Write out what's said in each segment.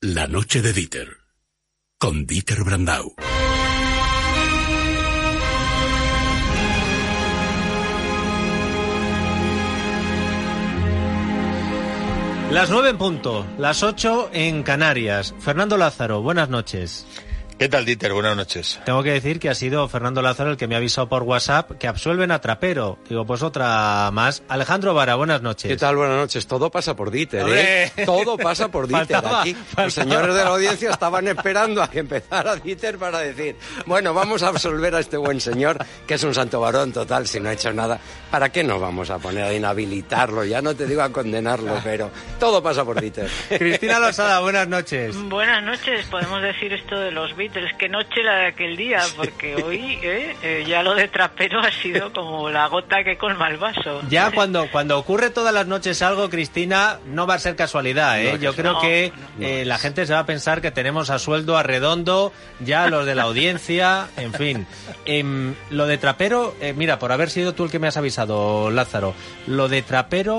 La noche de Dieter, con Dieter Brandau. Las 9 en punto, las 8 en Canarias. Fernando Lázaro, buenas noches. ¿Qué tal, Dieter? Buenas noches. Tengo que decir que ha sido Fernando Lázaro el que me ha avisado por WhatsApp que absuelven a Trapero. Digo, pues otra más. Alejandro Vara, buenas noches. ¿Qué tal? Buenas noches. Todo pasa por Dieter, ¿eh? Todo pasa por Dieter. Aquí los señores de la audiencia estaban esperando a que empezara Dieter para decir, bueno, vamos a absolver a este buen señor, que es un santo varón total, si no ha hecho nada. ¿Para qué nos vamos a poner a inhabilitarlo? Ya no te digo a condenarlo, pero todo pasa por Dieter. Cristina Losada, buenas noches. Buenas noches. Podemos decir esto de los Beatles, que noche la de aquel día, porque hoy ya lo de Trapero ha sido como la gota que colma el vaso. Ya cuando ocurre todas las noches algo, Cristina, no va a ser casualidad, ¿eh? Yo creo que la gente se va a pensar que tenemos a sueldo, a redondo, ya los de la audiencia, en fin. Lo de Trapero, mira, por haber sido tú el que me has avisado, Lázaro, lo de Trapero...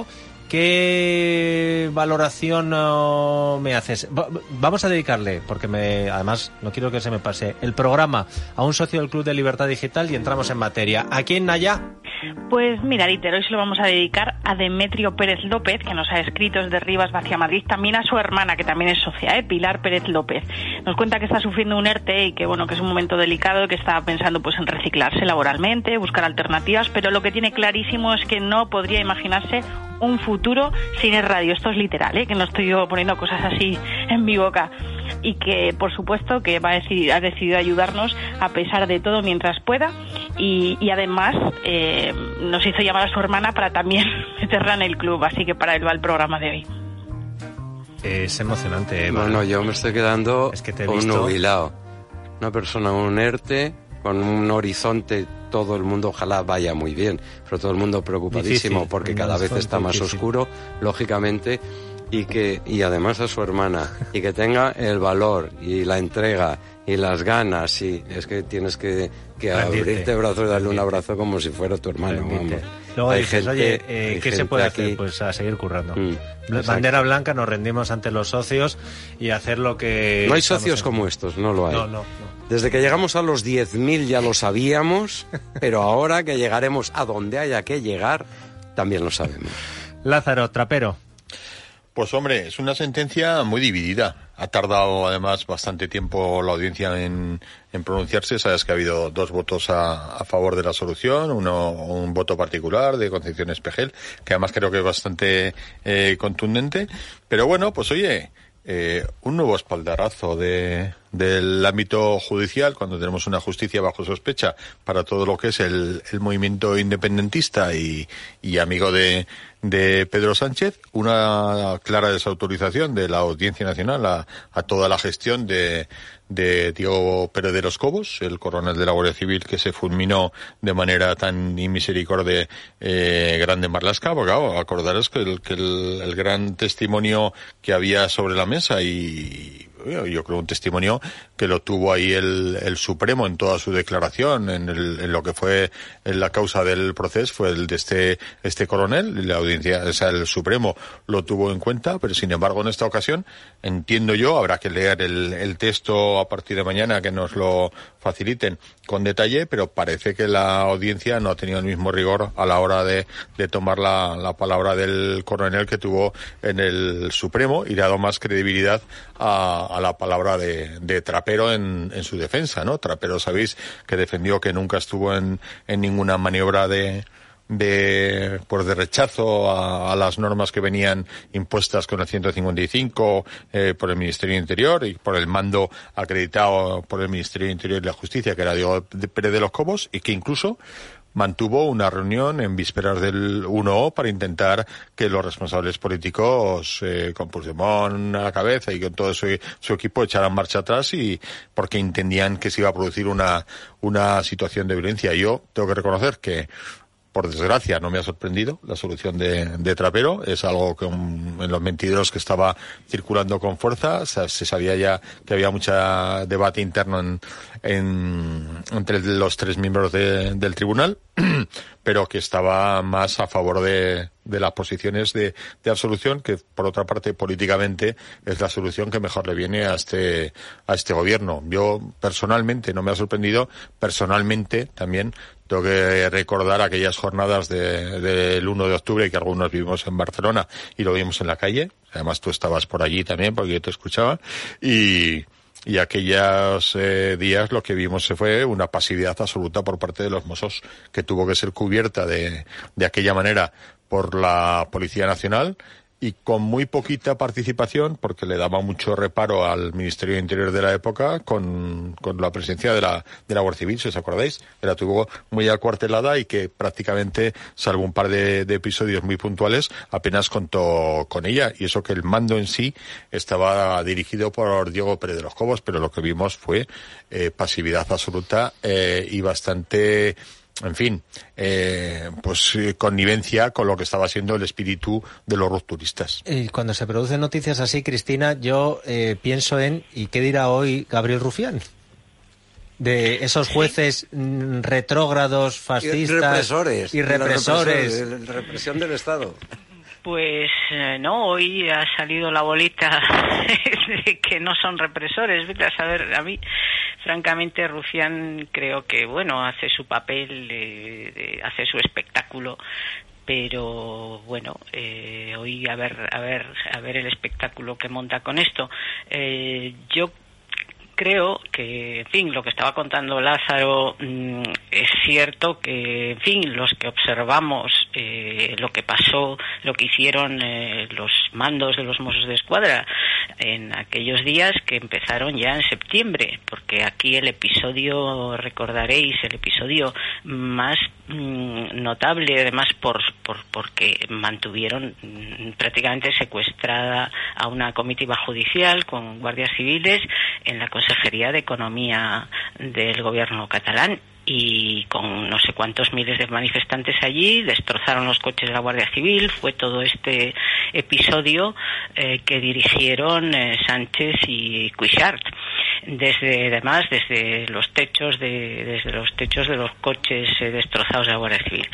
¿Qué valoración me haces? Vamos a dedicarle, porque además no quiero que se me pase, el programa a un socio del Club de Libertad Digital y entramos en materia. ¿A quién, Naya? Pues mira, Dieter, hoy se lo vamos a dedicar a Demetrio Pérez López, que nos ha escrito desde Rivas hacia Madrid, también a su hermana, que también es socia, Pilar Pérez López. Nos cuenta que está sufriendo un ERTE y que bueno, que es un momento delicado, que está pensando pues en reciclarse laboralmente, buscar alternativas, pero lo que tiene clarísimo es que no podría imaginarse un futuro sin el radio. Esto es literal, que no estoy yo poniendo cosas así en mi boca. Y que, por supuesto, que ha decidido ayudarnos a pesar de todo mientras pueda. Y además nos hizo llamar a su hermana para también meterla en el club. Así que para él va el programa de hoy. Es emocionante, Eva. Bueno, yo me estoy quedando un nubilado. Una persona, un ERTE, con un horizonte, todo el mundo ojalá vaya muy bien, pero todo el mundo preocupadísimo difícil, porque cada vez está más oscuro, lógicamente, y además a su hermana, y que tenga el valor y la entrega y las ganas, y es que tienes que abrirte brazos y darle un abrazo como si fuera tu hermano, vamos. Luego dices, oye, ¿qué se puede hacer? Pues a seguir currando. Bandera blanca, nos rendimos ante los socios y hacer lo que... No hay socios como estos, no lo hay. No. Desde que llegamos a los 10.000 ya lo sabíamos, pero ahora que llegaremos a donde haya que llegar, también lo sabemos. Lázaro, Trapero. Pues hombre, es una sentencia muy dividida. Ha tardado además bastante tiempo la audiencia en pronunciarse. Sabes que ha habido 2 votos a favor de la solución, un voto particular de Concepción Espejel, que además creo que es bastante contundente. Pero bueno, pues oye, un nuevo espaldarazo del ámbito judicial cuando tenemos una justicia bajo sospecha para todo lo que es el movimiento independentista y amigo de Pedro Sánchez, una clara desautorización de la Audiencia Nacional a toda la gestión de Diego Pérez de los Cobos, el coronel de la Guardia Civil que se fulminó de manera tan inmisericordia grande en Marlaska, porque claro, acordaros que el gran testimonio que había sobre la mesa y yo creo un testimonio que lo tuvo ahí el Supremo en toda su declaración en lo que fue en la causa del proceso, fue el de este coronel. La audiencia, o sea, el Supremo lo tuvo en cuenta, pero sin embargo en esta ocasión entiendo yo, habrá que leer el texto a partir de mañana, que nos lo faciliten con detalle, pero parece que la audiencia no ha tenido el mismo rigor a la hora de tomar la palabra del coronel que tuvo en el Supremo, y le ha dado más credibilidad a la palabra de Trapero en su defensa, ¿no? Trapero, sabéis que defendió que nunca estuvo en ninguna maniobra de rechazo a las normas que venían impuestas con el 155 por el Ministerio de Interior y por el mando acreditado por el Ministerio de Interior y la Justicia, que era Diego Pérez de los Cobos, y que incluso mantuvo una reunión en vísperas del 1O para intentar que los responsables políticos, con Puigdemont a la cabeza y con todo su equipo, echaran marcha atrás, y porque entendían que se iba a producir una situación de violencia. Yo tengo que reconocer que, por desgracia, no me ha sorprendido la solución de Trapero. Es algo que en los mentideros que estaba circulando con fuerza. O sea, se sabía ya que había mucho debate interno entre los 3 miembros del tribunal. pero que estaba más a favor de las posiciones de absolución, que por otra parte políticamente es la solución que mejor le viene a este gobierno. Yo personalmente, no me ha sorprendido, personalmente también tengo que recordar aquellas jornadas del 1 de octubre que algunos vivimos en Barcelona y lo vimos en la calle. Además tú estabas por allí también porque yo te escuchaba y aquellos días lo que vimos fue una pasividad absoluta por parte de los Mossos, que tuvo que ser cubierta de aquella manera por la Policía Nacional y con muy poquita participación, porque le daba mucho reparo al Ministerio de Interior de la época con la presencia de la Guardia Civil, si os acordáis, que la tuvo muy acuartelada y que prácticamente, salvo un par de episodios muy puntuales, apenas contó con ella, y eso que el mando en sí estaba dirigido por Diego Pérez de los Cobos, pero lo que vimos fue pasividad absoluta y bastante... En fin, pues connivencia con lo que estaba siendo el espíritu de los rupturistas. Y cuando se producen noticias así, Cristina, yo pienso en, ¿y qué dirá hoy Gabriel Rufián? De esos jueces retrógrados, fascistas y represores. Represión del Estado. Pues no, hoy ha salido la bolita de que no son represores. Vete a saber, a mí, francamente, Rufián creo que, bueno, hace su papel, hace su espectáculo, pero bueno, hoy a ver el espectáculo que monta con esto. Yo creo que, en fin, lo que estaba contando Lázaro, es cierto que, en fin, los que observamos lo que pasó, lo que hicieron los mandos de los Mossos de Escuadra en aquellos días que empezaron ya en septiembre, porque aquí el episodio, recordaréis, el episodio más notable, además porque mantuvieron prácticamente secuestrada a una comitiva judicial con guardias civiles en la Consejería de Economía del gobierno catalán, y con no sé cuántos miles de manifestantes allí, destrozaron los coches de la Guardia Civil. Fue todo este episodio que dirigieron Sánchez y Cuixart, desde los techos de los coches destrozados de la Guardia Civil.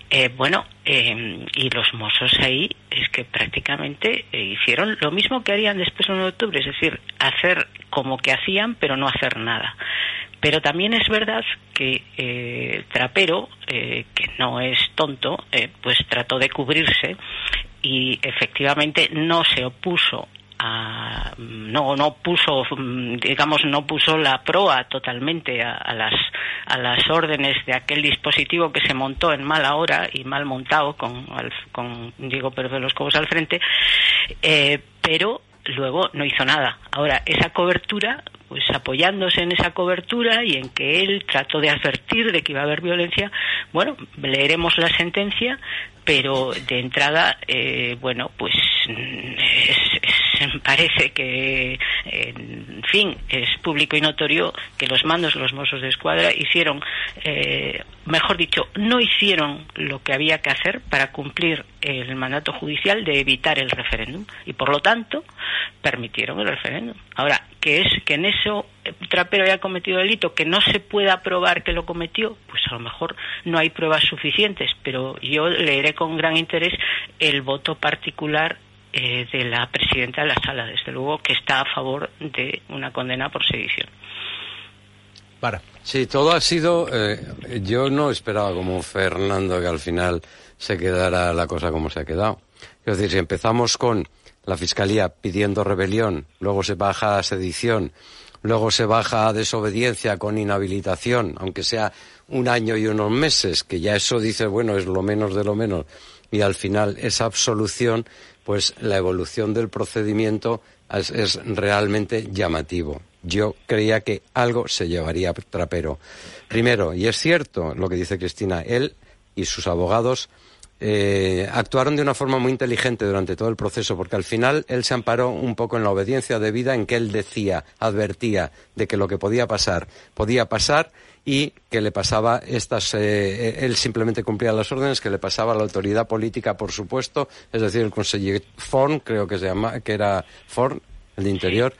Y los Mossos ahí es que prácticamente hicieron lo mismo que harían después del 1 de octubre, es decir, hacer como que hacían, pero no hacer nada. Pero también es verdad que Trapero, que no es tonto, pues trató de cubrirse y efectivamente no se opuso no puso la proa totalmente a las órdenes de aquel dispositivo que se montó en mala hora y mal montado con Diego Pérez de los Cobos al frente, pero luego no hizo nada. Ahora, esa cobertura, pues apoyándose en esa cobertura y en que él trató de advertir de que iba a haber violencia, bueno, leeremos la sentencia, pero de entrada, pues parece que, en fin, es público y notorio que los mandos de los Mossos de Escuadra hicieron, mejor dicho, no hicieron lo que había que hacer para cumplir el mandato judicial de evitar el referéndum, y por lo tanto permitieron el referéndum. Ahora, que en eso Trapero haya cometido delito, que no se pueda probar que lo cometió, pues a lo mejor no hay pruebas suficientes, pero yo leeré con gran interés el voto particular de la presidenta de la Sala, desde luego que está a favor de una condena por sedición. Sí, todo ha sido... yo no esperaba como Fernando que al final se quedara la cosa como se ha quedado. Es decir, si empezamos con la Fiscalía pidiendo rebelión, luego se baja a sedición, luego se baja a desobediencia con inhabilitación, aunque sea un año y unos meses, que ya eso dice, bueno, es lo menos de lo menos, y al final esa absolución, pues la evolución del procedimiento es realmente llamativo. Yo creía que algo se llevaría Trapero. Primero, y es cierto lo que dice Cristina, él y sus abogados actuaron de una forma muy inteligente durante todo el proceso, porque al final él se amparó un poco en la obediencia debida, en que él advertía de que lo que podía pasar, y que le pasaba él simplemente cumplía las órdenes, que le pasaba a la autoridad política, por supuesto, es decir, el conseller Forn, creo que se llama, que era Forn, el de Interior,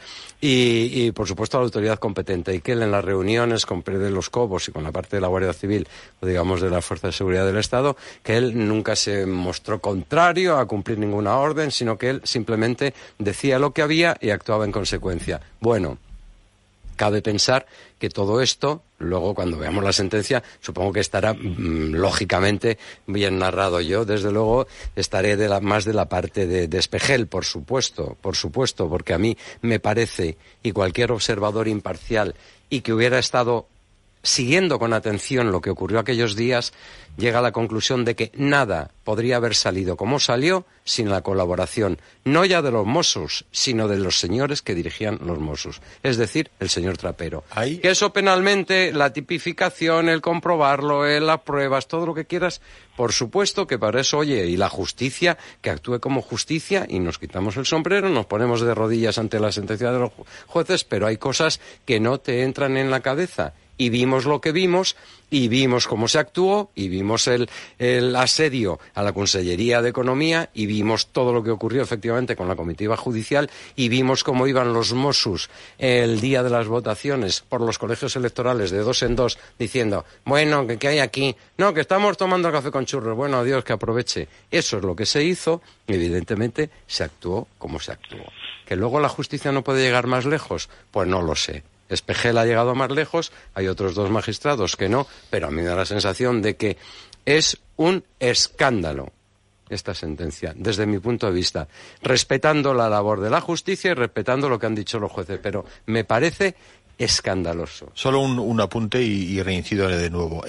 y por supuesto la autoridad competente, y que él en las reuniones con Pérez de los Cobos y con la parte de la Guardia Civil, o digamos de la Fuerza de Seguridad del Estado, que él nunca se mostró contrario a cumplir ninguna orden, sino que él simplemente decía lo que había y actuaba en consecuencia. Bueno, cabe pensar que todo esto, luego cuando veamos la sentencia, supongo que estará lógicamente bien narrado. Yo, desde luego, estaré más de la parte de Espejel, por supuesto, porque a mí me parece, y cualquier observador imparcial y que hubiera estado siguiendo con atención lo que ocurrió aquellos días, llega a la conclusión de que nada podría haber salido como salió sin la colaboración, no ya de los Mossos, sino de los señores que dirigían los Mossos, es decir, el señor Trapero. ¿Ahí? Que eso penalmente, la tipificación, el comprobarlo, las pruebas, todo lo que quieras, por supuesto que para eso, oye, y la justicia, que actúe como justicia, y nos quitamos el sombrero, nos ponemos de rodillas ante la sentencia de los jueces, pero hay cosas que no te entran en la cabeza. Y vimos lo que vimos, y vimos cómo se actuó, y vimos el asedio a la Consellería de Economía, y vimos todo lo que ocurrió efectivamente con la comitiva judicial, y vimos cómo iban los Mossos el día de las votaciones por los colegios electorales de 2 en 2, diciendo, bueno, ¿qué hay aquí? No, que estamos tomando café con churros, bueno, adiós, que aproveche. Eso es lo que se hizo, y evidentemente se actuó como se actuó. ¿Que luego la justicia no puede llegar más lejos? Pues no lo sé. Espejel ha llegado más lejos, hay otros 2 magistrados que no, pero a mí me da la sensación de que es un escándalo esta sentencia, desde mi punto de vista, respetando la labor de la justicia y respetando lo que han dicho los jueces, pero me parece escandaloso. Solo un apunte y reincido de nuevo.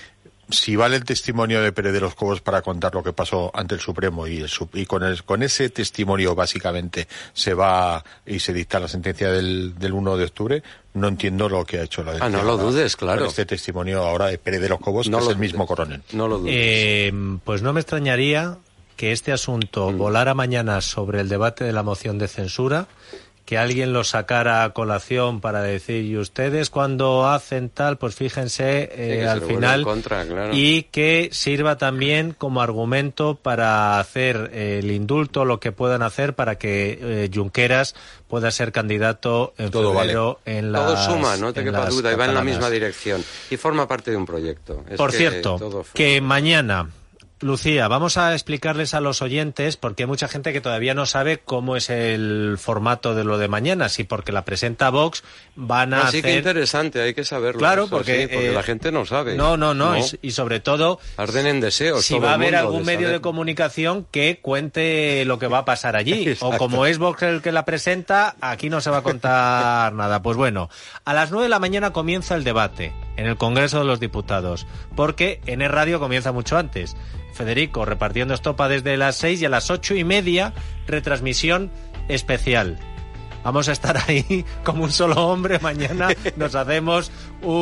Si vale el testimonio de Pérez de los Cobos para contar lo que pasó ante el Supremo y con ese testimonio básicamente se va y se dicta la sentencia del 1 de octubre, no entiendo lo que ha hecho la audiencia. No lo dudes, claro. Con este testimonio ahora de Pérez de los Cobos, no que es el mismo coronel. No lo dudes. Pues no me extrañaría que este asunto volara mañana sobre el debate de la moción de censura, que alguien lo sacara a colación para decir, y ustedes cuando hacen tal, pues fíjense al final, claro. Y que sirva también como argumento para hacer el indulto, lo que puedan hacer para que Junqueras pueda ser candidato en febrero en las... Todo suma, no te quepa duda, y va en la misma dirección, y forma parte de un proyecto. Por cierto, que mañana... Lucía, vamos a explicarles a los oyentes, porque hay mucha gente que todavía no sabe cómo es el formato de lo de mañana, si porque la presenta Vox van a hacer... Sí, que interesante, hay que saberlo. Claro, eso, porque... sí, porque la gente no sabe. No. Y sobre todo... Arden en deseos. Si va a haber algún medio de comunicación que cuente lo que va a pasar allí. Exacto. O como es Vox el que la presenta, aquí no se va a contar nada. Pues bueno, a las 9 de la mañana comienza el debate en el Congreso de los Diputados, porque en el radio comienza mucho antes. Federico repartiendo estopa desde las 6 y a las 8:30 retransmisión especial. Vamos a estar ahí como un solo hombre. Mañana nos hacemos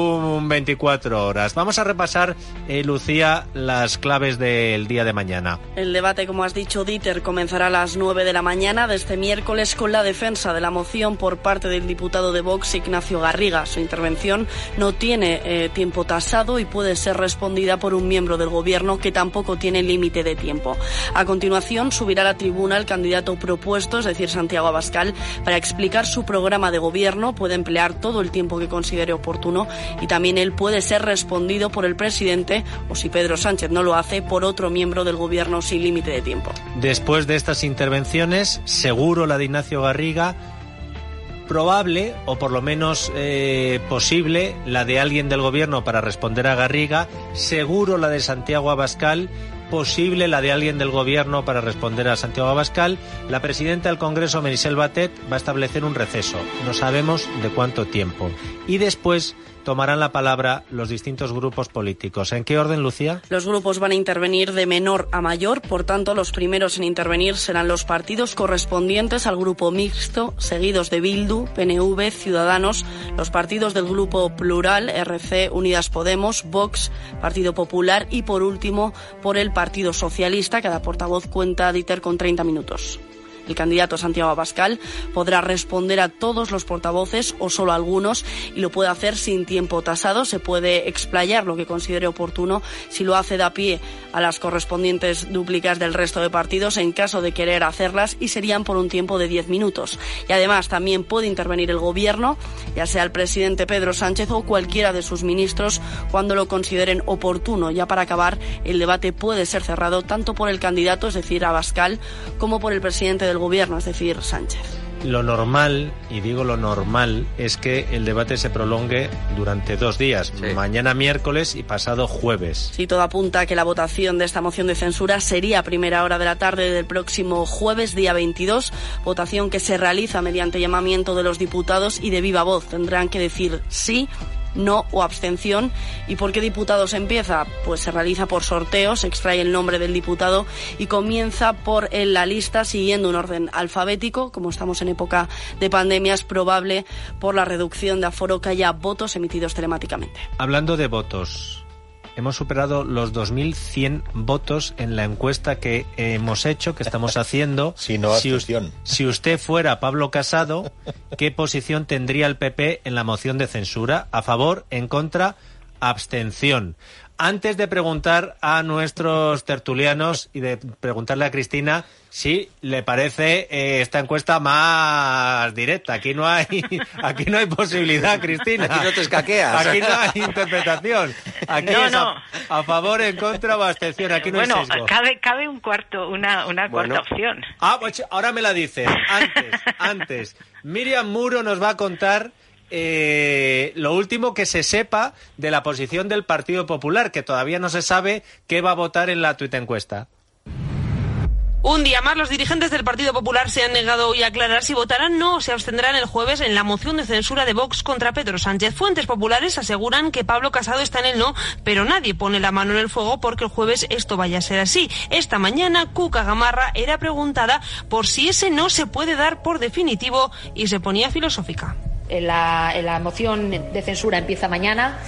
un 24 horas. Vamos a repasar, Lucía, las claves del día de mañana. El debate, como has dicho, Dieter, comenzará a las 9 de la mañana de este miércoles con la defensa de la moción por parte del diputado de Vox, Ignacio Garriga. Su intervención no tiene tiempo tasado y puede ser respondida por un miembro del Gobierno que tampoco tiene límite de tiempo. A continuación, subirá a la tribuna el candidato propuesto, es decir, Santiago Abascal, para explicar su programa de gobierno. Puede emplear todo el tiempo que considere oportuno y también él puede ser respondido por el presidente o, si Pedro Sánchez no lo hace, por otro miembro del gobierno sin límite de tiempo. Después de estas intervenciones, seguro la de Ignacio Garriga, probable o por lo menos posible la de alguien del gobierno para responder a Garriga, seguro la de Santiago Abascal, posible la de alguien del gobierno para responder a Santiago Abascal. La presidenta del Congreso, Meritxell Batet, va a establecer un receso. No sabemos de cuánto tiempo. Y después tomarán la palabra los distintos grupos políticos. ¿En qué orden, Lucía? Los grupos van a intervenir de menor a mayor, por tanto, los primeros en intervenir serán los partidos correspondientes al grupo mixto, seguidos de Bildu, PNV, Ciudadanos, los partidos del grupo plural, RC, Unidas Podemos, Vox, Partido Popular y, por último, por el Partido Socialista. Cada portavoz cuenta, Dieter, con 30 minutos. El candidato Santiago Abascal podrá responder a todos los portavoces o solo a algunos y lo puede hacer sin tiempo tasado. Se puede explayar lo que considere oportuno si lo hace da pie a las correspondientes dúplicas del resto de partidos en caso de querer hacerlas, y serían por un tiempo de 10 minutos. Y además también puede intervenir el Gobierno, ya sea el presidente Pedro Sánchez o cualquiera de sus ministros, cuando lo consideren oportuno. Ya para acabar, el debate puede ser cerrado tanto por el candidato, es decir, Abascal, como por el presidente del Gobierno, es decir, Sánchez. Lo normal, y digo lo normal, es que el debate se prolongue durante 2 días, sí. Mañana miércoles y pasado jueves. Sí, todo apunta a que la votación de esta moción de censura sería a primera hora de la tarde del próximo jueves, día 22, votación que se realiza mediante llamamiento de los diputados y de viva voz. Tendrán que decir sí, no o abstención. ¿Y por qué diputados empieza? Pues se realiza por sorteo, se extrae el nombre del diputado y comienza por la lista siguiendo un orden alfabético. Como estamos en época de pandemia, es probable por la reducción de aforo que haya votos emitidos telemáticamente. Hablando de votos, hemos superado los 2.100 votos en la encuesta que hemos hecho, que estamos haciendo. Si no, abstención. Si usted fuera Pablo Casado, ¿qué posición tendría el PP en la moción de censura? ¿A favor, en contra, abstención? Antes de preguntar a nuestros tertulianos y de preguntarle a Cristina si le parece esta encuesta más directa. Aquí no hay posibilidad, Cristina. Aquí no te escaqueas. Aquí no hay interpretación. Aquí es a favor, en contra o abstención. Aquí no hay sesgo. Cabe una cuarta opción. Pues ahora me la dices. Antes. Miriam Muro nos va a contar lo último que se sepa de la posición del Partido Popular, que todavía no se sabe qué va a votar en la tuitencuesta. Un día más, los dirigentes del Partido Popular se han negado hoy a aclarar si votarán no o se abstendrán el jueves en la moción de censura de Vox contra Pedro Sánchez. Fuentes populares aseguran que Pablo Casado está en el no, pero nadie pone la mano en el fuego porque el jueves esto vaya a ser así. Esta mañana, Cuca Gamarra era preguntada por si ese no se puede dar por definitivo y se ponía filosófica. La moción de censura empieza mañana,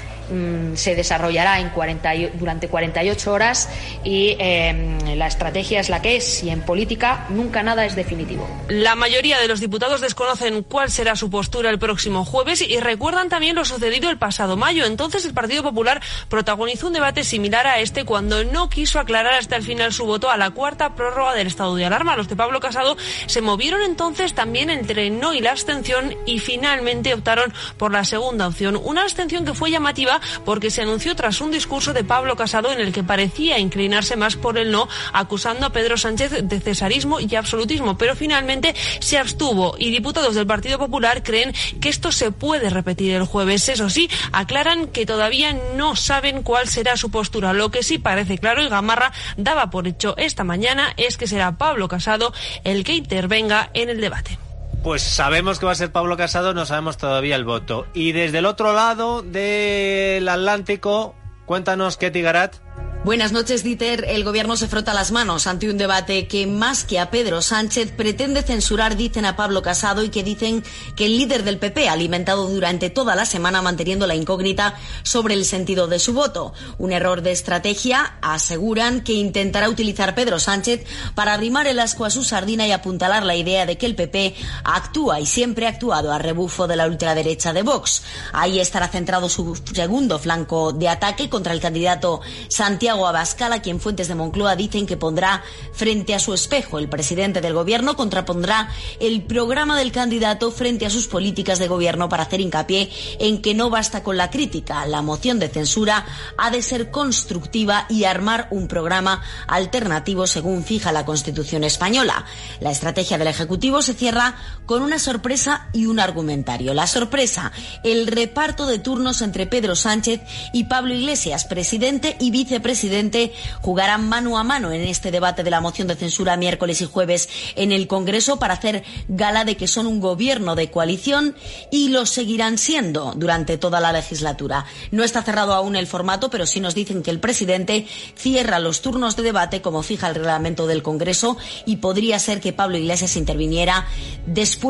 se desarrollará durante 48 horas y la estrategia es la que es, y en política nunca nada es definitivo. La mayoría de los diputados desconocen cuál será su postura el próximo jueves y recuerdan también lo sucedido el pasado mayo. Entonces el Partido Popular protagonizó un debate similar a este cuando no quiso aclarar hasta el final su voto a la cuarta prórroga del estado de alarma. Los de Pablo Casado se movieron entonces también entre el no y la abstención y finalmente optaron por la segunda opción, una abstención que fue llamativa porque se anunció tras un discurso de Pablo Casado en el que parecía inclinarse más por el no, acusando a Pedro Sánchez de cesarismo y absolutismo, pero finalmente se abstuvo y diputados del Partido Popular creen que esto se puede repetir el jueves. Eso sí, aclaran que todavía no saben cuál será su postura. Lo que sí parece claro, y Gamarra daba por hecho esta mañana, es que será Pablo Casado el que intervenga en el debate. Pues sabemos que va a ser Pablo Casado, no sabemos todavía el voto. Y desde el otro lado del Atlántico, cuéntanos, Ketty Garat. Buenas noches, Dieter. El Gobierno se frota las manos ante un debate que, más que a Pedro Sánchez, pretende censurar, dicen, a Pablo Casado, y que dicen que el líder del PP ha alimentado durante toda la semana manteniendo la incógnita sobre el sentido de su voto. Un error de estrategia, aseguran, que intentará utilizar Pedro Sánchez para arrimar el ascua a su sardina y apuntalar la idea de que el PP actúa y siempre ha actuado a rebufo de la ultraderecha de Vox. Ahí estará centrado su segundo flanco de ataque contra el candidato Santiago Abascal, a quien fuentes de Moncloa dicen que pondrá frente a su espejo. El presidente del Gobierno contrapondrá el programa del candidato frente a sus políticas de gobierno para hacer hincapié en que no basta con la crítica. La moción de censura ha de ser constructiva y armar un programa alternativo según fija la Constitución española. La estrategia del Ejecutivo se cierra con una sorpresa y un argumentario. La sorpresa, el reparto de turnos entre Pedro Sánchez y Pablo Iglesias, presidente y vicepresidente, jugarán mano a mano en este debate de la moción de censura miércoles y jueves en el Congreso para hacer gala de que son un gobierno de coalición y lo seguirán siendo durante toda la legislatura. No está cerrado aún el formato, pero sí nos dicen que el presidente cierra los turnos de debate como fija el reglamento del Congreso y podría ser que Pablo Iglesias interviniera después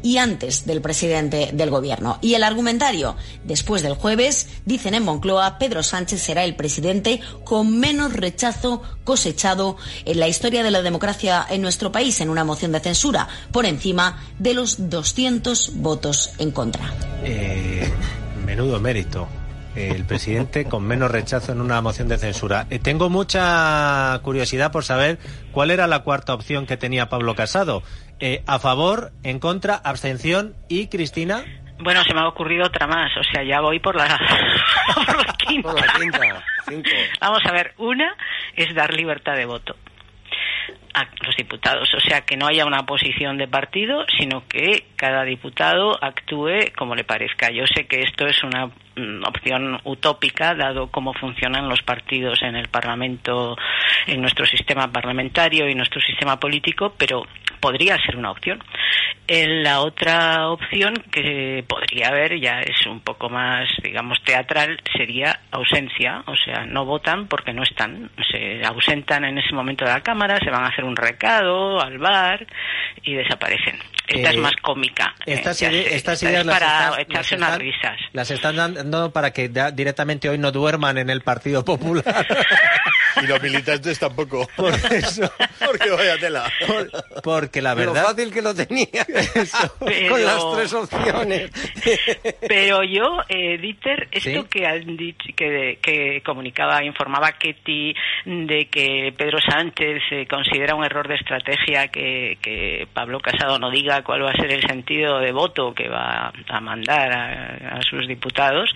y antes del presidente del Gobierno. Y el argumentario: después del jueves, dicen en Moncloa, Pedro Sánchez será el presidente con menos rechazo cosechado en la historia de la democracia en nuestro país en una moción de censura, por encima de los 200 votos en contra. Menudo mérito. El presidente con menos rechazo en una moción de censura. Tengo mucha curiosidad por saber cuál era la cuarta opción que tenía Pablo Casado. A favor, en contra, abstención y Cristina. Bueno, se me ha ocurrido otra más, o sea, ya voy por la quinta. Por la quinta, 5. Vamos a ver, una es dar libertad de voto a los diputados, o sea, que no haya una posición de partido, sino que cada diputado actúe como le parezca. Yo sé que esto es una opción utópica, dado cómo funcionan los partidos en el Parlamento, en nuestro sistema parlamentario y nuestro sistema político, pero podría ser una opción. La otra opción que podría haber, ya es un poco más, digamos, teatral, sería ausencia, o sea, no votan porque no están, se ausentan en ese momento de la Cámara, se van a hacer un recado al bar y desaparecen. Esta es más cómica. Estas ideas para echarse unas risas. Las están dando para que directamente hoy no duerman en el Partido Popular. Y los militantes tampoco. Por eso. Porque vaya tela. Porque la verdad... Lo fácil que lo tenía. Pero... con las 3 opciones. Pero yo, Dieter, esto ¿sí? que han dicho, que informaba Ketty, de que Pedro Sánchez considera un error de estrategia que Pablo Casado no diga cuál va a ser el sentido de voto que va a mandar a sus diputados,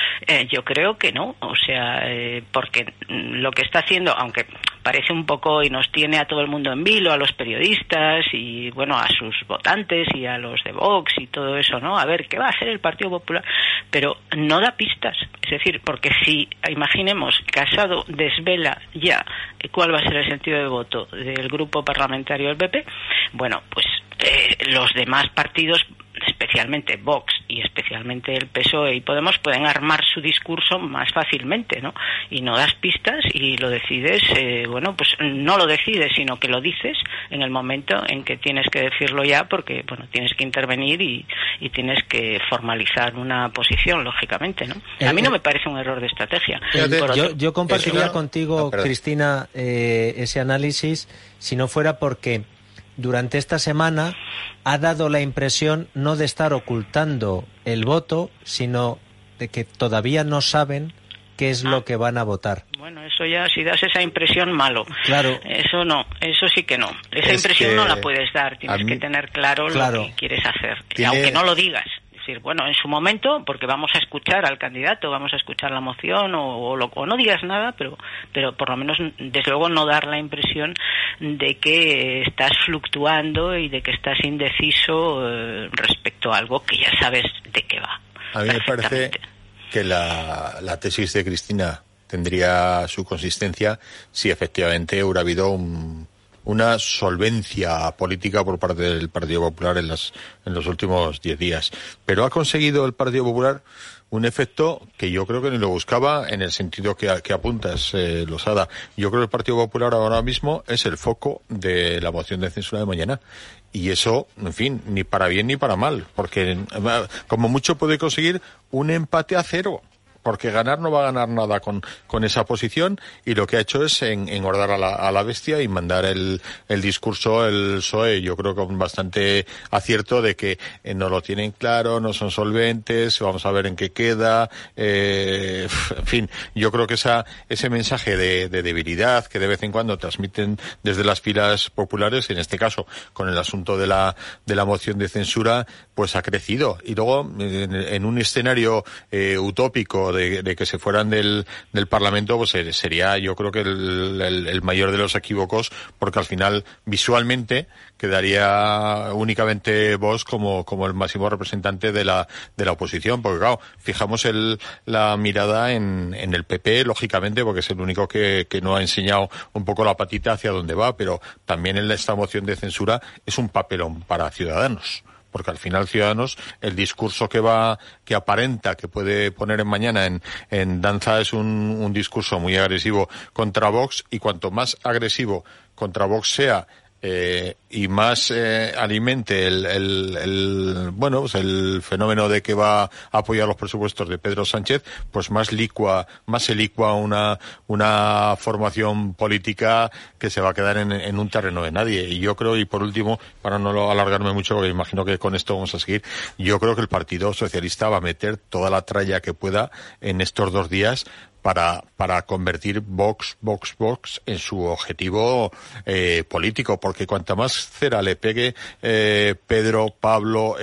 yo creo que no, o sea, porque lo que está haciendo, aunque parece un poco y nos tiene a todo el mundo en vilo, a los periodistas y bueno, a sus votantes y a los de Vox y todo eso, ¿no? A ver, ¿qué va a hacer el Partido Popular? Pero no da pistas, es decir, porque si, imaginemos, Casado desvela ya cuál va a ser el sentido de voto del grupo parlamentario del PP, bueno, pues los demás partidos, especialmente Vox y especialmente el PSOE y Podemos, pueden armar su discurso más fácilmente, ¿no? Y no das pistas y lo decides, bueno, pues no lo decides, sino que lo dices en el momento en que tienes que decirlo ya, porque, bueno, tienes que intervenir y tienes que formalizar una posición, lógicamente, ¿no? A mí no me parece un error de estrategia. Yo compartiría contigo, Cristina, ese análisis, si no fuera porque durante esta semana ha dado la impresión no de estar ocultando el voto, sino de que todavía no saben qué es lo que van a votar. Bueno, eso ya, si das esa impresión, malo. Claro. Eso no, eso sí que no. Esa impresión no la puedes dar, tienes que tener claro lo que quieres hacer, aunque no lo digas. Es decir, bueno, en su momento, porque vamos a escuchar al candidato, vamos a escuchar la moción o no digas nada, pero por lo menos, desde luego, no dar la impresión de que estás fluctuando y de que estás indeciso respecto a algo que ya sabes de qué va. A mí me parece que la tesis de Cristina tendría su consistencia si efectivamente hubiera habido una solvencia política por parte del Partido Popular en los últimos 10 días. Pero ha conseguido el Partido Popular un efecto que yo creo que ni lo buscaba en el sentido que apuntas, Losada. Yo creo que el Partido Popular ahora mismo es el foco de la moción de censura de mañana. Y eso, en fin, ni para bien ni para mal, porque como mucho puede conseguir un empate a 0. Porque ganar no va a ganar nada con esa posición, y lo que ha hecho es engordar a la bestia y mandar el discurso el PSOE, yo creo con bastante acierto, de que no lo tienen claro, no son solventes, vamos a ver en qué queda, en fin, yo creo que ese mensaje de debilidad que de vez en cuando transmiten desde las filas populares, en este caso con el asunto de la moción de censura, pues ha crecido. Y luego, en un escenario utópico de que se fueran del Parlamento, pues sería, yo creo que el mayor de los equívocos, porque al final visualmente quedaría únicamente Vox como el máximo representante de la oposición, porque claro, fijamos la mirada en el PP, lógicamente, porque es el único que no ha enseñado un poco la patita hacia dónde va, pero también en esta moción de censura es un papelón para Ciudadanos. Porque al final Ciudadanos, el discurso que aparenta que puede poner en mañana en danza es un discurso muy agresivo contra Vox, y cuanto más agresivo contra Vox sea y más alimente el fenómeno de que va a apoyar los presupuestos de Pedro Sánchez, pues más se licua una formación política que se va a quedar en un terreno de nadie. Y yo creo, y por último, para no alargarme mucho, porque imagino que con esto vamos a seguir, yo creo que el Partido Socialista va a meter toda la tralla que pueda en estos 2 días para convertir Vox en su objetivo político, porque cuanta más cera le pegue Pedro, Pablo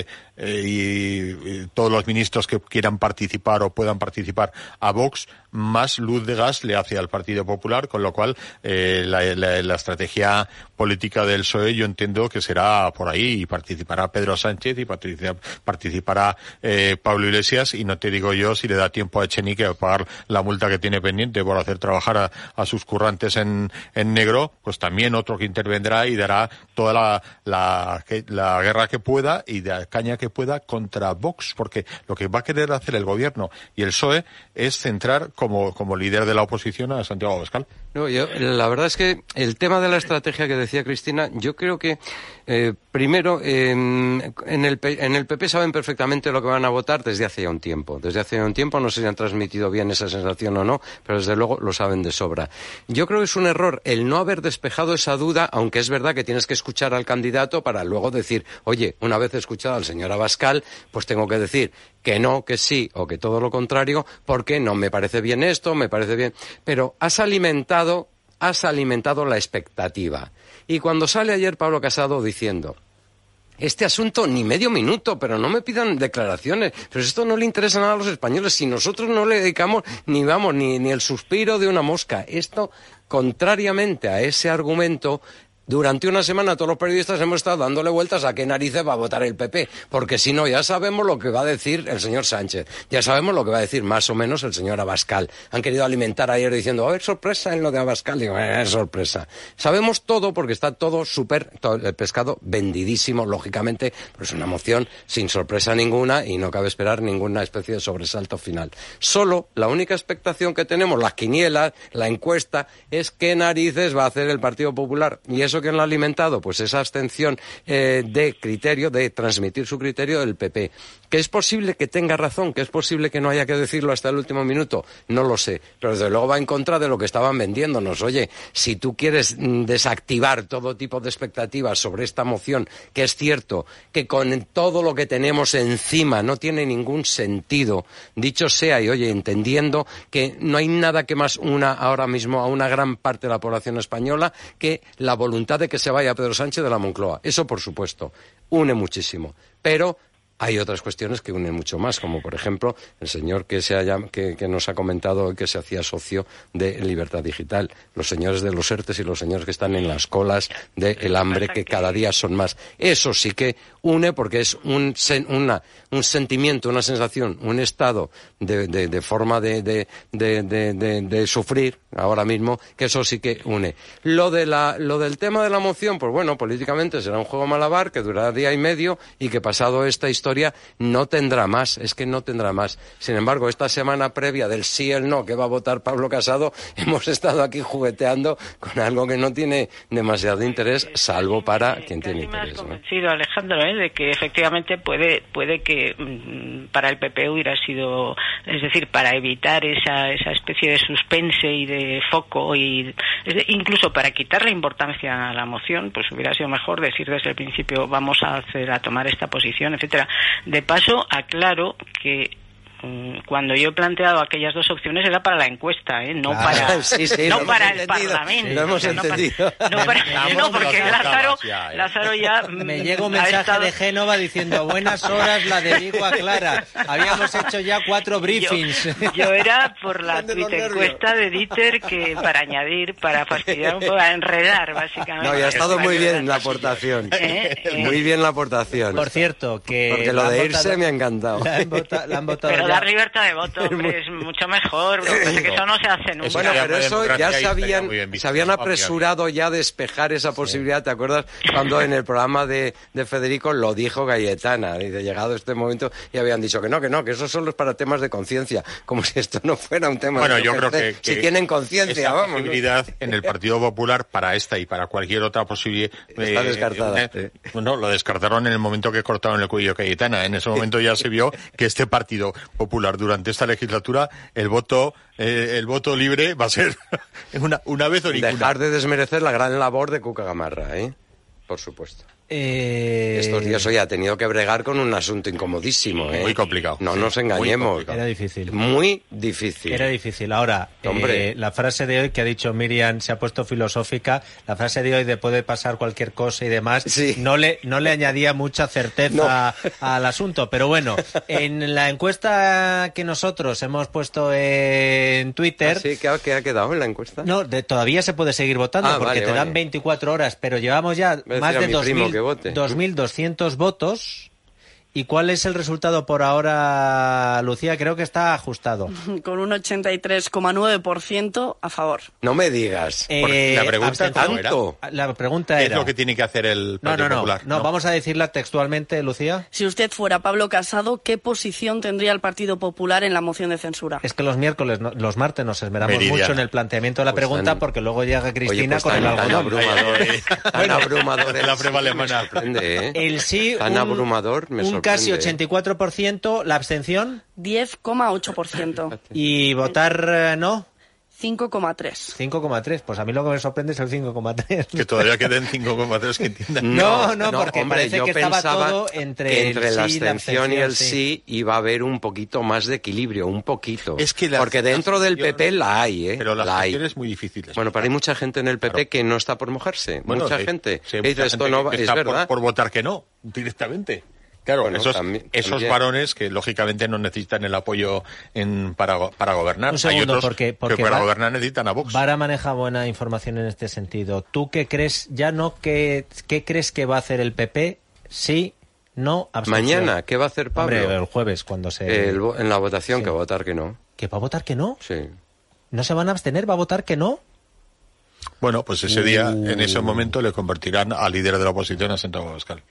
y todos los ministros que quieran participar o puedan participar a Vox, más luz de gas le hace al Partido Popular, con lo cual la estrategia política del PSOE yo entiendo que será por ahí, y participará Pedro Sánchez y participará Pablo Iglesias, y no te digo yo si le da tiempo a Echenique a pagar la multa que tiene pendiente por hacer trabajar a sus currantes en negro, pues también otro que intervendrá y dará toda la guerra que pueda y la caña que pueda contra Vox, porque lo que va a querer hacer el gobierno y el PSOE es centrar como líder de la oposición a Santiago Abascal. No, la verdad es que el tema de la estrategia que decía Cristina, yo creo que primero en el PP saben perfectamente lo que van a votar desde hace ya un tiempo. Desde hace ya un tiempo, no sé si han transmitido bien esa sensación o no, pero desde luego lo saben de sobra. Yo creo que es un error el no haber despejado esa duda, aunque es verdad que tienes que escuchar al candidato para luego decir, oye, una vez escuchado al señor Abascal, pues tengo que decir que no, que sí o que todo lo contrario, porque no me parece bien esto, me parece bien. Pero has alimentado la expectativa. Y cuando sale ayer Pablo Casado diciendo, este asunto ni medio minuto, pero no me pidan declaraciones, pero esto no le interesa nada a los españoles, si nosotros no le dedicamos ni el suspiro de una mosca. Esto, contrariamente a ese argumento, durante una semana todos los periodistas hemos estado dándole vueltas a qué narices va a votar el PP, porque si no, ya sabemos lo que va a decir el señor Sánchez, ya sabemos lo que va a decir más o menos el señor Abascal. Han querido alimentar ayer diciendo, a ver, sorpresa en lo de Abascal. Digo, es sorpresa. Sabemos todo porque está todo el pescado vendidísimo, lógicamente, pero es una moción sin sorpresa ninguna y no cabe esperar ninguna especie de sobresalto final. Solo la única expectación que tenemos, las quinielas, la encuesta, es qué narices va a hacer el Partido Popular. Y eso que lo ha alimentado, pues esa abstención de criterio, de transmitir su criterio del PP. ¿Que es posible que tenga razón? ¿Que es posible que no haya que decirlo hasta el último minuto? No lo sé, pero desde luego va en contra de lo que estaban vendiéndonos. Oye, si tú quieres desactivar todo tipo de expectativas sobre esta moción, que es cierto que con todo lo que tenemos encima no tiene ningún sentido, dicho sea, y oye, entendiendo que no hay nada que más una ahora mismo a una gran parte de la población española que la voluntad de que se vaya Pedro Sánchez de la Moncloa. Eso, por supuesto, une muchísimo. Pero hay otras cuestiones que unen mucho más, como por ejemplo el señor que nos ha comentado que se hacía socio de Libertad Digital, los señores de los ERTES y los señores que están en las colas del hambre, que cada día son más. Eso sí que une, porque es un sentimiento, una sensación, un estado de forma de sufrir ahora mismo, que eso sí que une. Lo del tema de la moción, pues bueno, políticamente será un juego malabar que durará día y medio y que pasado esta historia no tendrá más, es que no tendrá más. Sin embargo, esta semana previa del sí y el no que va a votar Pablo Casado, hemos estado aquí jugueteando con algo que no tiene demasiado interés, salvo para quien tiene interés. Me has convencido, Alejandro, de que efectivamente puede que para el PP hubiera sido, es decir, para evitar esa especie de suspense y de foco y incluso para quitarle importancia a la moción, pues hubiera sido mejor decir desde el principio vamos a tomar esta posición, etcétera. De paso, aclaro que cuando yo he planteado aquellas dos opciones era para la encuesta, no para, sí, no para el Parlamento. Lo hemos entendido. No, porque Lázaro ya me llegó un mensaje de Génova diciendo a buenas horas la de Vigo a Clara. Habíamos hecho ya 4 briefings. Yo era por la encuesta de Dieter, que para añadir, para fastidiar un poco, para enredar, básicamente. No, y ha estado muy bien la aportación. Muy bien la aportación. Por cierto, que... Porque lo de irse me ha encantado. La han votado Popular libertad de voto, hombre, es mucho mejor, que eso no se hace nunca. Bueno, pero eso ya se habían apresurado ya a despejar esa posibilidad, ¿te acuerdas? Cuando en el programa de Federico lo dijo Cayetana, y de llegado este momento, y habían dicho que no, que esos son los para temas de conciencia, como si esto no fuera un tema de yo creo que si tienen conciencia, vamos. La posibilidad en el Partido Popular para esta y para cualquier otra posibilidad está descartada. Bueno, lo descartaron en el momento que cortaron el cuello a Cayetana. En ese momento ya se vio que este Partido Popular durante esta legislatura el voto libre va a ser una vez o ninguna. Dejar de desmerecer la gran labor de Cuca Gamarra, por supuesto. Estos días hoy ha tenido que bregar con un asunto incomodísimo, Muy complicado. No nos engañemos. Era difícil. Muy difícil. Era difícil. Ahora, la frase de hoy que ha dicho Miriam se ha puesto filosófica. La frase de hoy de puede pasar cualquier cosa y demás, no le añadía mucha certeza al asunto. Pero bueno, en la encuesta que nosotros hemos puesto en Twitter... ¿Sí? ¿Qué ha quedado en la encuesta? No, todavía se puede seguir votando porque te dan 24 horas, pero llevamos ya más de 2.200 votos. ¿Y cuál es el resultado por ahora, Lucía? Creo que está ajustado. Con un 83,9% a favor. No me digas. La pregunta ¿tanto? La pregunta era... ¿Qué es lo que tiene que hacer el Partido Popular? No, vamos a decirla textualmente, Lucía. Si usted fuera Pablo Casado, ¿qué posición tendría el Partido Popular en la moción de censura? Es que los martes nos esmeramos mucho en el planteamiento de la pregunta porque luego llega Cristina con el algodón. Tan abrumador en la prueba alemana. El sí, tan abrumador, me sorprende. Casi 84%, la abstención 10,8%. ¿Y votar no? 5,3. 5,3. Pues a mí lo que me sorprende es el 5,3. Que todavía queden 5,3 que entiendan. No, porque hombre, parece que estaba todo entre la abstención y el sí iba a haber un poquito más de equilibrio, un poquito. Es que porque dentro del PP la hay, Pero la abstención es muy difícil. Bueno, pero hay mucha gente en el PP que no está por mojarse. Bueno, mucha gente. Sí, dice, esto no va, es verdad. Por votar que no, directamente. Claro, esos varones que lógicamente no necesitan el apoyo para gobernar. Un segundo, hay otros porque que para gobernar necesitan a Vox. Vara maneja buena información en este sentido. ¿Tú qué crees, qué crees que va a hacer el PP? Sí, no, abstención. Mañana, ¿qué va a hacer Pablo? Hombre, el jueves, cuando se... en la votación, que va a votar que no. ¿Que va a votar que no? Sí. ¿No se van a abstener? ¿Va a votar que no? Bueno, pues ese día, en ese momento, le convertirán al líder de la oposición a Santiago Abascal.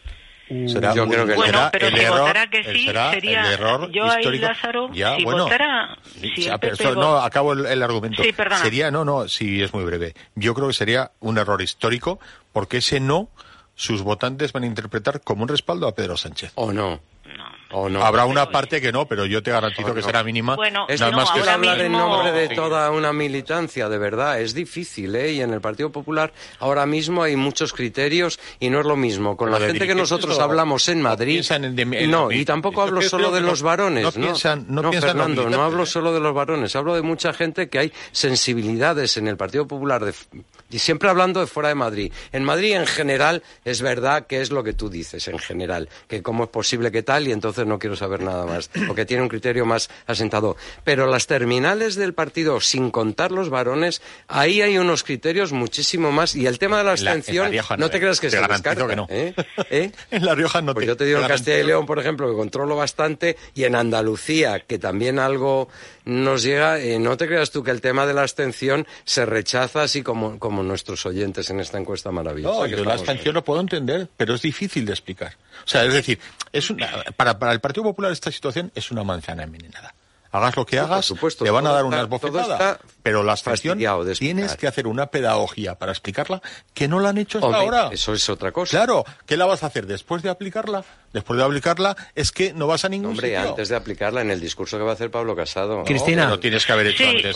Yo creo que pero si votara que sí, sería el error yo histórico. Ahí, Lázaro, ya, si bueno, votara... acabo el argumento. Sí, perdona. Sí, es muy breve. Yo creo que sería un error histórico, porque ese no, sus votantes van a interpretar como un respaldo a Pedro Sánchez. ¿O no? Habrá una parte que no, pero yo te garantizo que será mínima. Bueno, es más que hablar en nombre de toda una militancia, de verdad, es difícil, y en el Partido Popular ahora mismo hay muchos criterios y no es lo mismo. Con la gente que nosotros hablamos en Madrid, y tampoco hablo solo de los varones, Fernando, no hablo solo de los varones, hablo de mucha gente que hay sensibilidades en el Partido Popular, y siempre hablando de fuera de Madrid. En Madrid, en general, es verdad que es lo que tú dices, en general, que cómo es posible que tal, y entonces no quiero saber nada más, porque tiene un criterio más asentado. Pero las terminales del partido, sin contar los varones, ahí hay unos criterios muchísimo más. Y el tema de la abstención, no te creas que se descarta. Que no. En La Rioja no. Pues yo te digo en Castilla y León, por ejemplo, que controlo bastante, y en Andalucía, que también algo nos llega, no te creas tú que el tema de la abstención se rechaza así como nuestros oyentes en esta encuesta maravillosa. No, yo la abstención lo puedo entender, pero es difícil de explicar. O sea, es decir, para el Partido Popular esta situación es una manzana envenenada. Hagas lo que hagas, supuesto, le van a dar unas bofetadas, pero la abstención tienes que hacer una pedagogía para explicarla que no la han hecho hasta ahora. Eso es otra cosa. Claro, ¿qué la vas a hacer después de aplicarla? Después de aplicarla es que no vas a ningún sitio. Antes de aplicarla, en el discurso que va a hacer Pablo Casado. Cristina, no tienes que haber hecho antes.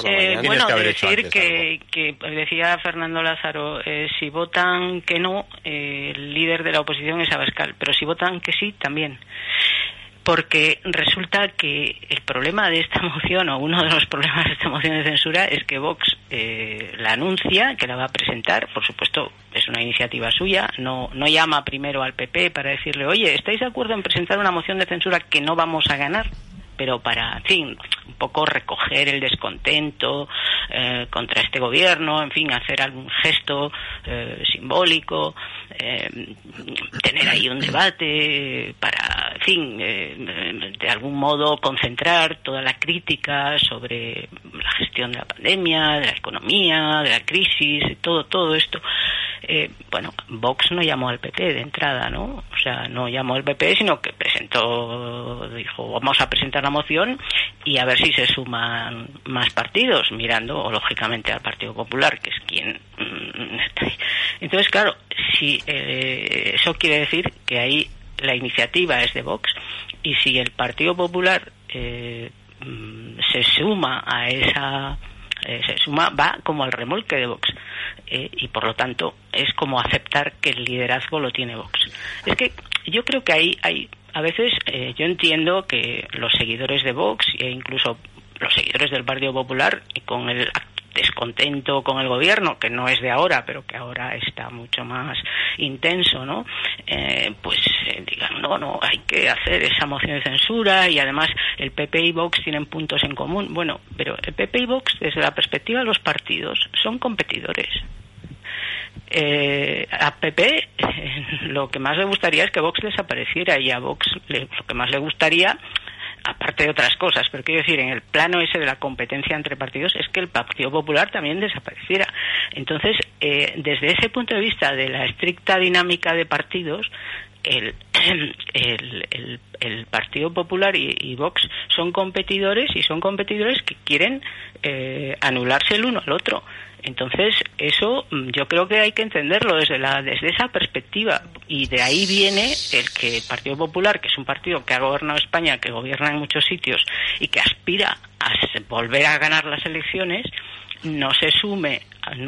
Que decía Fernando Lázaro, si votan que no, el líder de la oposición es Abascal, pero si votan que sí, también. Porque resulta que el problema de esta moción, o uno de los problemas de esta moción de censura, es que Vox la anuncia, que la va a presentar, por supuesto es una iniciativa suya, no llama primero al PP para decirle, oye, ¿estáis de acuerdo en presentar una moción de censura que no vamos a ganar? Pero para, en fin, un poco recoger el descontento contra este gobierno, en fin, hacer algún gesto simbólico, tener ahí un debate para, en fin, de algún modo concentrar toda la crítica sobre la gestión de la pandemia, de la economía, de la crisis, todo esto. Bueno, Vox no llamó al PP de entrada, ¿no? O sea, no llamó al PP, sino que dijo, vamos a presentar la moción y a ver si se suman más partidos, mirando, lógicamente, al Partido Popular, que es quien está ahí. Entonces, claro, si eso quiere decir que ahí la iniciativa es de Vox, y si el Partido Popular se suma a esa... va como al remolque de Vox, y por lo tanto es como aceptar que el liderazgo lo tiene Vox. Es que yo creo que hay a veces yo entiendo que los seguidores de Vox e incluso los seguidores del Partido Popular, con el descontento con el gobierno, que no es de ahora, pero que ahora está mucho más intenso, ¿no? Digan, no, hay que hacer esa moción de censura, y además el PP y Vox tienen puntos en común. Bueno, pero el PP y Vox, desde la perspectiva de los partidos, son competidores. A PP lo que más le gustaría es que Vox desapareciera, y a Vox lo que más le gustaría, aparte de otras cosas, pero quiero decir, en el plano ese de la competencia entre partidos, es que el Partido Popular también desapareciera. Entonces, desde ese punto de vista de la estricta dinámica de partidos, el Partido Popular y Vox son competidores, y son competidores que quieren anularse el uno al otro. Entonces, eso yo creo que hay que entenderlo desde esa perspectiva, y de ahí viene el que el Partido Popular, que es un partido que ha gobernado España, que gobierna en muchos sitios y que aspira a volver a ganar las elecciones, no se suba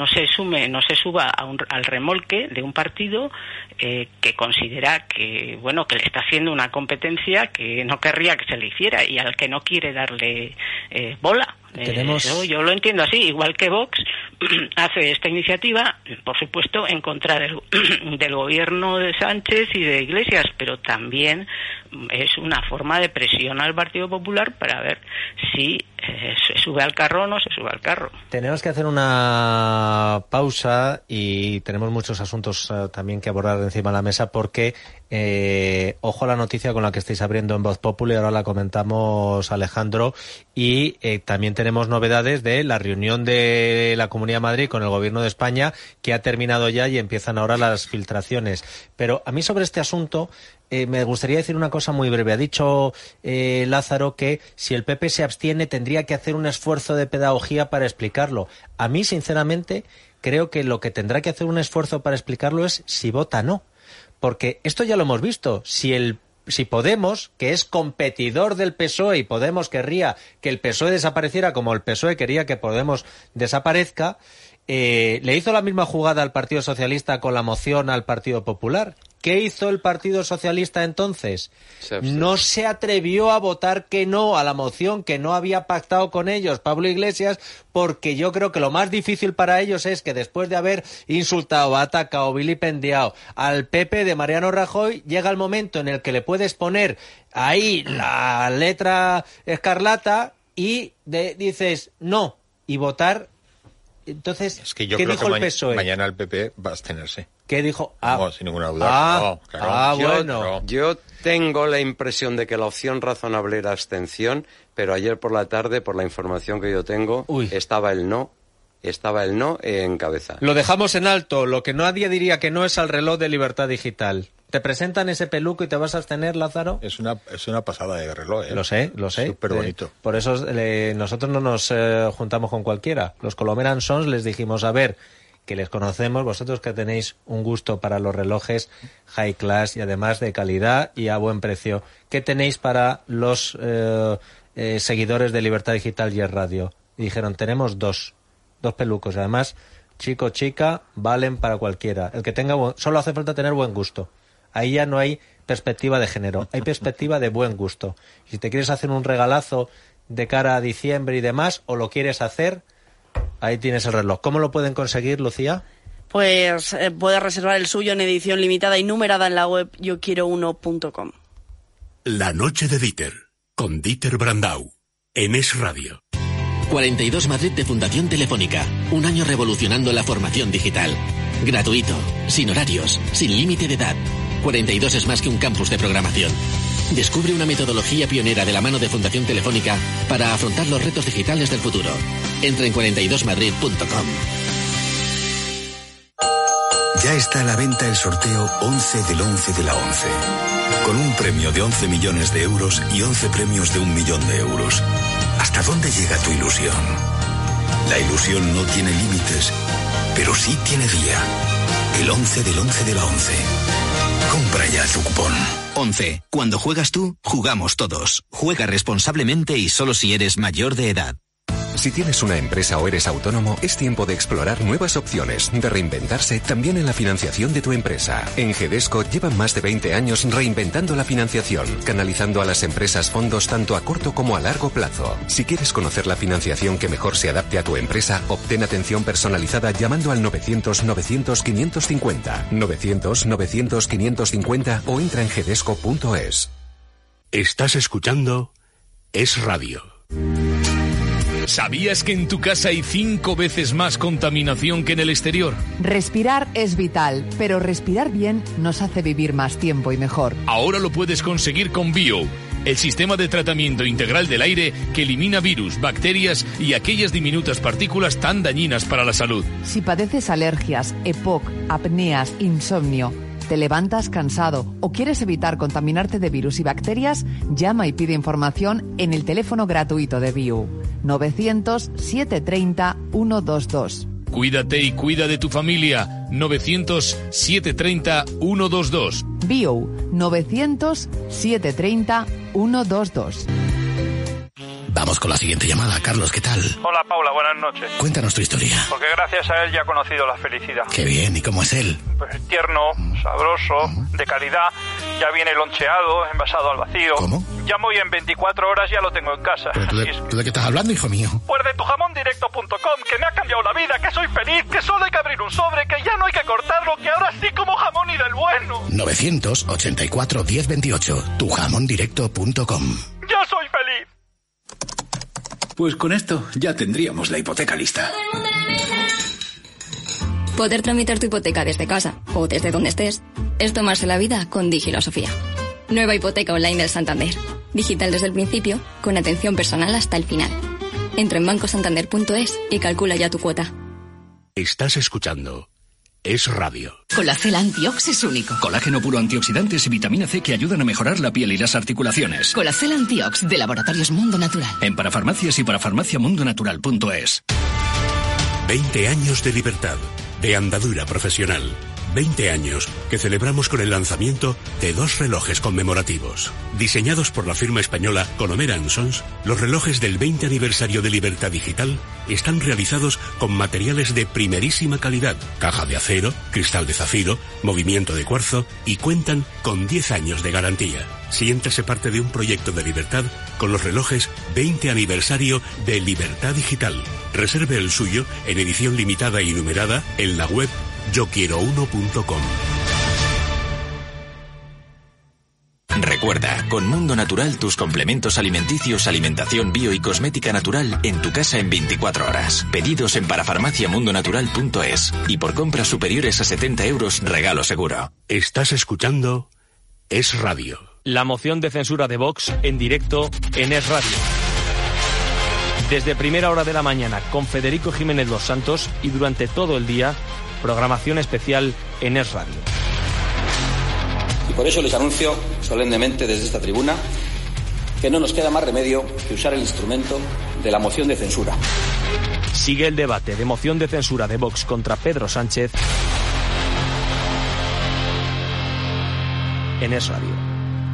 al remolque de un partido que considera que le está haciendo una competencia que no querría que se le hiciera, y al que no quiere darle bola. Yo lo entiendo así, igual que Vox hace esta iniciativa, por supuesto, en contra del gobierno de Sánchez y de Iglesias, pero también es una forma de presión al Partido Popular para ver si se sube al carro o no se sube al carro. Tenemos que hacer una pausa, y tenemos muchos asuntos también que abordar encima de la mesa, porque ojo a la noticia con la que estáis abriendo en Voz Populi, ahora la comentamos, Alejandro, y también tenemos novedades de la reunión de la Comunidad de Madrid con el Gobierno de España, que ha terminado ya y empiezan ahora las filtraciones. Pero a mí sobre este asunto me gustaría decir una cosa muy breve. Ha dicho Lázaro que si el PP se abstiene tendría que hacer un esfuerzo de pedagogía para explicarlo. A mí, sinceramente, creo que lo que tendrá que hacer un esfuerzo para explicarlo es si vota no. Porque esto ya lo hemos visto. Si Podemos, que es competidor del PSOE, y Podemos querría que el PSOE desapareciera como el PSOE quería que Podemos desaparezca, le hizo la misma jugada al Partido Socialista con la moción al Partido Popular. ¿Qué hizo el Partido Socialista entonces? No se atrevió a votar que no a la moción que no había pactado con ellos Pablo Iglesias, porque yo creo que lo más difícil para ellos es que después de haber insultado, atacado, vilipendiado al PP de Mariano Rajoy, llega el momento en el que le puedes poner ahí la letra escarlata y dices no, y votar. Entonces, es que yo ¿qué creo dijo que el PSOE? Mañana el PP va a abstenerse. ¿Qué dijo? No, sin ninguna duda. Bueno. Yo tengo la impresión de que la opción razonable era abstención, pero ayer por la tarde, por la información que yo tengo, estaba el no en cabeza. Lo dejamos en alto. Lo que nadie diría que no es al reloj de Libertad Digital. ¿Te presentan ese peluco y te vas a abstener, Lázaro? Es una pasada de reloj, ¿eh? Lo sé. Súper bonito. Por eso nosotros no nos juntamos con cualquiera. Los Colomeran Sons les dijimos, a ver, que les conocemos, vosotros que tenéis un gusto para los relojes high class y además de calidad y a buen precio, ¿qué tenéis para los seguidores de Libertad Digital y Radio? Y dijeron, tenemos dos pelucos, además, chico, chica, valen para cualquiera. El que tenga solo hace falta tener buen gusto. Ahí ya no hay perspectiva de género, hay perspectiva de buen gusto. Si te quieres hacer un regalazo de cara a diciembre y demás, o lo quieres hacer, ahí tienes el reloj. ¿Cómo lo pueden conseguir, Lucía? Pues puedes reservar el suyo en edición limitada y numerada en la web yoquierouno.com. La noche de Dieter, con Dieter Brandau, en Es Radio. 42 Madrid de Fundación Telefónica. Un año revolucionando la formación digital. Gratuito, sin horarios, sin límite de edad. 42 es más que un campus de programación. Descubre una metodología pionera de la mano de Fundación Telefónica para afrontar los retos digitales del futuro. Entra en 42madrid.com. Ya está a la venta el sorteo 11 del 11 de la 11. Con un premio de 11 millones de euros y 11 premios de 1 millón de euros. ¿Hasta dónde llega tu ilusión? La ilusión no tiene límites, pero sí tiene día. El 11 del 11 de la 11. Compra ya tu cupón. 11. Cuando juegas tú, jugamos todos. Juega responsablemente y solo si eres mayor de edad. Si tienes una empresa o eres autónomo, es tiempo de explorar nuevas opciones, de reinventarse también en la financiación de tu empresa. En GEDESCO llevan más de 20 años reinventando la financiación, canalizando a las empresas fondos tanto a corto como a largo plazo. Si quieres conocer la financiación que mejor se adapte a tu empresa, obtén atención personalizada llamando al 900-900-550, 900-900-550 o entra en gedesco.es. Estás escuchando Es Radio. ¿Sabías que en tu casa hay 5 veces más contaminación que en el exterior? Respirar es vital, pero respirar bien nos hace vivir más tiempo y mejor. Ahora lo puedes conseguir con Bio, el sistema de tratamiento integral del aire que elimina virus, bacterias y aquellas diminutas partículas tan dañinas para la salud. Si padeces alergias, EPOC, apneas, insomnio, te levantas cansado o quieres evitar contaminarte de virus y bacterias, llama y pide información en el teléfono gratuito de Bio, 900-730-122. Cuídate y cuida de tu familia, 900-730-122. Bio, 900-730-122. Vamos con la siguiente llamada. Carlos, ¿qué tal? Hola, Paula, buenas noches. Cuéntanos tu historia. Porque gracias a él ya he conocido la felicidad. Qué bien, ¿y cómo es él? Pues tierno, sabroso, de calidad. Ya viene loncheado, envasado al vacío. ¿Cómo? Llamo y en 24 horas ya lo tengo en casa. ¿Pero tú de qué estás hablando, hijo mío? Pues de tujamondirecto.com, que me ha cambiado la vida, que soy feliz, que solo hay que abrir un sobre, que ya no hay que cortarlo, que ahora sí como jamón y del bueno. 984 1028, tujamondirecto.com. ¡Yo soy feliz! Pues con esto ya tendríamos la hipoteca lista. Poder tramitar tu hipoteca desde casa o desde donde estés es tomarse la vida con Digilosofía. Nueva hipoteca online del Santander. Digital desde el principio, con atención personal hasta el final. Entra en bancosantander.es y calcula ya tu cuota. Estás escuchando Es Radio. Colacel Antiox es único. Colágeno puro, antioxidantes y vitamina C que ayudan a mejorar la piel y las articulaciones. Colacel Antiox de Laboratorios Mundo Natural. En parafarmacias y parafarmaciamundonatural.es. 20 años de libertad, de andadura profesional. 20 años que celebramos con el lanzamiento de 2 relojes conmemorativos. Diseñados por la firma española Colomera & Sons, los relojes del 20 aniversario de Libertad Digital están realizados con materiales de primerísima calidad, caja de acero, cristal de zafiro, movimiento de cuarzo y cuentan con 10 años de garantía. Siéntase parte de un proyecto de libertad con los relojes 20 aniversario de Libertad Digital. Reserve el suyo en edición limitada y numerada en la web yoquierouno.com. Recuerda, con Mundo Natural tus complementos alimenticios, alimentación bio y cosmética natural en tu casa en 24 horas. Pedidos en parafarmaciamundonatural.es y por compras superiores a 70 euros regalo seguro. Estás escuchando Es Radio. La moción de censura de Vox en directo en Es Radio. Desde primera hora de la mañana con Federico Jiménez Los Santos y durante todo el día, programación especial en Es Radio. Y por eso les anuncio solemnemente desde esta tribuna que no nos queda más remedio que usar el instrumento de la moción de censura. Sigue el debate de moción de censura de Vox contra Pedro Sánchez en Es Radio.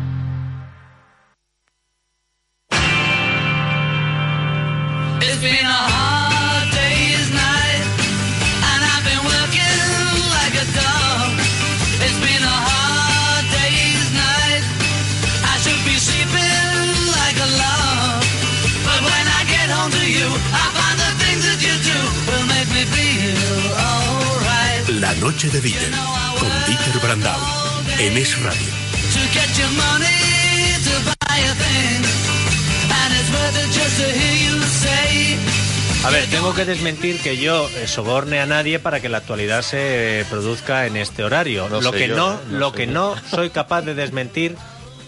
It's been a hard day's night, and I've been working like a dog. It's been a hard day's night, I should be sleeping like a log. But when I get home to you, I find the things that you do will make me feel alright. La noche de Dieter, con Dieter Brandau, en Es Radio. To get your money to buy a thing, and it's worth it just to hear you say. A ver, tengo que desmentir que yo soborne a nadie para que la actualidad se produzca en este horario. Lo que no soy capaz de desmentir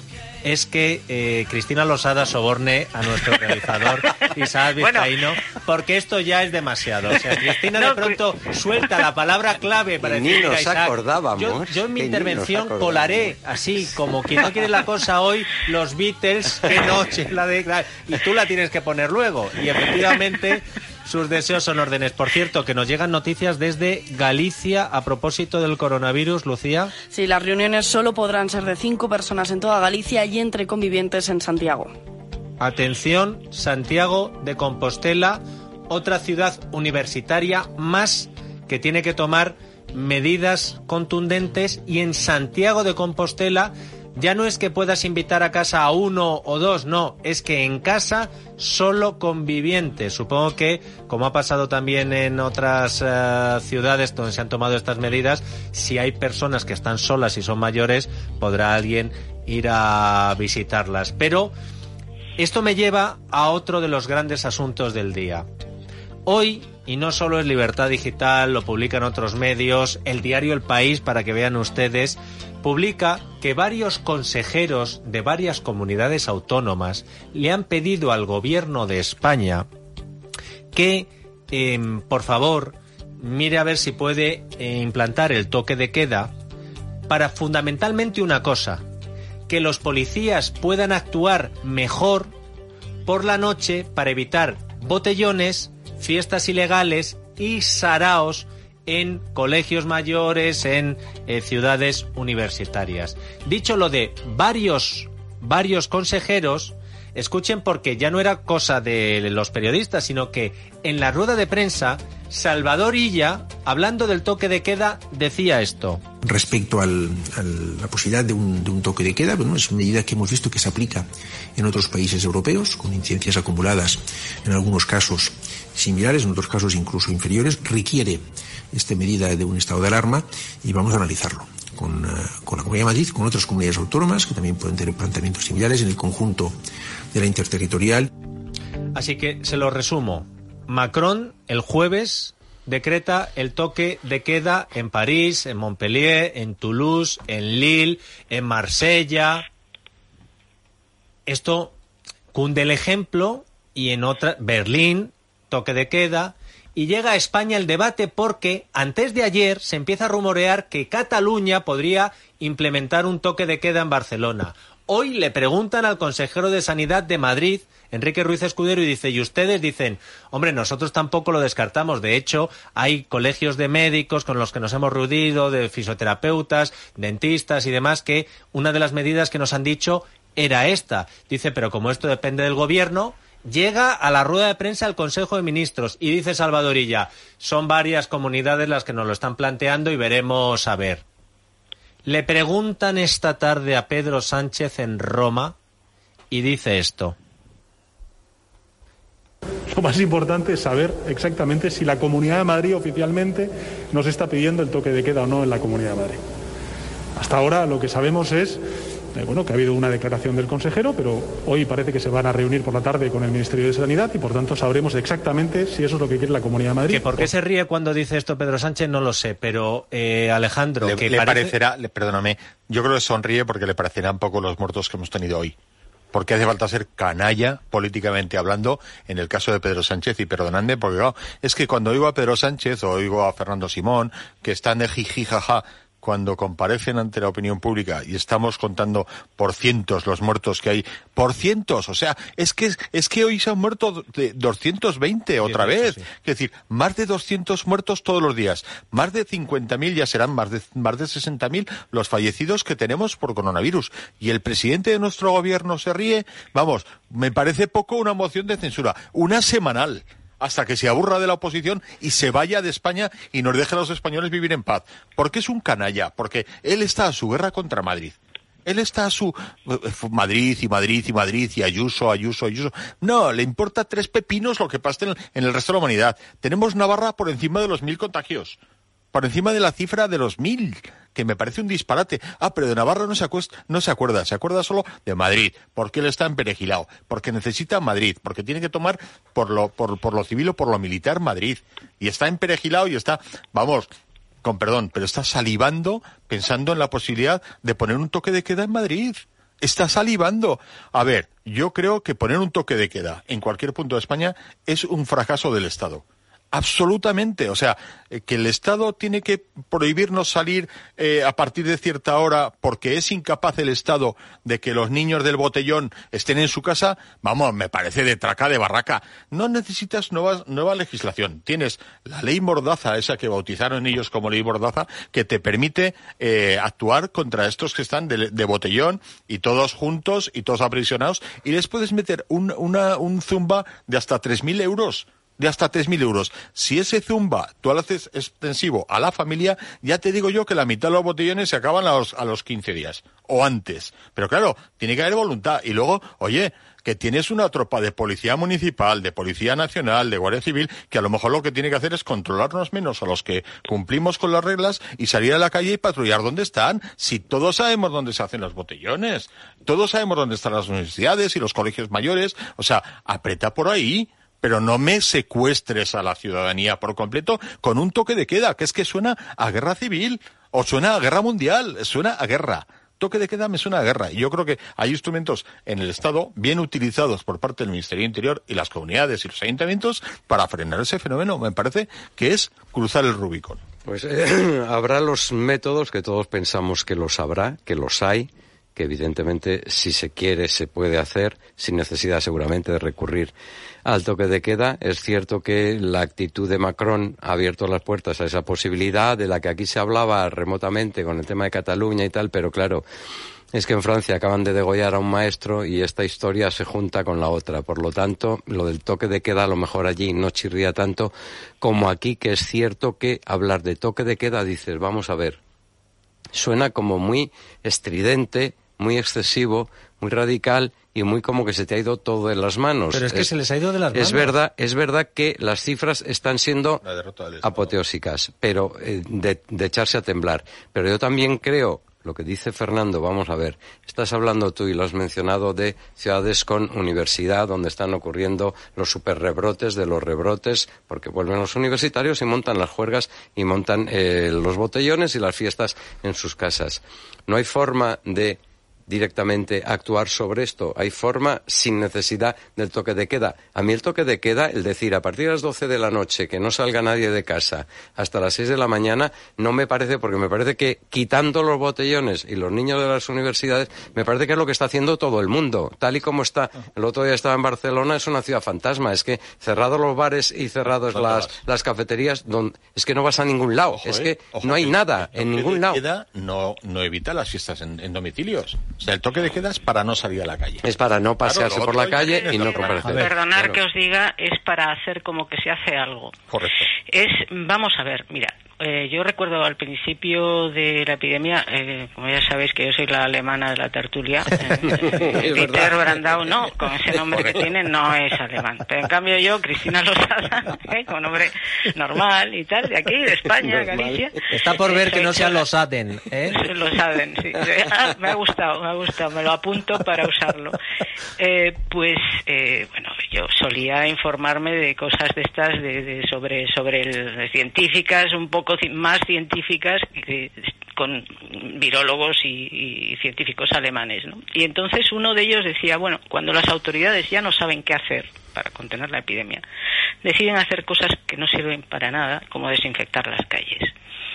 es que Cristina Losada soborne a nuestro realizador Isaac Vizcaíno, porque esto ya es demasiado. O sea, Cristina de pronto suelta la palabra clave para decir a Isaac, yo en mi intervención colaré, así como quien no quiere la cosa hoy, los Beatles, qué noche, y tú la tienes que poner luego. Y efectivamente sus deseos son órdenes. Por cierto, que nos llegan noticias desde Galicia a propósito del coronavirus, Lucía. Sí, las reuniones solo podrán ser de 5 personas en toda Galicia y entre convivientes en Santiago. Atención, Santiago de Compostela, otra ciudad universitaria más que tiene que tomar medidas contundentes, y en Santiago de Compostela ya no es que puedas invitar a casa a 1 o 2, no, es que en casa solo convivientes. Supongo que, como ha pasado también en otras ciudades donde se han tomado estas medidas, si hay personas que están solas y son mayores, podrá alguien ir a visitarlas. Pero esto me lleva a otro de los grandes asuntos del día. Hoy, y no solo es Libertad Digital, lo publican otros medios, el diario El País, para que vean ustedes, publica que varios consejeros de varias comunidades autónomas le han pedido al gobierno de España que, por favor, mire a ver si puede implantar el toque de queda para fundamentalmente una cosa, que los policías puedan actuar mejor por la noche para evitar botellones, fiestas ilegales y saraos en colegios mayores, en ciudades universitarias. Dicho lo de varios consejeros, escuchen, porque ya no era cosa de los periodistas, sino que en la rueda de prensa, Salvador Illa, hablando del toque de queda, decía esto. Respecto a la posibilidad de un toque de queda, bueno, es una medida que hemos visto que se aplica en otros países europeos, con incidencias acumuladas en algunos casos similares, en otros casos incluso inferiores. Requiere esta medida de un estado de alarma y vamos a analizarlo con la Comunidad de Madrid, con otras comunidades autónomas que también pueden tener planteamientos similares en el conjunto de la interterritorial. Así que se lo resumo. Macron el jueves decreta el toque de queda en París, en Montpellier, en Toulouse, en Lille, en Marsella. Esto cunde el ejemplo, y en otra, Berlín, toque de queda. Y llega a España el debate porque antes de ayer se empieza a rumorear que Cataluña podría implementar un toque de queda en Barcelona. Hoy le preguntan al consejero de Sanidad de Madrid, Enrique Ruiz Escudero, y dice, y ustedes dicen, hombre, nosotros tampoco lo descartamos. De hecho, hay colegios de médicos con los que nos hemos reunido, de fisioterapeutas, dentistas y demás, que una de las medidas que nos han dicho era esta. Dice, pero como esto depende del gobierno, llega a la rueda de prensa el Consejo de Ministros y dice Salvador Illa, son varias comunidades las que nos lo están planteando y veremos a ver. Le preguntan esta tarde a Pedro Sánchez en Roma y dice esto. Lo más importante es saber exactamente si la Comunidad de Madrid oficialmente nos está pidiendo el toque de queda o no en la Comunidad de Madrid. Hasta ahora lo que sabemos es que ha habido una declaración del consejero, pero hoy parece que se van a reunir por la tarde con el Ministerio de Sanidad y por tanto sabremos exactamente si eso es lo que quiere la Comunidad de Madrid. Que por qué se ríe cuando dice esto Pedro Sánchez no lo sé, pero Alejandro, le parecerá, perdóname, yo creo que sonríe porque le parecerán poco los muertos que hemos tenido hoy. Porque hace falta ser canalla, políticamente hablando, en el caso de Pedro Sánchez, y perdonadme, porque claro, es que cuando oigo a Pedro Sánchez o oigo a Fernando Simón, que están de jiji jaja, cuando comparecen ante la opinión pública y estamos contando por cientos los muertos que hay, por cientos, o sea, es que hoy se han muerto de 220 otra vez, sí. Es decir, más de 200 muertos todos los días, más de 50.000, ya serán más de 60.000 los fallecidos que tenemos por coronavirus, y el presidente de nuestro gobierno se ríe. Vamos, me parece poco una moción de censura, una semanal, hasta que se aburra de la oposición y se vaya de España y nos deje a los españoles vivir en paz. Porque es un canalla, porque él está a su guerra contra Madrid. Él está a su Madrid y Ayuso. No, le importa 3 pepinos lo que pasa en el resto de la humanidad. Tenemos Navarra por encima de los 1.000 contagios. Por encima de la cifra de los 1.000, que me parece un disparate. Pero de Navarra no se acuerda, se acuerda solo de Madrid, porque él está emperejilado, porque necesita Madrid, porque tiene que tomar por lo civil o por lo militar Madrid, y está emperejilado y está, vamos, con perdón, pero está salivando pensando en la posibilidad de poner un toque de queda en Madrid. está salivando. A ver, yo creo que poner un toque de queda en cualquier punto de España es un fracaso del Estado. Absolutamente. O sea, que el Estado tiene que prohibirnos salir a partir de cierta hora porque es incapaz el Estado de que los niños del botellón estén en su casa, vamos, me parece de traca de barraca. No necesitas nueva legislación. Tienes la ley Mordaza, esa que bautizaron ellos como ley Mordaza, que te permite actuar contra estos que están de botellón y todos juntos y todos aprisionados, y les puedes meter un zumba de hasta 3.000 euros. De hasta 3.000 euros. Si ese zumba tú lo haces extensivo a la familia, ya te digo yo que la mitad de los botellones se acaban a los 15 días. O antes. Pero claro, tiene que haber voluntad. Y luego, oye, que tienes una tropa de policía municipal, de policía nacional, de guardia civil, que a lo mejor lo que tiene que hacer es controlarnos menos a los que cumplimos con las reglas y salir a la calle y patrullar dónde están. Si todos sabemos dónde se hacen los botellones, todos sabemos dónde están las universidades y los colegios mayores. O sea, aprieta por ahí. Pero no me secuestres a la ciudadanía por completo con un toque de queda, que es que suena a guerra civil o suena a guerra mundial, suena a guerra. Toque de queda me suena a guerra. Y yo creo que hay instrumentos en el Estado bien utilizados por parte del Ministerio de Interior y las comunidades y los ayuntamientos para frenar ese fenómeno. Me parece que es cruzar el Rubicón. Pues habrá los métodos que todos pensamos que los habrá, que los hay, que evidentemente si se quiere se puede hacer sin necesidad seguramente de recurrir al toque de queda. Es cierto que la actitud de Macron ha abierto las puertas a esa posibilidad de la que aquí se hablaba remotamente con el tema de Cataluña y tal, pero claro, es que en Francia acaban de degollar a un maestro y esta historia se junta con la otra. Por lo tanto, lo del toque de queda a lo mejor allí no chirría tanto como aquí, que es cierto que hablar de toque de queda dices, vamos a ver, suena como muy estridente, muy excesivo, muy radical y muy como que se te ha ido todo de las manos. Pero es que se les ha ido de las manos. Es verdad que las cifras están siendo apoteósicas, pero de echarse a temblar. Pero yo también creo, lo que dice Fernando, vamos a ver, estás hablando tú y lo has mencionado de ciudades con universidad donde están ocurriendo los superrebrotes de los rebrotes, porque vuelven los universitarios y montan las juergas y montan los botellones y las fiestas en sus casas. No hay forma de directamente actuar sobre esto. Hay forma sin necesidad del toque de queda. A mí el toque de queda, el decir a partir de las 12 de la noche que no salga nadie de casa hasta las 6 de la mañana, no me parece, porque me parece que quitando los botellones y los niños de las universidades, me parece que es lo que está haciendo todo el mundo. Tal y como está, el otro día estaba en Barcelona, es una ciudad fantasma. Es que cerrados los bares y cerrados las cafeterías, es que no vas a ningún lado. Es que no hay nada en ningún lado. Queda no evita las fiestas en domicilios. O sea, el toque de queda es para no salir a la calle. Es para no pasearse por la calle y no compartir. Perdonar que os diga, es para hacer como que se hace algo. Correcto. Vamos a ver, mira, yo recuerdo al principio de la epidemia, como ya sabéis que yo soy la alemana de la tertulia, Peter Brandau no, con ese nombre que tiene no es alemán. Pero en cambio yo, Cristina Losada, con nombre normal y tal, de aquí, de España, Galicia. Está por ver que no sean los Aden, ¿eh? Los Aden, sí. Me ha gustado, me lo apunto para usarlo. Bueno, yo solía informarme de cosas de estas, sobre científicas, un poco más científicas, con virólogos y científicos alemanes, ¿no? Y entonces uno de ellos decía, bueno, cuando las autoridades ya no saben qué hacer para contener la epidemia, deciden hacer cosas que no sirven para nada, como desinfectar las calles.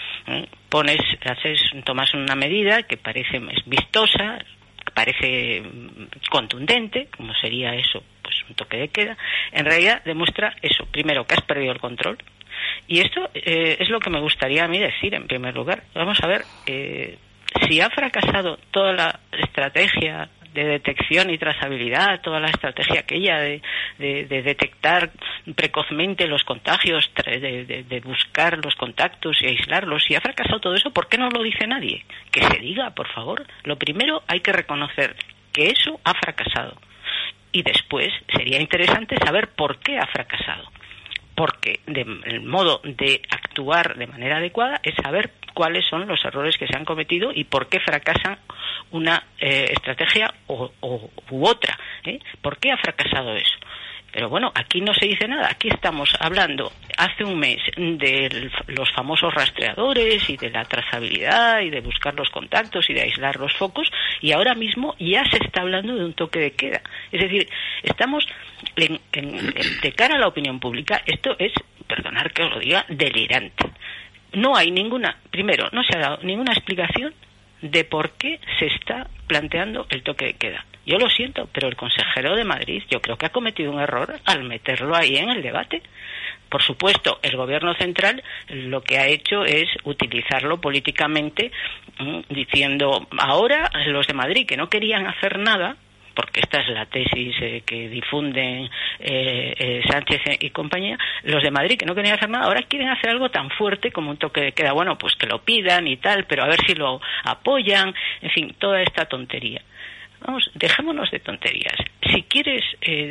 Tomas una medida que parece vistosa, que parece contundente, como sería eso, pues un toque de queda. En realidad demuestra eso, primero, que has perdido el control. Y esto es lo que me gustaría a mí decir en primer lugar. Vamos a ver, si ha fracasado toda la estrategia de detección y trazabilidad, toda la estrategia aquella de detectar precozmente los contagios, de buscar los contactos y aislarlos, si ha fracasado todo eso, ¿por qué no lo dice nadie? Que se diga, por favor. Lo primero, hay que reconocer que eso ha fracasado. Y después sería interesante saber por qué ha fracasado. Porque el modo de actuar de manera adecuada es saber cuáles son los errores que se han cometido y por qué fracasa una estrategia u otra. ¿Por qué ha fracasado eso? Pero bueno, aquí no se dice nada. Aquí estamos hablando hace un mes de los famosos rastreadores y de la trazabilidad y de buscar los contactos y de aislar los focos, y ahora mismo ya se está hablando de un toque de queda. Es decir, estamos de cara a la opinión pública, esto es, perdonar que os lo diga, delirante. No hay primero, no se ha dado ninguna explicación de por qué se está planteando el toque de queda. Yo lo siento, pero el consejero de Madrid yo creo que ha cometido un error al meterlo ahí en el debate. Por supuesto, el gobierno central lo que ha hecho es utilizarlo políticamente, diciendo ahora los de Madrid que no querían hacer nada, porque esta es la tesis que difunden Sánchez y compañía, los de Madrid que no querían hacer nada, ahora quieren hacer algo tan fuerte como un toque de queda. Bueno, pues que lo pidan y tal, pero a ver si lo apoyan, en fin, toda esta tontería. Vamos, dejémonos de tonterías. Si quieres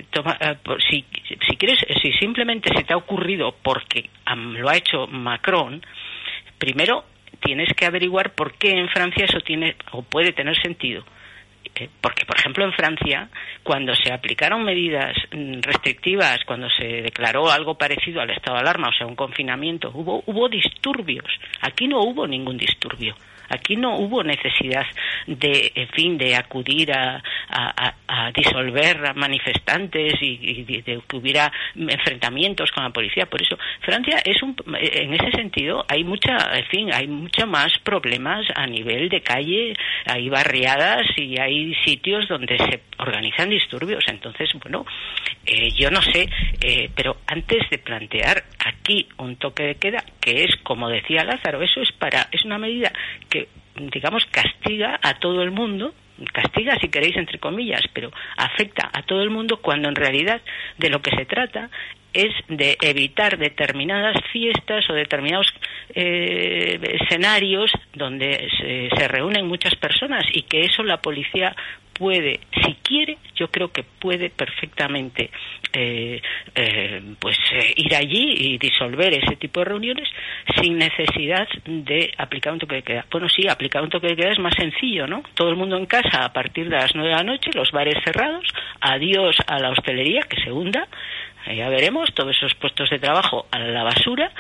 si simplemente se te ha ocurrido porque lo ha hecho Macron, primero tienes que averiguar por qué en Francia eso tiene o puede tener sentido. Porque, por ejemplo, en Francia, cuando se aplicaron medidas restrictivas, cuando se declaró algo parecido al estado de alarma, o sea, un confinamiento, hubo disturbios. Aquí no hubo ningún disturbio. Aquí no hubo necesidad de acudir a disolver a manifestantes y de que hubiera enfrentamientos con la policía. Por eso, Francia en ese sentido, hay mucho más problemas a nivel de calle, hay barriadas y hay sitios donde se organizan disturbios. Entonces, bueno, yo no sé, pero antes de plantear aquí un toque de queda, que es, como decía Lázaro, es una medida que, digamos, castiga a todo el mundo, castiga si queréis entre comillas, pero afecta a todo el mundo, cuando en realidad de lo que se trata es de evitar determinadas fiestas o determinados escenarios donde se reúnen muchas personas, y que eso la policía puede, si quiere, yo creo que puede perfectamente ir allí y disolver ese tipo de reuniones sin necesidad de aplicar un toque de queda. Bueno, sí, aplicar un toque de queda es más sencillo, ¿no? Todo el mundo en casa a partir de las 9 de la noche, los bares cerrados, adiós a la hostelería que se hunda, ya veremos, todos esos puestos de trabajo a la basura,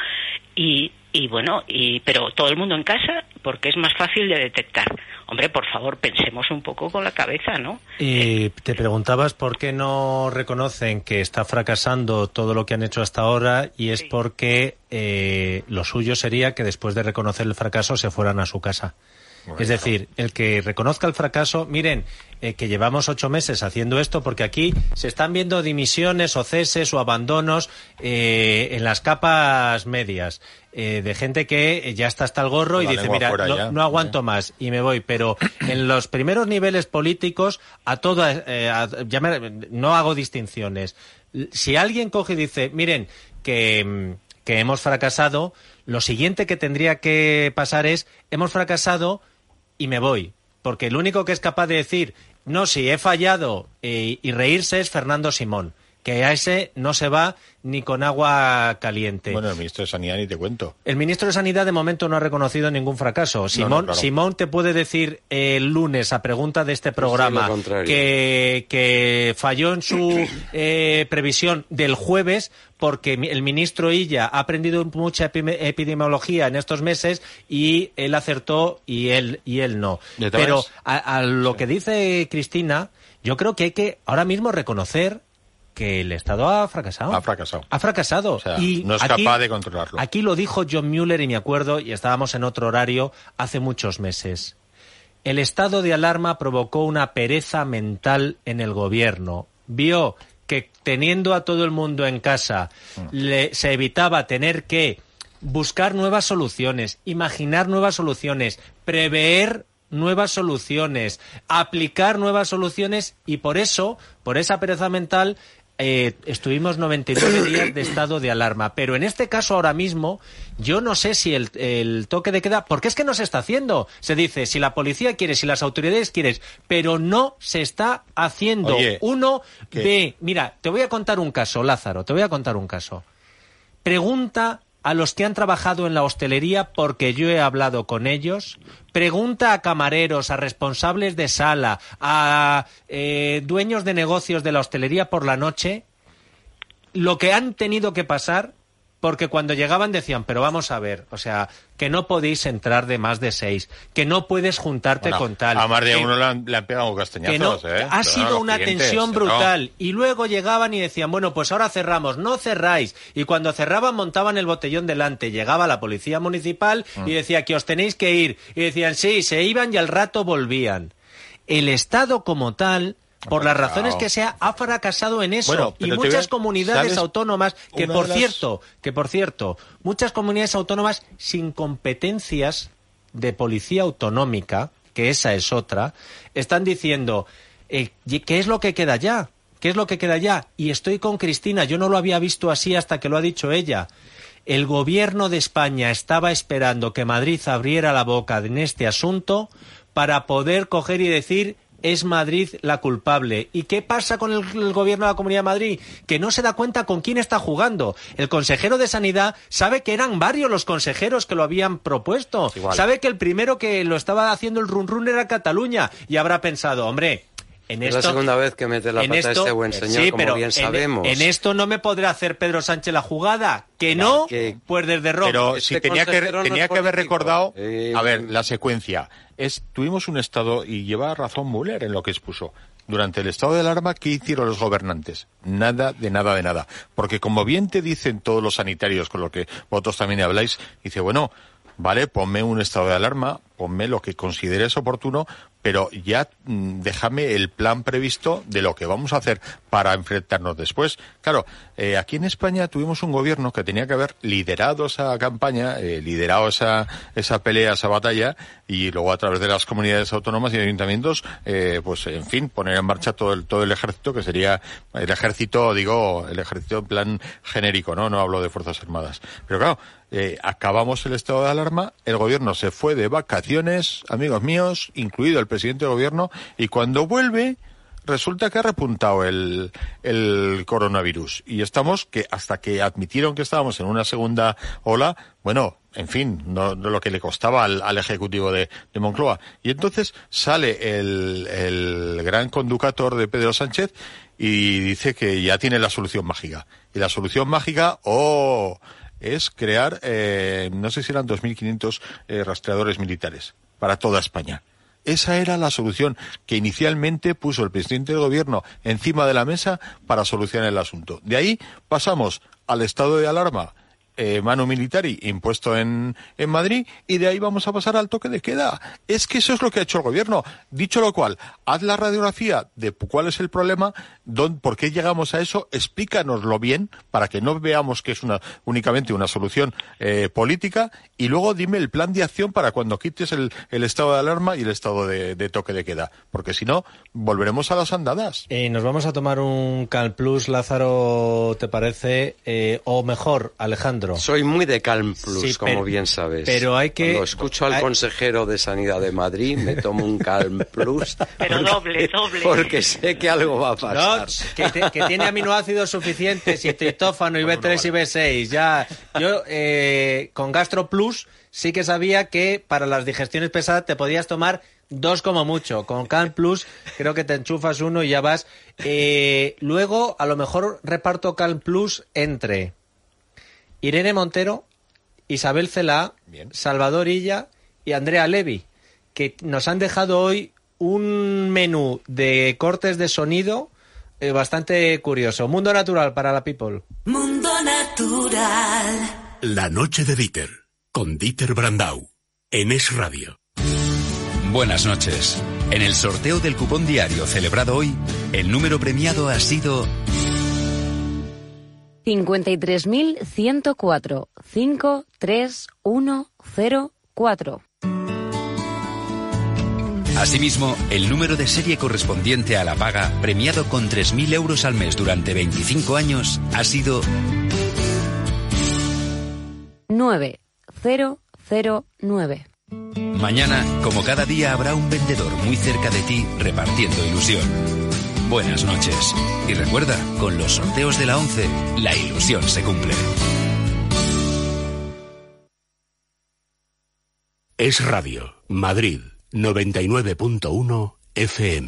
pero todo el mundo en casa, porque es más fácil de detectar. Hombre, por favor, pensemos un poco con la cabeza, ¿no? Y te preguntabas por qué no reconocen que está fracasando todo lo que han hecho hasta ahora, y es porque lo suyo sería que después de reconocer el fracaso se fueran a su casa. Bueno, es decir, el que reconozca el fracaso, miren, que llevamos 8 meses haciendo esto, porque aquí se están viendo dimisiones o ceses o abandonos en las capas medias, de gente que ya está hasta el gorro y dice, mira, no aguanto más y me voy. Pero en los primeros niveles políticos, no hago distinciones. Si alguien coge y dice, miren, que hemos fracasado, lo siguiente que tendría que pasar es, hemos fracasado y me voy. Porque el único que es capaz de decir, no, si he fallado y reírse es Fernando Simón, que a ese no se va ni con agua caliente. Bueno, el ministro de Sanidad ni te cuento. El ministro de Sanidad de momento no ha reconocido ningún fracaso. Simón te puede decir el lunes, a pregunta de este programa, que falló en su previsión del jueves, porque el ministro Illa ha aprendido mucha epidemiología en estos meses y él acertó y él no. Pero a lo que dice Cristina, yo creo que hay que ahora mismo reconocer que el Estado ha fracasado. Ha fracasado. O sea, y no es capaz de controlarlo. Aquí lo dijo John Mueller, y me acuerdo, y estábamos en otro horario hace muchos meses. El estado de alarma provocó una pereza mental en el gobierno. Vio que teniendo a todo el mundo en casa se evitaba tener que buscar nuevas soluciones, imaginar nuevas soluciones, prever nuevas soluciones, aplicar nuevas soluciones, y por esa pereza mental estuvimos 99 días de estado de alarma. Pero en este caso ahora mismo yo no sé si el toque de queda, porque es que no se está haciendo. Se dice, si la policía quiere, si las autoridades quieren, pero no se está haciendo. Oye, mira, te voy a contar un caso, Lázaro, Pregunta a los que han trabajado en la hostelería, porque yo he hablado con ellos. Pregunta a camareros, a responsables de sala, a dueños de negocios de la hostelería por la noche, lo que han tenido que pasar, porque cuando llegaban decían, pero vamos a ver, o sea, que no podéis entrar de más de 6, que no puedes juntarte con tal. A más de uno le han pegado castañazos, que ha sido una tensión brutal. Y luego llegaban y decían, bueno, pues ahora cerramos, no cerráis. Y cuando cerraban montaban el botellón delante. Llegaba la policía municipal y decía que os tenéis que ir. Y decían, sí, se iban y al rato volvían. El Estado como tal, por las razones que sea, ha fracasado en eso. Bueno, y muchas comunidades autónomas, que por cierto, muchas comunidades autónomas sin competencias de policía autonómica, que esa es otra, están diciendo, ¿qué es lo que queda ya? ¿Qué es lo que queda ya? Y estoy con Cristina, yo no lo había visto así hasta que lo ha dicho ella. El gobierno de España estaba esperando que Madrid abriera la boca en este asunto para poder coger y decir, es Madrid la culpable. ¿Y qué pasa con el gobierno de la Comunidad de Madrid? Que no se da cuenta con quién está jugando. El consejero de Sanidad sabe que eran varios los consejeros que lo habían propuesto. Igual. Sabe que el primero que lo estaba haciendo el run era Cataluña. Y habrá pensado, hombre, es la segunda vez que mete la pata este buen señor, sí, como bien sabemos. En esto no me podrá hacer Pedro Sánchez la jugada. Pues desde Roma. Pero si tenía que haber recordado, a ver, la secuencia. Tuvimos un estado, y lleva razón Müller en lo que expuso. Durante el estado de alarma, ¿qué hicieron los gobernantes? Nada. Porque como bien te dicen todos los sanitarios, con lo que vosotros también habláis, dice, bueno, vale, ponme un estado de alarma, ponme lo que consideres oportuno, pero ya déjame el plan previsto de lo que vamos a hacer para enfrentarnos después. Claro, aquí en España tuvimos un gobierno que tenía que haber liderado esa campaña, liderado esa pelea, esa batalla, y luego a través de las comunidades autónomas y ayuntamientos, pues en fin, poner en marcha todo el ejército, que sería el ejército en plan genérico, no hablo de Fuerzas Armadas. Pero claro, acabamos el estado de alarma, el gobierno se fue de vacaciones, amigos míos, incluido el presidente de gobierno, y cuando vuelve resulta que ha repuntado el coronavirus. Y estamos hasta que admitieron que estábamos en una segunda ola, bueno, en fin, no lo que le costaba al ejecutivo de Moncloa. Y entonces sale el gran conductor de Pedro Sánchez y dice que ya tiene la solución mágica. Y la solución mágica, es crear, no sé si eran 2.500 rastreadores militares para toda España. Esa era la solución que inicialmente puso el presidente del gobierno encima de la mesa para solucionar el asunto. De ahí pasamos al estado de alarma manu militari impuesto en Madrid, y de ahí vamos a pasar al toque de queda. Es que eso es lo que ha hecho el gobierno. Dicho lo cual, haz la radiografía de cuál es el problema, por qué llegamos a eso, explícanoslo bien para que no veamos que es únicamente una solución política, y luego dime el plan de acción para cuando quites el estado de alarma y el estado de toque de queda, porque si no, volveremos a las andadas. Nos vamos a tomar un Calm Plus, Lázaro, ¿te parece? O mejor, Alejandro. Soy muy de Calm Plus, sí, como bien sabes. Pero hay que... Cuando escucho al consejero de Sanidad de Madrid, me tomo un Calm Plus. Pero doble. Porque sé que algo va a pasar. No, que tiene aminoácidos suficientes, y triptófano, y B3 y B6. Ya, yo con Gastro Plus sí que sabía que para las digestiones pesadas te podías tomar 2 como mucho. Con Calm Plus creo que te enchufas uno y ya vas. Luego, a lo mejor reparto Calm Plus entre Irene Montero, Isabel Celaá, Salvador Illa y Andrea Levy, que nos han dejado hoy un menú de cortes de sonido bastante curioso. Mundo Natural para la People. Mundo Natural. La noche de Dieter, con Dieter Brandau, en Es Radio. Buenas noches. En el sorteo del cupón diario celebrado hoy, el número premiado ha sido 53.104 53104. Asimismo, el número de serie correspondiente a la paga, premiado con 3.000 euros al mes durante 25 años, ha sido 9009. Mañana, como cada día, habrá un vendedor muy cerca de ti repartiendo ilusión. Buenas noches. Y recuerda, con los sorteos de la 11, la ilusión se cumple. Es Radio, Madrid, 99.1 FM.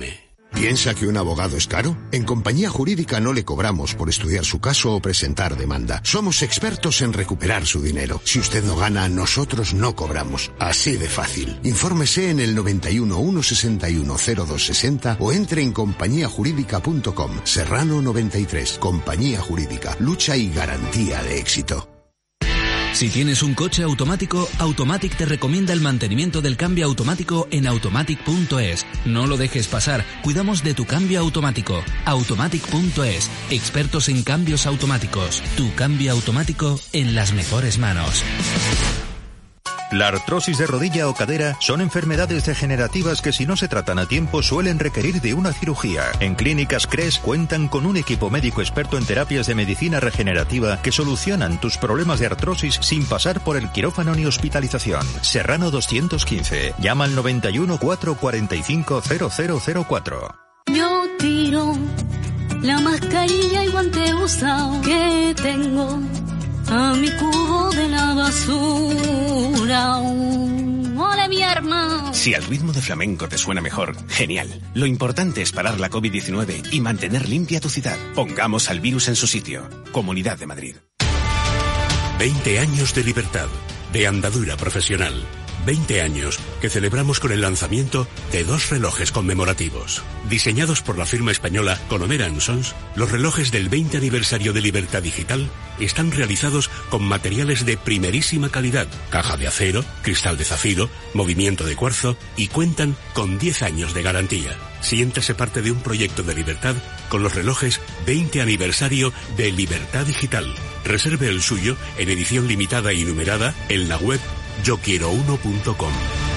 ¿Piensa que un abogado es caro? En Compañía Jurídica no le cobramos por estudiar su caso o presentar demanda. Somos expertos en recuperar su dinero. Si usted no gana, nosotros no cobramos. Así de fácil. Infórmese en el 91 161 0260 o entre en compañíajurídica.com. Serrano 93. Compañía Jurídica. Lucha y garantía de éxito. Si tienes un coche automático, Automatic te recomienda el mantenimiento del cambio automático en automatic.es. No lo dejes pasar, cuidamos de tu cambio automático. Automatic.es, expertos en cambios automáticos. Tu cambio automático en las mejores manos. La artrosis de rodilla o cadera son enfermedades degenerativas que si no se tratan a tiempo suelen requerir de una cirugía. En Clínicas CRES cuentan con un equipo médico experto en terapias de medicina regenerativa que solucionan tus problemas de artrosis sin pasar por el quirófano ni hospitalización. Serrano 215. Llama al 91 445 0004. Yo tiro la mascarilla y guante usado que tengo a mi cubo de la basura. ¡Ole, mi hermano! Si el ritmo de flamenco te suena mejor, genial. Lo importante es parar la COVID-19 y mantener limpia tu ciudad. Pongamos al virus en su sitio. Comunidad de Madrid. 20 años de libertad, de andadura profesional. 20 años que celebramos con el lanzamiento de 2 relojes conmemorativos. Diseñados por la firma española Colomera & Sons, los relojes del 20 aniversario de Libertad Digital están realizados con materiales de primerísima calidad, caja de acero, cristal de zafiro, movimiento de cuarzo y cuentan con 10 años de garantía. Siéntase parte de un proyecto de libertad con los relojes 20 aniversario de Libertad Digital. Reserve el suyo en edición limitada y numerada en la web yoquierouno.com.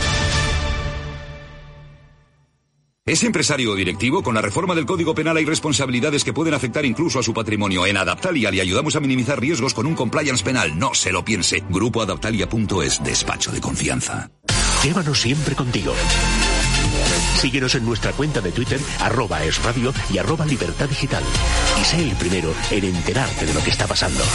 ¿Es empresario o directivo? Con la reforma del Código Penal hay responsabilidades que pueden afectar incluso a su patrimonio. En Adaptalia le ayudamos a minimizar riesgos con un compliance penal. No se lo piense. Grupoadaptalia.es, despacho de confianza. Llévanos siempre contigo. Síguenos en nuestra cuenta de Twitter, @esradio y @libertad digital. Y sé el primero en enterarte de lo que está pasando.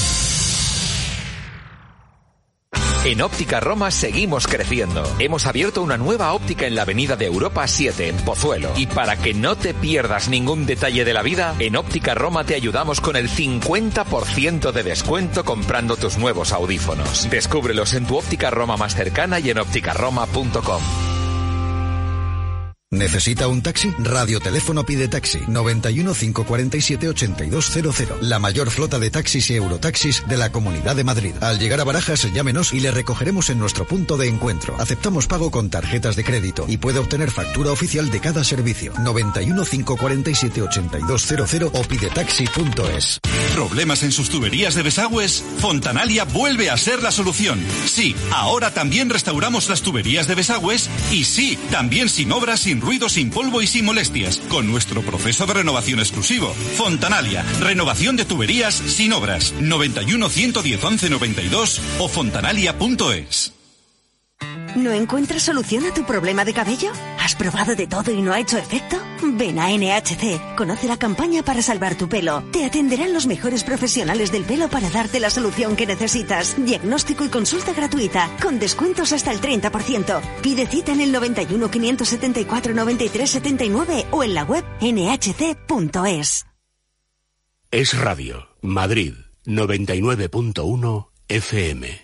En Óptica Roma seguimos creciendo. Hemos abierto una nueva óptica en la avenida de Europa 7, en Pozuelo. Y para que no te pierdas ningún detalle de la vida, en Óptica Roma te ayudamos con el 50% de descuento comprando tus nuevos audífonos. Descúbrelos en tu Óptica Roma más cercana y en ópticaroma.com. ¿Necesita un taxi? Radioteléfono Pide Taxi, 91 547 8200. La mayor flota de taxis y eurotaxis de la Comunidad de Madrid. Al llegar a Barajas, llámenos y le recogeremos en nuestro punto de encuentro. Aceptamos pago con tarjetas de crédito y puede obtener factura oficial de cada servicio. 91 547 8200 o pidetaxi.es. ¿Problemas en sus tuberías de desagües? Fontanalia vuelve a ser la solución. Sí, ahora también restauramos las tuberías de desagües y sí, también sin obras, sin ruido, sin polvo y sin molestias, con nuestro proceso de renovación exclusivo. Fontanalia, renovación de tuberías sin obras. 91 110 11 92 o fontanalia.es. ¿No encuentras solución a tu problema de cabello? ¿Has probado de todo y no ha hecho efecto? Ven a NHC, conoce la campaña para salvar tu pelo. Te atenderán los mejores profesionales del pelo para darte la solución que necesitas. Diagnóstico y consulta gratuita, con descuentos hasta el 30%. Pide cita en el 91 574 93 79 o en la web nhc.es. Es Radio, Madrid, 99.1 FM.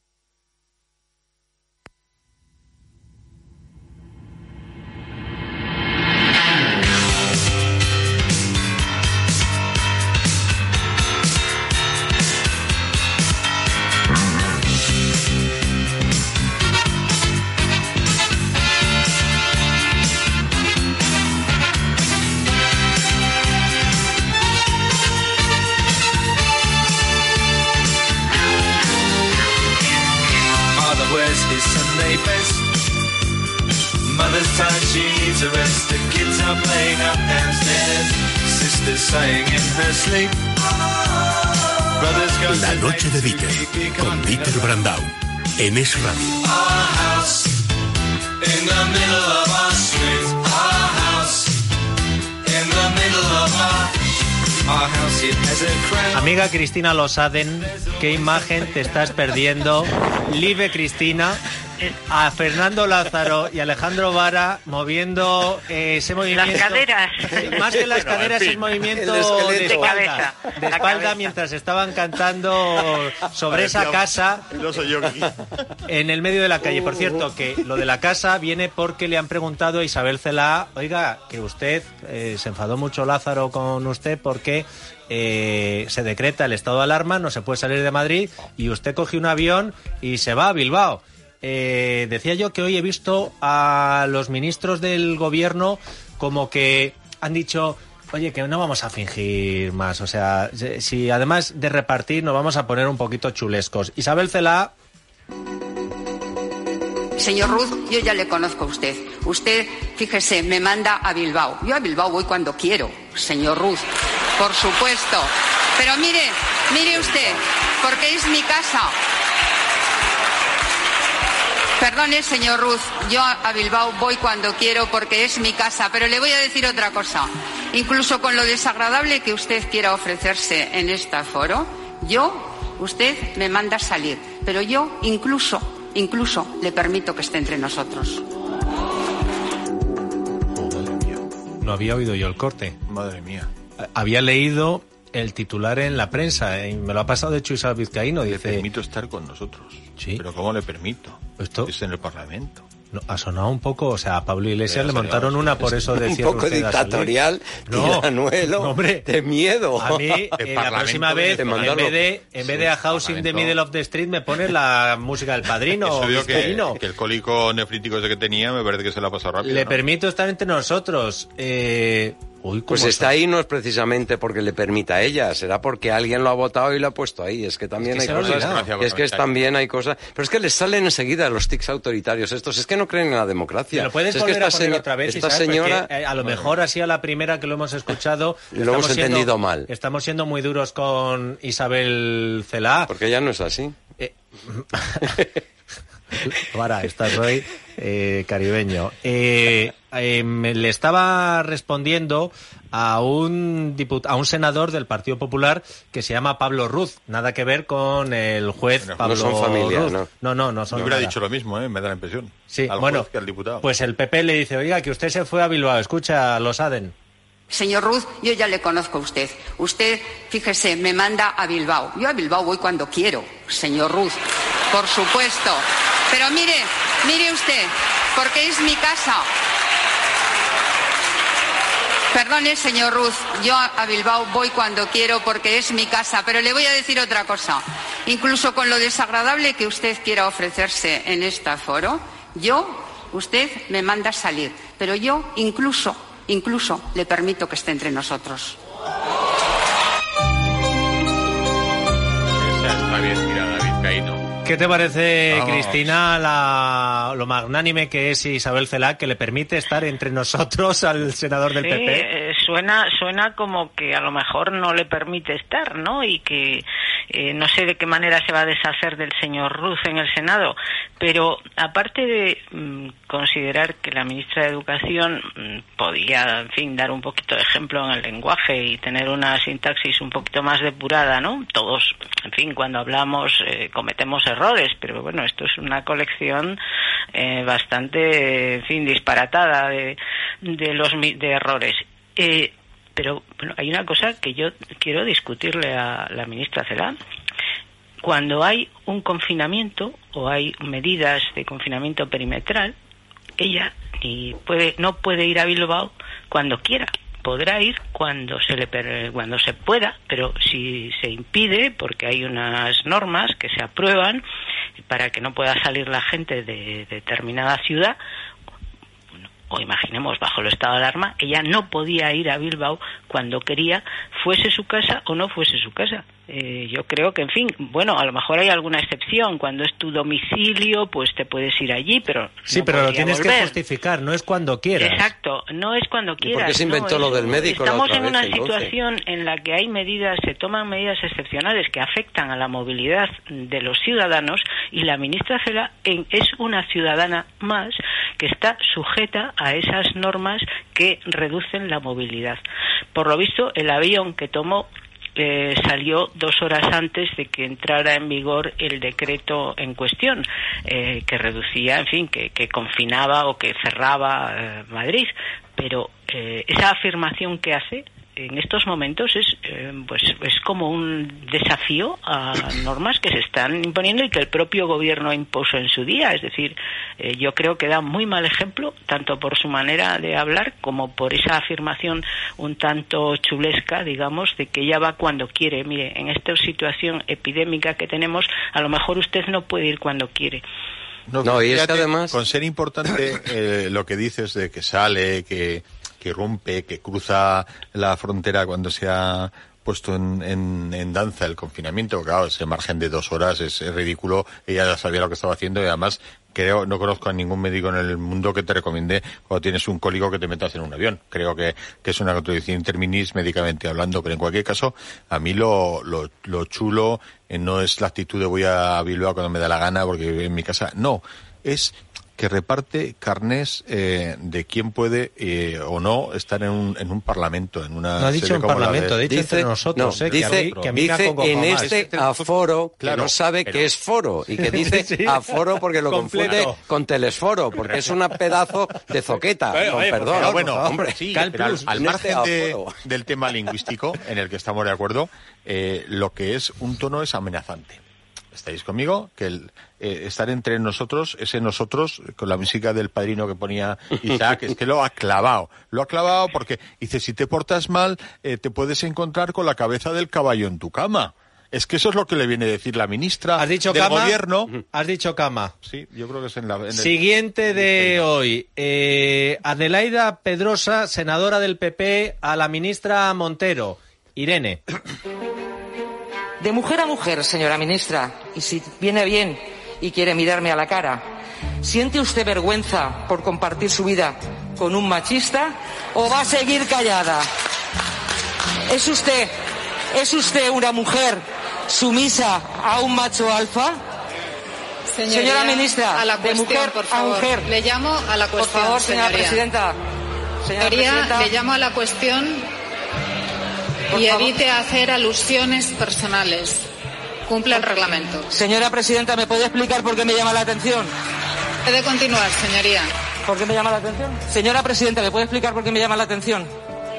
Mother's tired, she needs a rest. The kids are playing up downstairs. Sister's sighing in her sleep. Brothers go La noche de Dieter, con Dieter Brandau, en Es Radio. Our house in the middle of our street. Our house in the middle of our house. It has a crown. Amiga Cristina Losaden, ¿qué imagen te estás perdiendo? Liebe Cristina, a Fernando Lázaro y Alejandro Vara moviendo ese movimiento. Las caderas. Más que las caderas, es movimiento de espalda. De espalda mientras estaban cantando sobre esa casa en el medio de la calle. Por cierto, que lo de la casa viene porque le han preguntado a Isabel Celaá, oiga, que usted se enfadó mucho Lázaro con usted porque se decreta el estado de alarma, no se puede salir de Madrid y usted coge un avión y se va a Bilbao. Decía yo que hoy he visto a los ministros del gobierno como que han dicho, oye, que no vamos a fingir más, o sea, si además de repartir nos vamos a poner un poquito chulescos. Isabel Celaá. Señor Ruz, yo ya le conozco a usted. Usted, fíjese, me manda a Bilbao. Yo a Bilbao voy cuando quiero, señor Ruz, por supuesto. Pero mire usted, porque es mi casa. Perdone, señor Ruz, yo a Bilbao voy cuando quiero porque es mi casa, pero le voy a decir otra cosa. Incluso con lo desagradable que usted quiera ofrecerse en este foro, usted me manda salir, pero yo incluso le permito que esté entre nosotros. No había oído yo el corte. Madre mía. Había leído el titular en la prensa y me lo ha pasado de hecho Isabel Vizcaíno. Dice, le permito estar con nosotros. Sí. Pero ¿cómo le permito? ¿Esto? Es en el Parlamento. No, ha sonado un poco, o sea, a Pablo Iglesias le montaron una por eso de un poco dictatorial, tiranuelo, hombre, de miedo. A mí, la próxima vez, en vez de a House in the Middle of the Street, me pones la música del Padrino. Eso digo que el cólico nefrítico ese que tenía, me parece que se la ha pasado rápido. Le permito estar entre nosotros. Pues está ahí no es precisamente porque le permita a ella, será porque alguien lo ha votado y lo ha puesto ahí. Es que también hay cosas, también hay cosas, pero es que les salen enseguida los tics autoritarios estos, es que no creen en la democracia. Lo puedes volver a poner otra vez, esta señora, a lo mejor así a la primera que lo hemos escuchado lo hemos entendido mal. Estamos siendo muy duros con Isabel Celaá. Porque ella no es así. Para, estás hoy caribeño. Le estaba respondiendo a un senador del Partido Popular que se llama Pablo Ruz. Nada que ver con el juez Pablo Ruz. No son familia, Ruz. ¿no? No son. Yo hubiera dicho lo mismo, me da la impresión. Sí, al bueno, juez que al diputado. Pues el PP le dice, oiga, que usted se fue a Bilbao. Escucha, los ADEN. Señor Ruz, yo ya le conozco a usted. Usted, fíjese, me manda a Bilbao. Yo a Bilbao voy cuando quiero, señor Ruz, por supuesto. Pero mire usted, porque es mi casa. Perdone, señor Ruz, yo a Bilbao voy cuando quiero porque es mi casa, pero le voy a decir otra cosa. Incluso con lo desagradable que usted quiera ofrecerse en este foro, usted me manda salir, pero yo incluso le permito que esté entre nosotros. Esa está bien tirada, Vizcaíno. ¿Qué te parece, Cristina, lo magnánime que es Isabel Celaá, que le permite estar entre nosotros al senador del PP? Suena como que a lo mejor no le permite estar, ¿no? Y que no sé de qué manera se va a deshacer del señor Ruz en el Senado. Pero aparte de considerar que la ministra de Educación podía, en fin, dar un poquito de ejemplo en el lenguaje y tener una sintaxis un poquito más depurada, ¿no? Todos, en fin, cuando hablamos cometemos errores, pero bueno, esto es una colección bastante, en fin, disparatada de errores. Pero bueno, hay una cosa que yo quiero discutirle a la ministra Celaá. Cuando hay un confinamiento o hay medidas de confinamiento perimetral, ella no puede ir a Bilbao cuando quiera. Podrá ir cuando se pueda, pero si se impide, porque hay unas normas que se aprueban para que no pueda salir la gente de determinada ciudad, o imaginemos bajo el estado de alarma, ella no podía ir a Bilbao cuando quería, fuese su casa o no fuese su casa. Yo creo que, en fin, bueno, a lo mejor hay alguna excepción. Cuando es tu domicilio, pues te puedes ir allí, pero sí, pero lo tienes que justificar, no es cuando quieras. Exacto, no es cuando quieras. ¿Y por qué se inventó lo del médico? Estamos en una situación en la que hay se toman medidas excepcionales que afectan a la movilidad de los ciudadanos, y la ministra Celaá es una ciudadana más que está sujeta a esas normas que reducen la movilidad. Por lo visto, el avión que tomó salió 2 horas antes de que entrara en vigor el decreto en cuestión, que reducía, en fin, que confinaba o que cerraba Madrid. Pero esa afirmación que hace en estos momentos es como un desafío a normas que se están imponiendo y que el propio gobierno impuso en su día. Es decir, yo creo que da muy mal ejemplo, tanto por su manera de hablar como por esa afirmación un tanto chulesca, digamos, de que ella va cuando quiere. Mire, en esta situación epidémica que tenemos, a lo mejor usted no puede ir cuando quiere. No, y es que además, con ser importante lo que dices de que sale, que rompe, que cruza la frontera cuando se ha puesto en danza el confinamiento, claro, ese margen de 2 horas es ridículo. Ella ya sabía lo que estaba haciendo y además no conozco a ningún médico en el mundo que te recomiende cuando tienes un cólico que te metas en un avión. Creo que es una contradicción interminis médicamente hablando, pero en cualquier caso, a mí lo chulo no es la actitud de voy a Bilbao cuando me da la gana porque vivo en mi casa. No, es que reparte carnés de quién puede o no estar en un parlamento, en una... No ha dicho en parlamento, ha dicho entre nosotros. Dice en este aforo, claro, que no sabe que es foro, y que dice sí, aforo porque lo confunde con telesforo, porque es un pedazo de zoqueta. Perdón. Bueno, hombre, sí, al margen del tema lingüístico, en el que estamos de acuerdo, lo que es un tono es amenazante. ¿Estáis conmigo? Que estar entre nosotros, ese nosotros, con la música del Padrino que ponía Isaac, es que lo ha clavado porque dice, si te portas mal, te puedes encontrar con la cabeza del caballo en tu cama. Es que eso es lo que le viene a decir la ministra del gobierno. Has dicho cama. Sí, yo creo que es en el siguiente de hoy. Adelaida Pedrosa, senadora del PP, a la ministra Montero. Irene. De mujer a mujer, señora ministra, y si viene bien y quiere mirarme a la cara, ¿siente usted vergüenza por compartir su vida con un machista o va a seguir callada? ¿Es usted una mujer sumisa a un macho alfa? Señora ministra, a la cuestión, de mujer por favor. a mujer. Le llamo a la cuestión, por favor, señora presidenta. Le llamo a la cuestión. Y evite hacer alusiones personales. Cumple el reglamento. Señora presidenta, ¿me puede explicar por qué me llama la atención? Puede continuar, señoría. ¿Por qué me llama la atención? Señora presidenta, ¿me puede explicar por qué me llama la atención?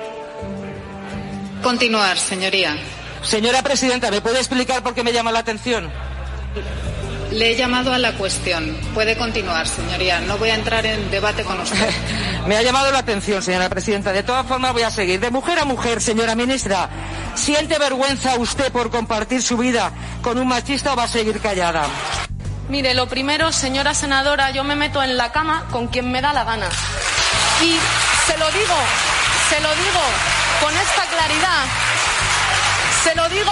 Continuar, señoría. Señora presidenta, ¿me puede explicar por qué me llama la atención? Le he llamado a la cuestión. Puede continuar, señoría. No voy a entrar en debate con usted. Me ha llamado la atención, señora presidenta. De todas formas voy a seguir. De mujer a mujer, señora ministra, ¿siente vergüenza usted por compartir su vida con un machista o va a seguir callada? Mire, lo primero, señora senadora, yo me meto en la cama con quien me da la gana. Y se lo digo con esta claridad. Se lo digo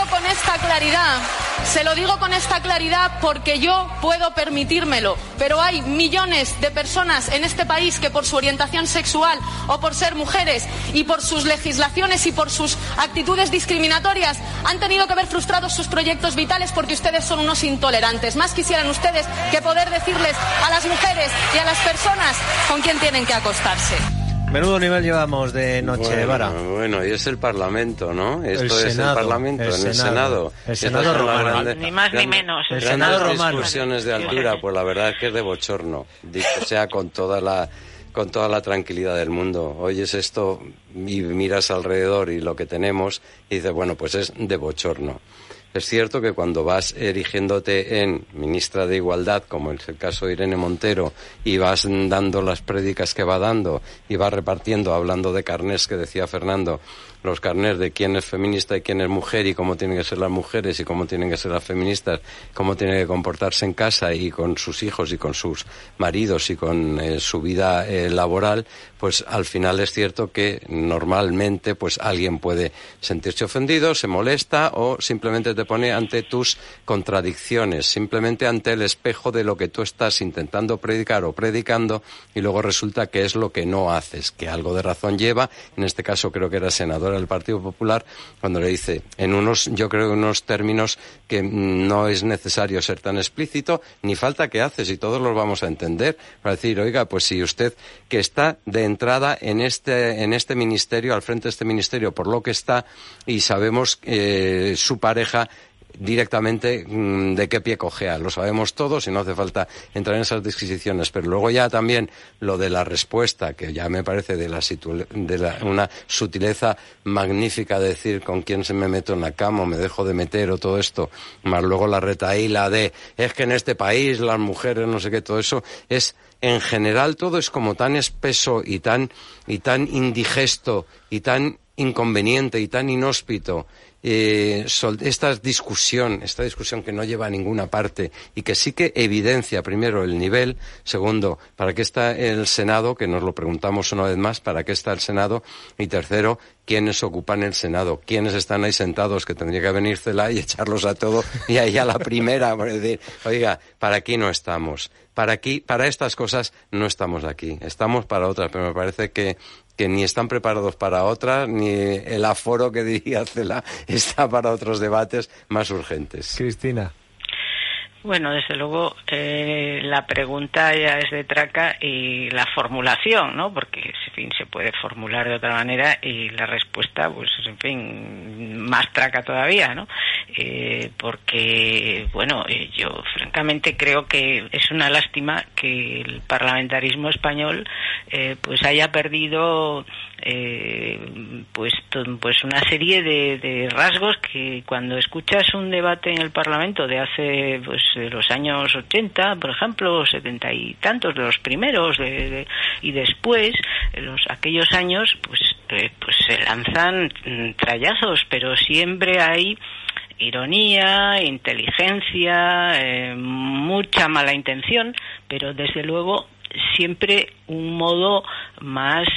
con esta claridad porque yo puedo permitírmelo, pero hay millones de personas en este país que por su orientación sexual o por ser mujeres y por sus legislaciones y por sus actitudes discriminatorias han tenido que ver frustrados sus proyectos vitales porque ustedes son unos intolerantes. Más quisieran ustedes que poder decirles a las mujeres y a las personas con quién tienen que acostarse. Menudo nivel llevamos de noche, Vara. Bueno, y es el Parlamento, ¿no? Esto es el Parlamento, en el Senado. El Senado romano. Ni más ni menos. El Senado romano. Discusiones de altura, pues la verdad es que es de bochorno. Dicho sea con toda la tranquilidad del mundo. Oyes esto y miras alrededor y lo que tenemos y dices, bueno, pues es de bochorno. Es cierto que cuando vas erigiéndote en ministra de Igualdad, como es el caso de Irene Montero, y vas dando las prédicas que va dando y vas repartiendo, hablando de carnés que decía Fernando, los carnés de quién es feminista y quién es mujer y cómo tienen que ser las mujeres y cómo tienen que ser las feministas, cómo tienen que comportarse en casa y con sus hijos y con sus maridos y con su vida laboral, pues al final es cierto que normalmente pues alguien puede sentirse ofendido, se molesta o simplemente te pone ante tus contradicciones, simplemente ante el espejo de lo que tú estás intentando predicar o predicando y luego resulta que es lo que no haces, que algo de razón lleva. En este caso creo que era senadora para el Partido Popular, cuando le dice, yo creo, unos términos que no es necesario ser tan explícito, ni falta que hace, si todos los vamos a entender, para decir, oiga, pues si usted que está de entrada en este ministerio, al frente de este ministerio, por lo que está, y sabemos su pareja directamente de qué pie cojea, lo sabemos todos y no hace falta entrar en esas disquisiciones, pero luego ya también lo de la respuesta, que ya me parece una sutileza magnífica de decir con quién se me meto en la cama o me dejo de meter o todo esto, más luego la retahíla de es que en este país las mujeres no sé qué, todo eso es, en general todo es como tan espeso y tan indigesto y tan inconveniente y tan inhóspito. Esta discusión que no lleva a ninguna parte y que sí que evidencia, primero, el nivel, segundo, para qué está el Senado, que nos lo preguntamos una vez más, para qué está el Senado, y tercero, quiénes ocupan el Senado, quiénes están ahí sentados, que tendría que venir Cela y echarlos a todo y ahí a la primera, por decir, oiga, para aquí no estamos, para estas cosas no estamos aquí, estamos para otras, pero me parece que ni están preparados para otras, ni el aforo que diría Cela está para otros debates más urgentes. Cristina. Bueno, desde luego la pregunta ya es de traca y la formulación, ¿no? Porque, en fin, se puede formular de otra manera y la respuesta, pues, en fin, más traca todavía, ¿no? Porque, bueno, yo francamente creo que es una lástima que el parlamentarismo español pues haya perdido pues una serie de rasgos que cuando escuchas un debate en el Parlamento de hace pues de los años 80, por ejemplo, 70 y tantos, de los primeros y después aquellos años pues se lanzan trallazos, pero siempre hay ironía, inteligencia, mucha mala intención, pero desde luego siempre un modo más,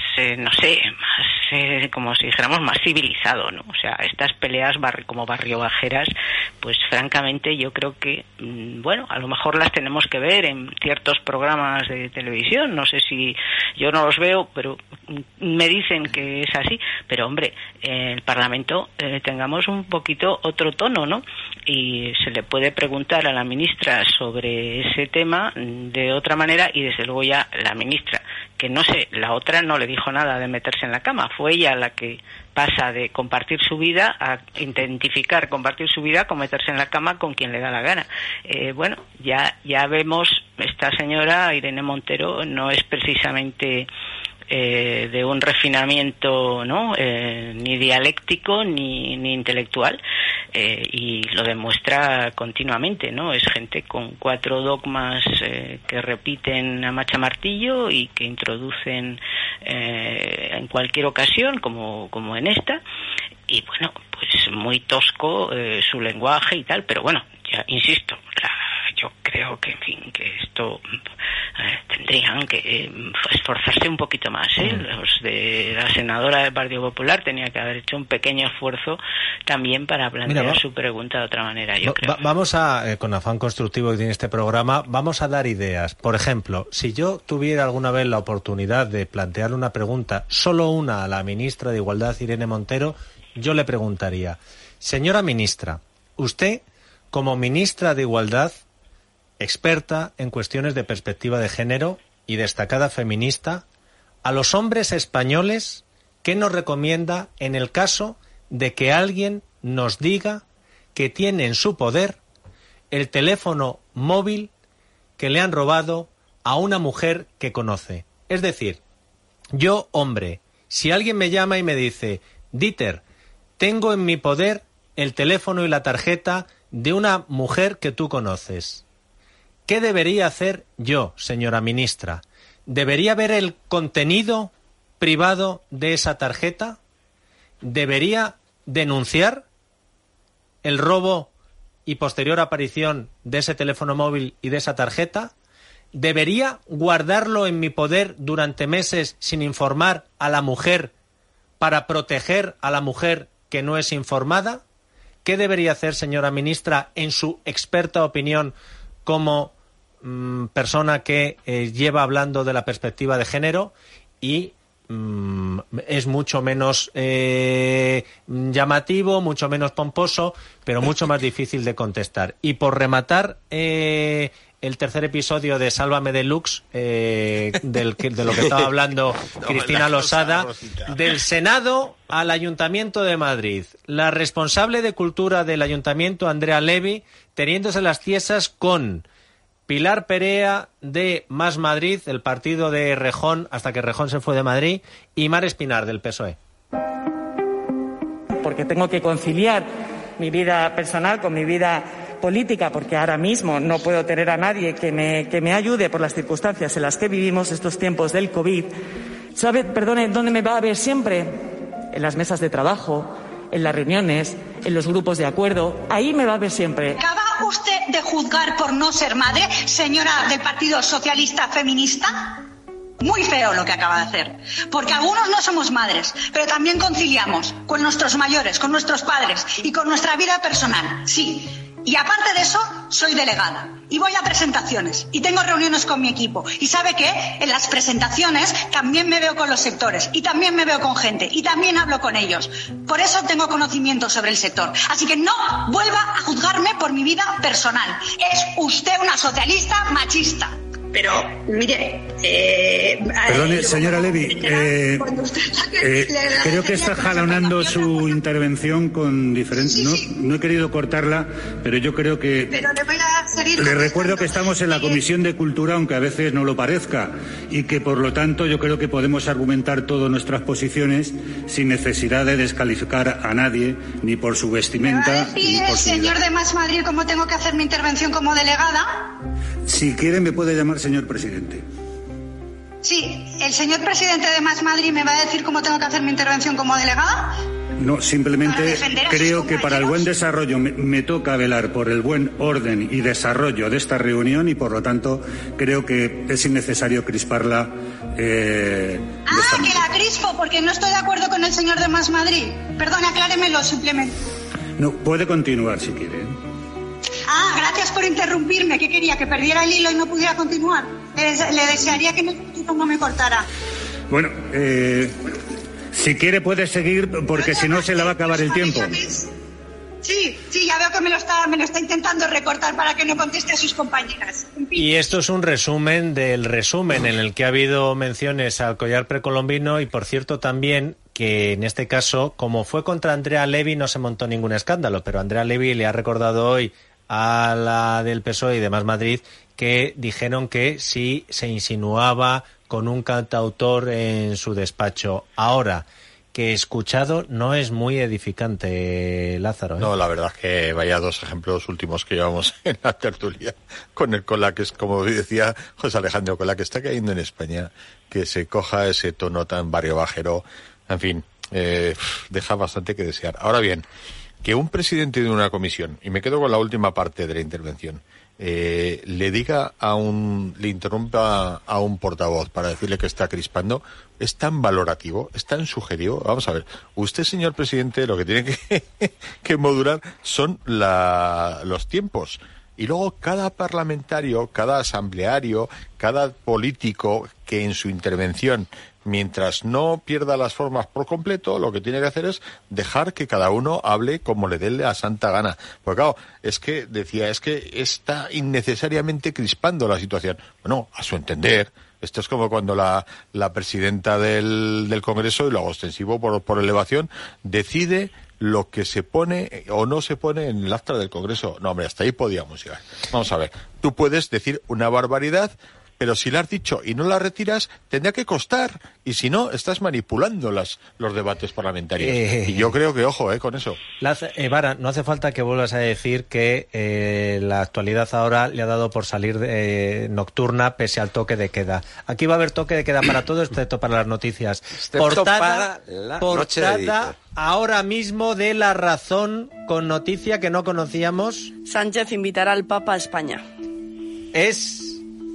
como si dijéramos, más civilizado, ¿no? O sea, estas peleas como barriobajeras, pues francamente yo creo que, bueno, a lo mejor las tenemos que ver en ciertos programas de televisión, no sé si yo no los veo, pero me dicen que es así, pero hombre, en el Parlamento tengamos un poquito otro tono, ¿no? Y se le puede preguntar a la ministra sobre ese tema de otra manera y desde luego ya la ministra, que no sé, la otra no le dijo nada de meterse en la cama, fue ella la que pasa de compartir su vida a identificar compartir su vida con meterse en la cama con quien le da la gana. Bueno, ya vemos, esta señora Irene Montero no es precisamente de un refinamiento, ¿no? Ni dialéctico ni intelectual, y lo demuestra continuamente, ¿no? Es gente con 4 dogmas que repiten a machamartillo y que introducen en cualquier ocasión, como en esta, y bueno, pues muy tosco su lenguaje y tal, pero bueno, ya insisto, yo creo que, en fin, que esto tendrían que esforzarse un poquito más, Los de la senadora del Partido Popular tenía que haber hecho un pequeño esfuerzo también para plantear su pregunta de otra manera, yo creo. Vamos a, con afán constructivo que tiene este programa, vamos a dar ideas. Por ejemplo, si yo tuviera alguna vez la oportunidad de plantear una pregunta, solo una, a la ministra de Igualdad, Irene Montero, yo le preguntaría, señora ministra, usted, como ministra de Igualdad, experta en cuestiones de perspectiva de género y destacada feminista, a los hombres españoles, ¿qué nos recomienda en el caso de que alguien nos diga que tiene en su poder el teléfono móvil que le han robado a una mujer que conoce? Es decir, yo, hombre, si alguien me llama y me dice, Dieter, tengo en mi poder el teléfono y la tarjeta de una mujer que tú conoces, ¿qué debería hacer yo, señora ministra? ¿Debería ver el contenido privado de esa tarjeta? ¿Debería denunciar el robo y posterior aparición de ese teléfono móvil y de esa tarjeta? ¿Debería guardarlo en mi poder durante meses sin informar a la mujer para proteger a la mujer que no es informada? ¿Qué debería hacer, señora ministra, en su experta opinión, como persona que lleva hablando de la perspectiva de género? Y es mucho menos llamativo, mucho menos pomposo, pero mucho más difícil de contestar. Y por rematar el tercer episodio de Sálvame Deluxe, de lo que estaba hablando Cristina Losada, del Senado al Ayuntamiento de Madrid. La responsable de Cultura del Ayuntamiento, Andrea Levy, teniéndose las tiesas con Pilar Perea de Más Madrid, el partido de Rejón, hasta que Rejón se fue de Madrid, y Mar Espinar, del PSOE. Porque tengo que conciliar mi vida personal con mi vida política, porque ahora mismo no puedo tener a nadie que me ayude por las circunstancias en las que vivimos estos tiempos del COVID. ¿Sabe, perdone, dónde me va a ver siempre? En las mesas de trabajo, en las reuniones, en los grupos de acuerdo. Ahí me va a ver siempre. ¿Acaba usted de juzgar por no ser madre, señora del Partido Socialista Feminista? Muy feo lo que acaba de hacer, porque algunos no somos madres, pero también conciliamos con nuestros mayores, con nuestros padres y con nuestra vida personal, sí. Y aparte de eso, soy delegada y voy a presentaciones y tengo reuniones con mi equipo. Y sabe que en las presentaciones también me veo con los sectores y también me veo con gente y también hablo con ellos. Por eso tengo conocimiento sobre el sector. Así que no vuelva a juzgarme por mi vida personal. Es usted una socialista machista. Pero, mire... Perdone, señora Levy, creo que está jalonando su intervención con diferentes... No he querido cortarla, pero yo creo que... Pero le voy a seguir... Le recuerdo que estamos en la Comisión de Cultura, aunque a veces no lo parezca, y que, por lo tanto, yo creo que podemos argumentar todas nuestras posiciones sin necesidad de descalificar a nadie, ni por su vestimenta, ni por su vida. Señor de Más Madrid, ¿cómo tengo que hacer mi intervención como delegada? Si quiere, me puede llamar señor presidente. Sí, ¿el señor presidente de Más Madrid me va a decir cómo tengo que hacer mi intervención como delegada? No, simplemente creo que para el buen desarrollo me toca velar por el buen orden y desarrollo de esta reunión y, por lo tanto, creo que es innecesario crisparla. Que la crispo, porque no estoy de acuerdo con el señor de Más Madrid. Perdón, acláremelo simplemente. No, puede continuar si quiere. Gracias por interrumpirme. ¿Qué quería? ¿Que perdiera el hilo y no pudiera continuar? Le desearía que no me cortara. Bueno, si quiere puede seguir, porque si no se le va a acabar el tiempo. Sí, ya veo que me lo está intentando recortar para que no conteste a sus compañeras. Y esto es un resumen del resumen en el que ha habido menciones al collar precolombino y, por cierto, también que en este caso, como fue contra Andrea Levy, no se montó ningún escándalo, pero Andrea Levy le ha recordado hoy a la del PSOE y de Más Madrid que dijeron que sí se insinuaba con un cantautor en su despacho. Ahora, que escuchado no es muy edificante, Lázaro, ¿eh? No, la verdad es que vaya dos ejemplos últimos que llevamos en la tertulia con la que es, como decía José Alejandro, con la que está cayendo en España, que se coja ese tono tan barrio bajero, en fin, deja bastante que desear. Ahora bien, que un presidente de una comisión, y me quedo con la última parte de la intervención, le interrumpa a un portavoz para decirle que está crispando, es tan valorativo, es tan sugerido. Vamos a ver, usted, señor presidente, lo que tiene que modular son los tiempos. Y luego cada parlamentario, cada asambleario, cada político que en su intervención, mientras no pierda las formas por completo, lo que tiene que hacer es dejar que cada uno hable como le dé la santa gana. Porque claro, es que está innecesariamente crispando la situación. Bueno, a su entender. Esto es como cuando la presidenta del Congreso, y lo hago extensivo por elevación, decide lo que se pone o no se pone en el acta del Congreso. No, hombre, hasta ahí podíamos llegar. Vamos a ver, tú puedes decir una barbaridad, pero si la has dicho y no la retiras, tendría que costar. Y si no, estás manipulando los debates parlamentarios. Y yo creo que, ojo, con eso. Vara, no hace falta que vuelvas a decir que la actualidad ahora le ha dado por salir nocturna pese al toque de queda. Aquí va a haber toque de queda para todo, excepto para las noticias. Portada ahora mismo de La Razón, con noticia que no conocíamos. Sánchez invitará al Papa a España. Es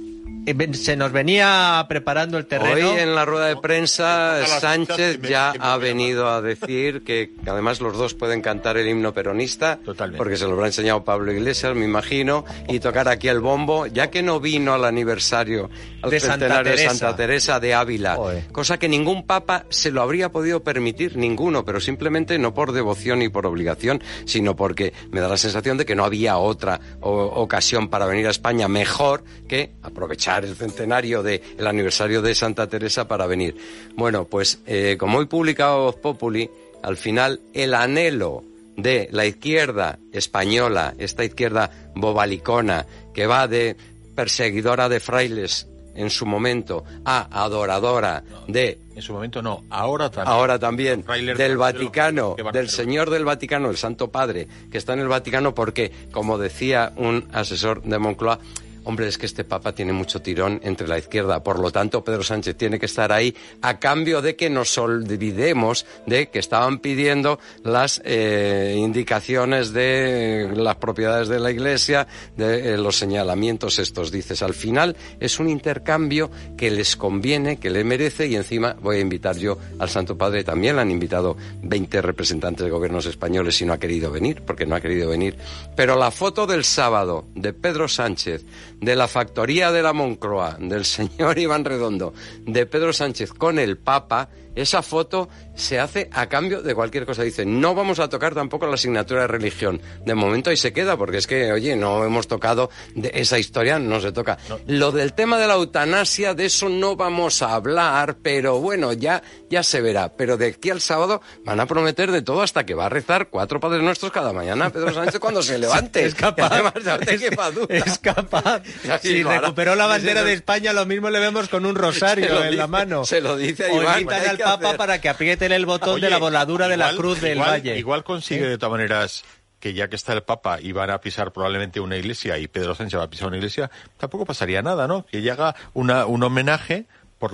se nos venía preparando el terreno. Hoy en la rueda de prensa Sánchez ya ha venido a decir que además los dos pueden cantar el himno peronista. Totalmente. Porque se lo habrá enseñado Pablo Iglesias, me imagino, y tocar aquí el bombo, ya que no vino al aniversario, al centenario de Santa Teresa de Ávila, cosa que ningún papa se lo habría podido permitir, ninguno, pero simplemente no por devoción y por obligación, sino porque me da la sensación de que no había otra ocasión para venir a España mejor que aprovechar el centenario del aniversario de Santa Teresa para venir. Bueno, pues como hoy publicaba Voz Populi, al final el anhelo de la izquierda española, esta izquierda bobalicona, que va de perseguidora de frailes en su momento a adoradora de... En su momento no, ahora también. Del Vaticano, del señor del Vaticano, el Santo Padre, que está en el Vaticano porque, como decía un asesor de Moncloa, hombre, es que este Papa tiene mucho tirón entre la izquierda, por lo tanto Pedro Sánchez tiene que estar ahí a cambio de que nos olvidemos de que estaban pidiendo las indicaciones de las propiedades de la Iglesia, de los señalamientos estos, dices. Al final es un intercambio que les conviene, que le merece, y encima voy a invitar yo al Santo Padre. También le han invitado 20 representantes de gobiernos españoles y no ha querido venir, porque no ha querido venir. Pero la foto del sábado de Pedro Sánchez, de la factoría de la Moncloa, del señor Iván Redondo, de Pedro Sánchez con el Papa, esa foto se hace a cambio de cualquier cosa. Dice, no vamos a tocar tampoco la asignatura de religión. De momento ahí se queda, porque es que, oye, no hemos tocado de esa historia, no se toca. No. Lo del tema de la eutanasia, de eso no vamos a hablar, pero bueno, ya se verá. Pero de aquí al sábado van a prometer de todo hasta que va a rezar 4 Padres Nuestros cada mañana Pedro Sánchez cuando se levante. Es capaz. Además, no te quepa duda. Es capaz. Si recuperó la bandera de España, lo mismo le vemos con un rosario en la mano. Se lo dice a Iván. Iván. O invitan al Papa para que aprieten el botón de la voladura de la Cruz del Valle. Igual consigue de todas maneras que ya que está el Papa y van a pisar probablemente una iglesia y Pedro Sánchez va a pisar una iglesia, tampoco pasaría nada, ¿no? Que haga un homenaje por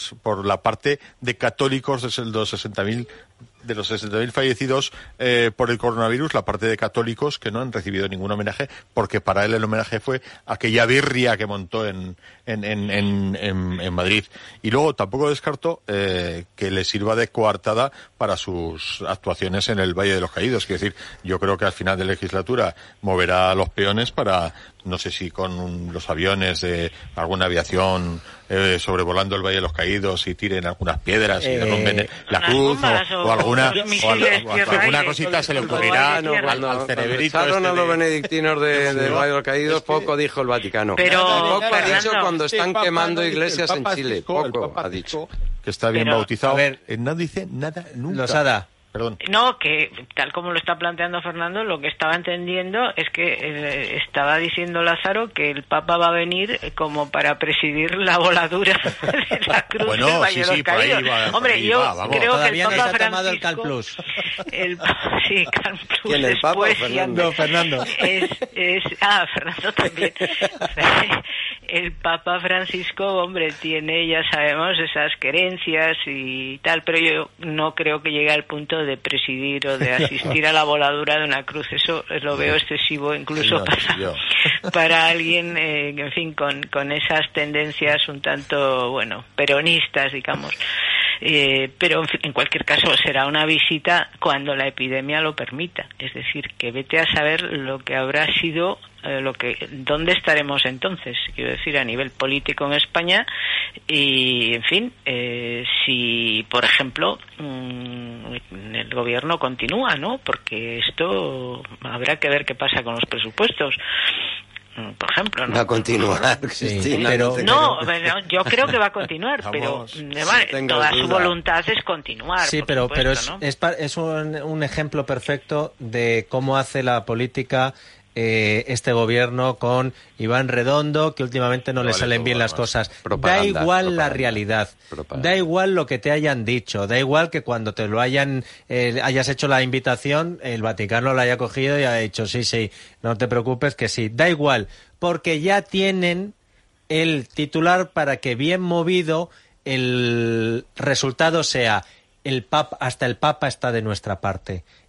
la parte de católicos de los 60.000 fallecidos por el coronavirus, la parte de católicos que no han recibido ningún homenaje, porque para él el homenaje fue aquella birria que montó en Madrid. Y luego tampoco descarto que le sirva de coartada para sus actuaciones en el Valle de los Caídos. Es decir, yo creo que al final de legislatura moverá a los peones para, no sé si con los aviones de alguna aviación sobrevolando el Valle de los Caídos y tiren algunas piedras y derrumben la cruz o alguna cosita se le ocurrirá al cerebrito. Echaron a los benedictinos del Valle de los Caídos, poco dijo el Vaticano. Pero poco ha dicho cuando están quemando iglesias en Chile. Poco ha dicho. Que está bien bautizado. No dice nada nunca. Losada. Perdón. No, que tal como lo está planteando Fernando, lo que estaba entendiendo es que estaba diciendo Lázaro que el Papa va a venir como para presidir la voladura de la Cruz del Valle de los Caídos. Hombre, yo creo que el Papa Francisco... el Cal Plus. Sí, Cal Plus. ¿Quién, el Papa o Fernando? No, Fernando. Fernando también. El Papa Francisco, hombre, tiene, ya sabemos, esas querencias y tal, pero yo no creo que llegue al punto de presidir o de asistir a la voladura de una cruz. Eso lo veo excesivo incluso para alguien, en fin, con esas tendencias un tanto, bueno, peronistas, digamos. Pero en cualquier caso será una visita cuando la epidemia lo permita. Es decir, que vete a saber lo que habrá sido, dónde estaremos entonces, quiero decir, a nivel político en España. Y, en fin, si, por ejemplo, el gobierno continúa, ¿no? Porque esto habrá que ver qué pasa con los presupuestos. Por ejemplo, ¿no? Va a continuar, Cristina. Yo creo que va a continuar, pero toda su voluntad es continuar. Sí, pero es un ejemplo perfecto de cómo hace la política este gobierno con Iván Redondo, que últimamente no le salen bien las cosas. Da igual la realidad, da igual lo que te hayan dicho, da igual que cuando te lo hayas hecho la invitación, el Vaticano la haya cogido y haya dicho sí, no te preocupes que sí, da igual, porque ya tienen el titular para que bien movido el resultado sea hasta el Papa está de nuestra parte.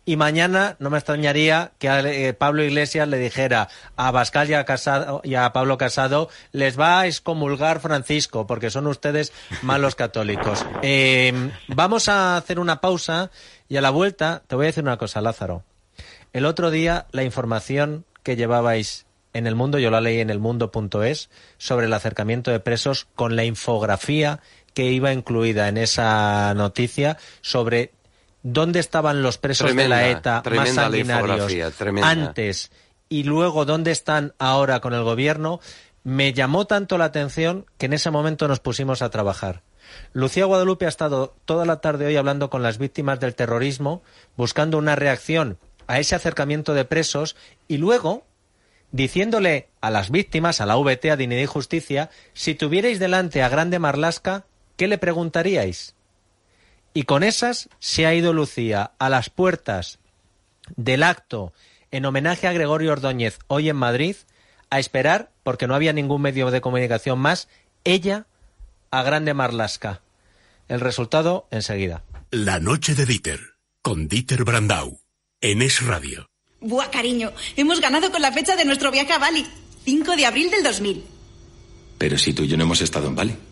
Y mañana no me extrañaría que Pablo Iglesias le dijera a Abascal y a Pablo Casado, les va a excomulgar Francisco, porque son ustedes malos católicos. Vamos a hacer una pausa y a la vuelta te voy a decir una cosa, Lázaro. El otro día la información que llevabais en El Mundo, yo la leí en elmundo.es, sobre el acercamiento de presos con la infografía que iba incluida en esa noticia sobre dónde estaban los presos de la ETA más sanguinarios antes y luego dónde están ahora con el gobierno, me llamó tanto la atención que en ese momento nos pusimos a trabajar. Lucía Guadalupe ha estado toda la tarde hoy hablando con las víctimas del terrorismo, buscando una reacción a ese acercamiento de presos y luego diciéndole a las víctimas, a la VT, a Dignidad y Justicia, si tuvierais delante a Grande Marlaska, ¿qué le preguntaríais? Y con esas se ha ido Lucía a las puertas del acto en homenaje a Gregorio Ordóñez hoy en Madrid a esperar, porque no había ningún medio de comunicación más, ella a Grande Marlaska. El resultado enseguida. La noche de Dieter, con Dieter Brandau, en Es Radio. Buah, cariño, hemos ganado con la fecha de nuestro viaje a Bali, 5 de abril del 2000. Pero si tú y yo no hemos estado en Bali.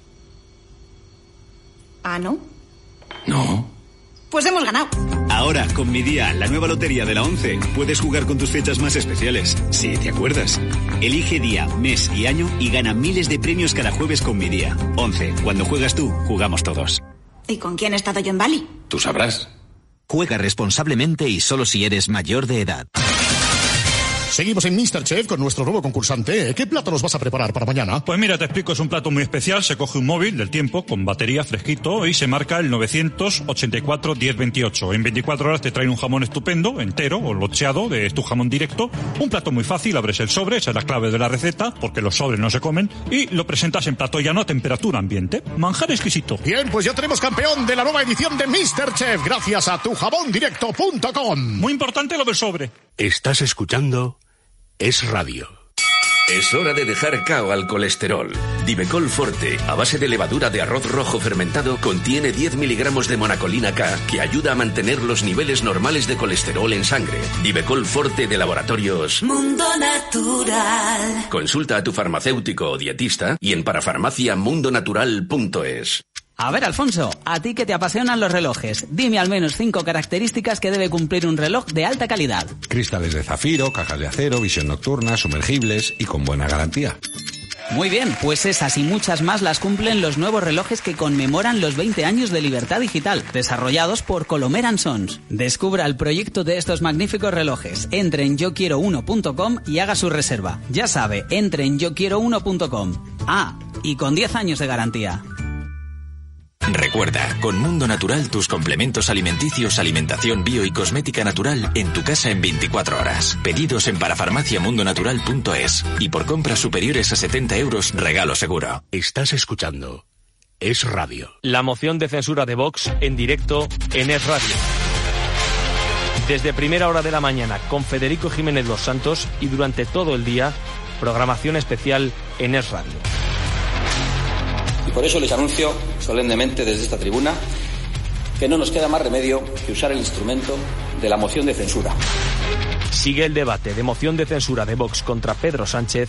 ¿Ah, no? No. Pues hemos ganado. Ahora, con Mi Día, la nueva lotería de la 11, puedes jugar con tus fechas más especiales. Sí, ¿te acuerdas? Elige día, mes y año y gana miles de premios cada jueves con Mi Día. 11. Cuando juegas tú, jugamos todos. ¿Y con quién he estado yo en Bali? Tú sabrás. Juega responsablemente y solo si eres mayor de edad. Seguimos en MasterChef con nuestro nuevo concursante. ¿Qué plato nos vas a preparar para mañana? Pues mira, te explico, es un plato muy especial. Se coge un móvil del tiempo con batería fresquito y se marca el 984 1028. En 24 horas te traen un jamón estupendo, entero o locheado, de tu jamón directo. Un plato muy fácil, abres el sobre, esa es la clave de la receta, porque los sobres no se comen, y lo presentas en plato llano a temperatura ambiente. Manjar exquisito. Bien, pues ya tenemos campeón de la nueva edición de MasterChef, gracias a tujamondirecto.com. Muy importante lo del sobre. Estás escuchando Es Radio. Es hora de dejar cao al colesterol. Divecol Forte, a base de levadura de arroz rojo fermentado, contiene 10 miligramos de monacolina K, que ayuda a mantener los niveles normales de colesterol en sangre. Divecol Forte de Laboratorios Mundo Natural. Consulta a tu farmacéutico o dietista y en parafarmaciamundonatural.es. A ver, Alfonso, a ti que te apasionan los relojes, dime al menos 5 características que debe cumplir un reloj de alta calidad. Cristales de zafiro, cajas de acero, visión nocturna, sumergibles y con buena garantía. Muy bien, pues esas y muchas más las cumplen los nuevos relojes que conmemoran los 20 años de libertad digital, desarrollados por Colomer & Sons. Descubra el proyecto de estos magníficos relojes. Entre en yoquiero1.com y haga su reserva. Ya sabe, entre en yoquiero1.com. Ah, y con 10 años de garantía. Recuerda, con Mundo Natural tus complementos alimenticios, alimentación bio y cosmética natural en tu casa en 24 horas. Pedidos en parafarmaciamundonatural.es y por compras superiores a 70 euros, regalo seguro. Estás escuchando Es Radio. La moción de censura de Vox en directo en Es Radio. Desde primera hora de la mañana con Federico Jiménez Los Santos y durante todo el día, programación especial en Es Radio. Y por eso les anuncio solemnemente desde esta tribuna que no nos queda más remedio que usar el instrumento de la moción de censura. Sigue el debate de moción de censura de Vox contra Pedro Sánchez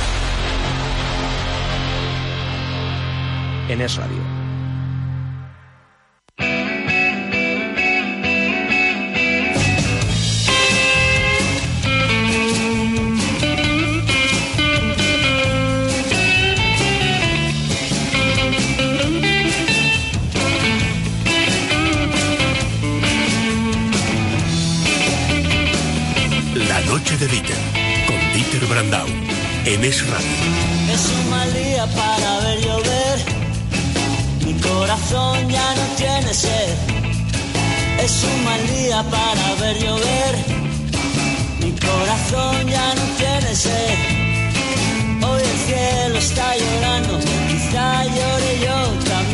en Es Radio. Noche de Dieter, con Dieter Brandau, en Es Radio. Es un mal día para ver llover, mi corazón ya no tiene sed. Es un mal día para ver llover, mi corazón ya no tiene sed. Hoy el cielo está llorando, quizá llore yo también.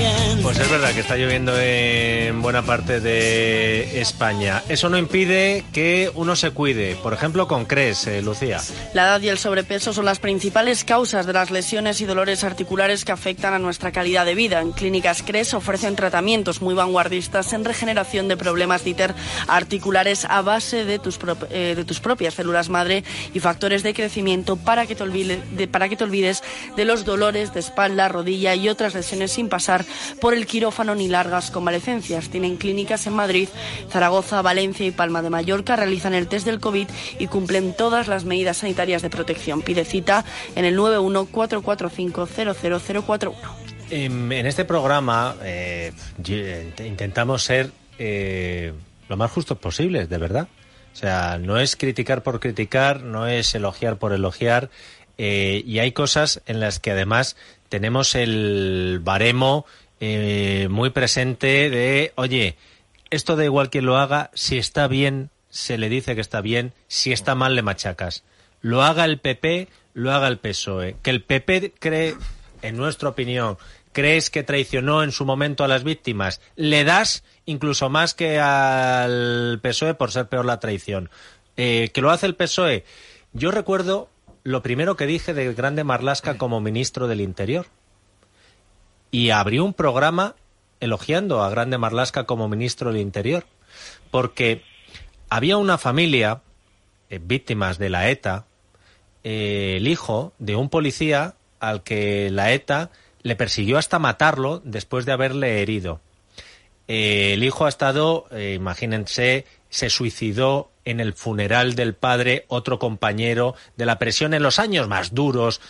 Pues es verdad que está lloviendo en buena parte de España. Eso no impide que uno se cuide, por ejemplo con CRES, Lucía. La edad y el sobrepeso son las principales causas de las lesiones y dolores articulares que afectan a nuestra calidad de vida. En Clínicas CRES ofrecen tratamientos muy vanguardistas en regeneración de problemas articulares a base de tus propias células madre y factores de crecimiento para que te olvides de los dolores de espalda, rodilla y otras lesiones sin pasar por el quirófano ni largas convalecencias. Tienen clínicas en Madrid, Zaragoza, Valencia y Palma de Mallorca. Realizan el test del COVID y cumplen todas las medidas sanitarias de protección. Pide cita en el 91-445-00041. En este programa intentamos ser lo más justos posibles, de verdad. O sea, no es criticar por criticar, no es elogiar por elogiar. Y hay cosas en las que además tenemos el baremo muy presente de, oye, esto da igual quien lo haga, si está bien se le dice que está bien, si está mal le machacas. Lo haga el PP, lo haga el PSOE. Que el PP cree, en nuestra opinión, crees que traicionó en su momento a las víctimas, le das incluso más que al PSOE por ser peor la traición. Que lo hace el PSOE. Yo recuerdo lo primero que dije de Grande Marlaska como ministro del Interior. Y abrió un programa elogiando a Grande Marlaska como ministro del Interior, porque había una familia, víctimas de la ETA, el hijo de un policía al que la ETA le persiguió hasta matarlo después de haberle herido. El hijo ha estado, imagínense, se suicidó en el funeral del padre, otro compañero de la presión en los años más duros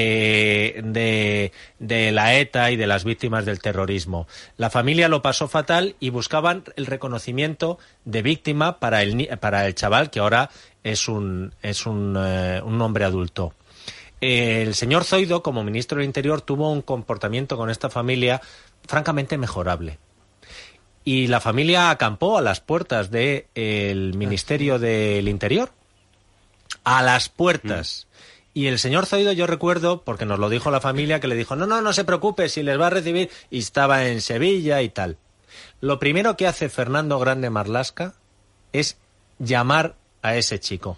de la ETA y de las víctimas del terrorismo. La familia lo pasó fatal y buscaban el reconocimiento de víctima para el chaval, que ahora es un hombre adulto. El señor Zoido, como ministro del Interior, tuvo un comportamiento con esta familia francamente mejorable. Y la familia acampó a las puertas del Ministerio del Interior. A las puertas. Y el señor Zoido, yo recuerdo, porque nos lo dijo la familia, que le dijo, no se preocupe, si les va a recibir. Y estaba en Sevilla y tal. Lo primero que hace Fernando Grande Marlaska es llamar a ese chico.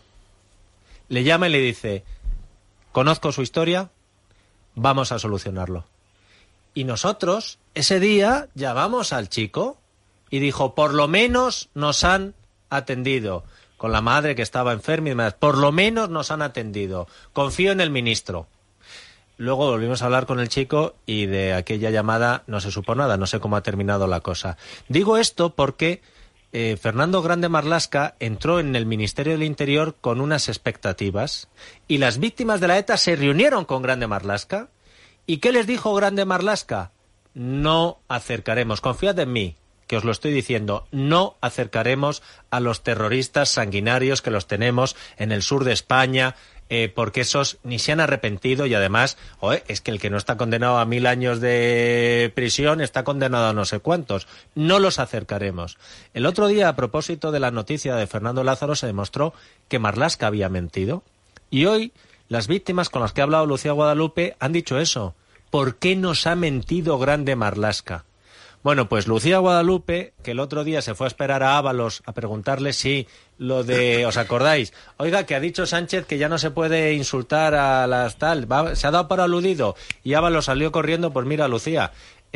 Le llama y le dice, conozco su historia, vamos a solucionarlo. Y nosotros, ese día, llamamos al chico y dijo, por lo menos nos han atendido. Con la madre que estaba enferma y demás, por lo menos nos han atendido. Confío en el ministro. Luego volvimos a hablar con el chico y de aquella llamada no se supo nada, no sé cómo ha terminado la cosa. Digo esto porque Fernando Grande Marlaska entró en el Ministerio del Interior con unas expectativas y las víctimas de la ETA se reunieron con Grande Marlaska. ¿Y qué les dijo Grande Marlaska? No acercaremos, confiad en mí, que os lo estoy diciendo, no acercaremos a los terroristas sanguinarios que los tenemos en el sur de España, porque esos ni se han arrepentido y además, es que el que no está condenado a 1000 años de prisión está condenado a no sé cuántos. No los acercaremos. El otro día, a propósito de la noticia de Fernando Lázaro, se demostró que Marlaska había mentido. Y hoy, las víctimas con las que ha hablado Lucía Guadalupe han dicho eso. ¿Por qué nos ha mentido Grande Marlaska? Bueno, pues Lucía Guadalupe, que el otro día se fue a esperar a Ábalos a preguntarle si lo de... ¿Os acordáis? Oiga, que ha dicho Sánchez que ya no se puede insultar a las tal... Se ha dado por aludido. Y Ábalos salió corriendo. Pues mira, Lucía,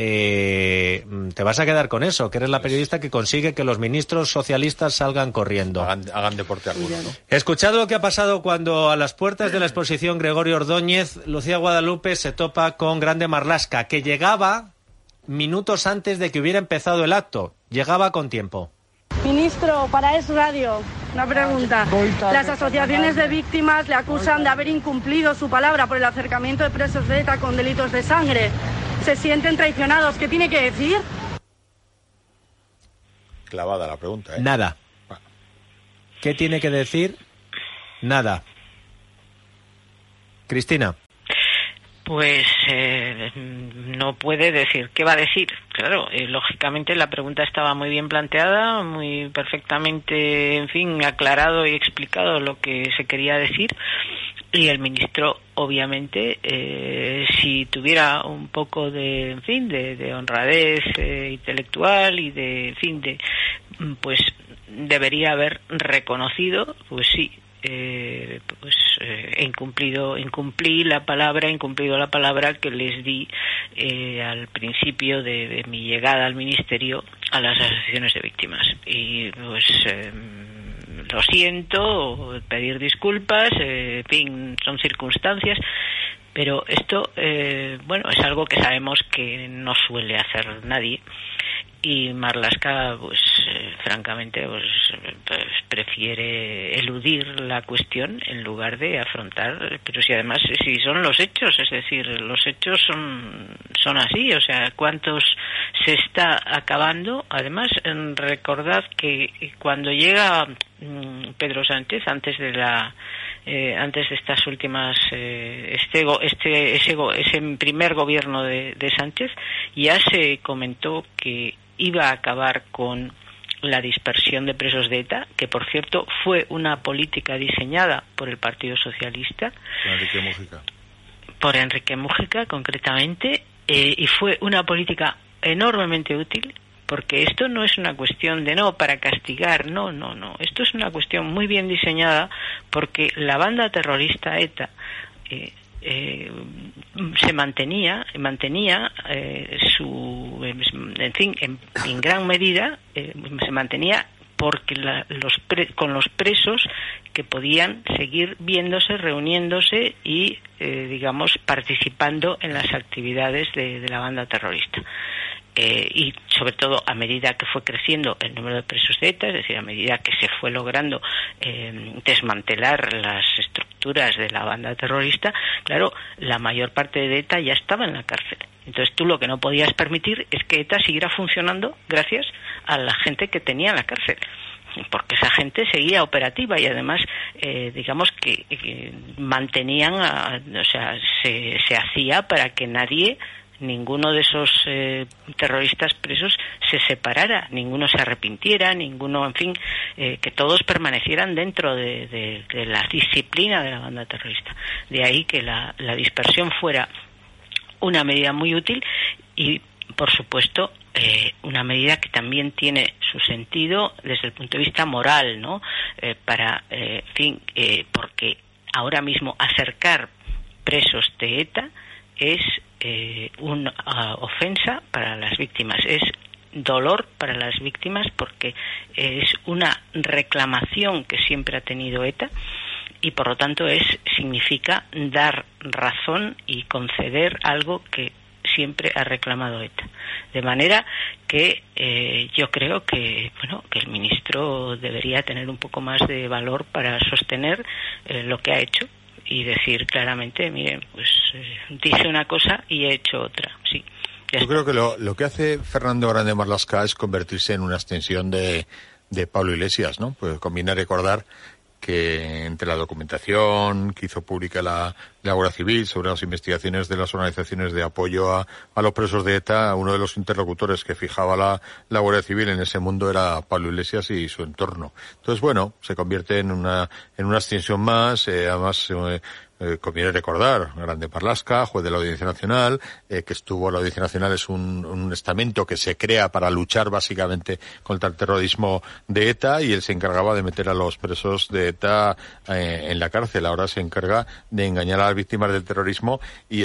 te vas a quedar con eso, que eres la periodista que consigue que los ministros socialistas salgan corriendo. Hagan deporte alguno, ¿no? Escuchad lo que ha pasado cuando a las puertas de la exposición Gregorio Ordóñez, Lucía Guadalupe se topa con Grande Marlaska, que llegaba minutos antes de que hubiera empezado el acto. Llegaba con tiempo. Ministro, para Es Radio, una pregunta. Las asociaciones de víctimas le acusan de haber incumplido su palabra por el acercamiento de presos de ETA con delitos de sangre. ¿Se sienten traicionados? ¿Qué tiene que decir? Clavada la pregunta, ¿eh? Nada. ¿Qué tiene que decir? Nada. Cristina. Pues no puede decir. ¿Qué va a decir? Claro, lógicamente la pregunta estaba muy bien planteada, muy perfectamente, en fin, aclarado y explicado lo que se quería decir. Y el ministro, obviamente, si tuviera un poco de, en fin, de honradez intelectual y de, en fin, pues debería haber reconocido, pues sí, incumplí la palabra que les di al principio de mi llegada al ministerio a las asociaciones de víctimas. Y pues lo siento, pedir disculpas, en fin, son circunstancias, pero esto, es algo que sabemos que no suele hacer nadie. Y Marlaska, pues francamente, pues prefiere eludir la cuestión en lugar de afrontar. Pero si además, si son los hechos, es decir, los hechos son así. O sea, ¿cuántos se está acabando? Además, recordad que cuando llega Pedro Sánchez, antes de estas últimas, ese primer gobierno de Sánchez, ya se comentó que iba a acabar con la dispersión de presos de ETA, que por cierto fue una política diseñada por el Partido Socialista, por Enrique Múgica concretamente, y fue una política enormemente útil, porque esto no es una cuestión de para castigar, no, esto es una cuestión muy bien diseñada, porque la banda terrorista ETA se mantenía en gran medida se mantenía porque con los presos que podían seguir viéndose, reuniéndose y participando en las actividades de la banda terrorista. Y sobre todo a medida que fue creciendo el número de presos de ETA, es decir, a medida que se fue logrando desmantelar las estructuras de la banda terrorista, claro, la mayor parte de ETA ya estaba en la cárcel. Entonces tú lo que no podías permitir es que ETA siguiera funcionando gracias a la gente que tenía en la cárcel, porque esa gente seguía operativa y además que mantenían, se hacía para que ninguno de esos terroristas presos se separara, ninguno se arrepintiera, ninguno, en fin, que todos permanecieran dentro de la disciplina de la banda terrorista. De ahí que la dispersión fuera una medida muy útil y, por supuesto, una medida que también tiene su sentido desde el punto de vista moral, ¿no? Porque ahora mismo acercar presos de ETA es una ofensa para las víctimas, es dolor para las víctimas porque es una reclamación que siempre ha tenido ETA y por lo tanto significa dar razón y conceder algo que siempre ha reclamado ETA. De manera que yo creo que el ministro debería tener un poco más de valor para sostener lo que ha hecho y decir claramente, miren, pues dice una cosa y he hecho otra. Sí. Yo creo que lo que hace Fernando Grande Marlaska es convertirse en una extensión de Pablo Iglesias, ¿no? Pues conviene recordar que entre la documentación que hizo pública la Guardia Civil sobre las investigaciones de las organizaciones de apoyo a los presos de ETA, uno de los interlocutores que fijaba la Guardia Civil en ese mundo era Pablo Iglesias y su entorno. Entonces, se convierte en una extensión más, además conviene recordar, Grande Marlaska, juez de la Audiencia Nacional, que estuvo en la Audiencia Nacional, es un estamento que se crea para luchar básicamente contra el terrorismo de ETA y él se encargaba de meter a los presos de ETA en la cárcel. Ahora se encarga de engañar a las víctimas del terrorismo y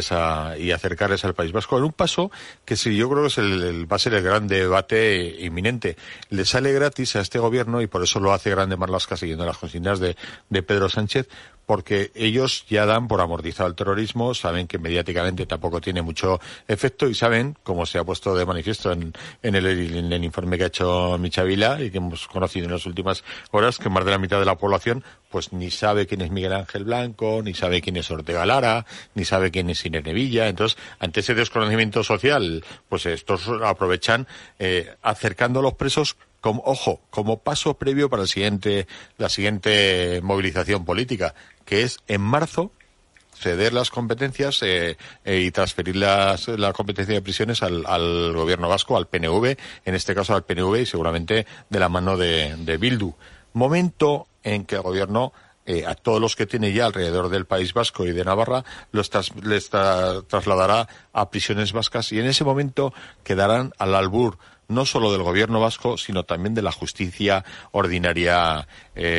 y acercarles al País Vasco en un paso que yo creo que va a ser el gran debate inminente. Le sale gratis a este gobierno y por eso lo hace Grande Marlaska siguiendo las consignas de Pedro Sánchez, porque ellos ya dan por amortizado el terrorismo, saben que mediáticamente tampoco tiene mucho efecto y saben, como se ha puesto de manifiesto en el informe que ha hecho Michavila y que hemos conocido en las últimas horas, que más de la mitad de la población pues ni sabe quién es Miguel Ángel Blanco, ni sabe quién es Ortega Lara, ni sabe quién es Irene Villa. Entonces, ante ese desconocimiento social, pues estos aprovechan acercando a los presos como paso previo para la siguiente movilización política, que es en marzo ceder las competencias y transferir la competencia de prisiones al gobierno vasco, al PNV, en este caso al PNV y seguramente de la mano de Bildu. Momento en que el gobierno a todos los que tiene ya alrededor del País Vasco y de Navarra, les trasladará a prisiones vascas y en ese momento quedarán al albur no solo del gobierno vasco, sino también de la justicia ordinaria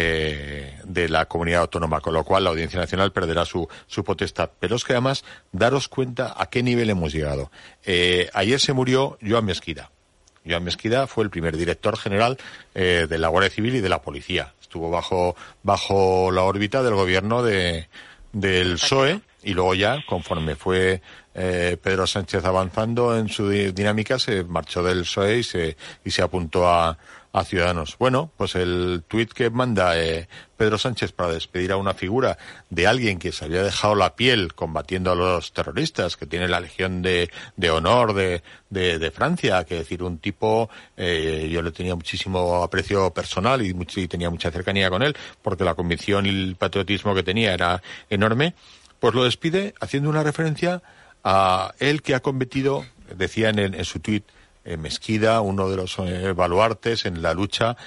de la comunidad autónoma, con lo cual la Audiencia Nacional perderá su potestad. Pero es que además, daros cuenta a qué nivel hemos llegado. Ayer se murió Joan Mesquida. Joan Mesquida fue el primer director general de la Guardia Civil y de la Policía. Estuvo bajo la órbita del gobierno del PSOE y luego ya, conforme fue Pedro Sánchez avanzando en su dinámica, se marchó del PSOE y se apuntó a Ciudadanos. Bueno, pues el tuit que manda Pedro Sánchez para despedir a una figura de alguien que se había dejado la piel combatiendo a los terroristas, que tiene la Legión de Honor de Francia, que decir, un tipo, yo le tenía muchísimo aprecio personal y tenía mucha cercanía con él, porque la convicción y el patriotismo que tenía era enorme, pues lo despide haciendo una referencia a él que ha combatido, decía en su tuit, Mesquida, uno de los baluartes en la lucha,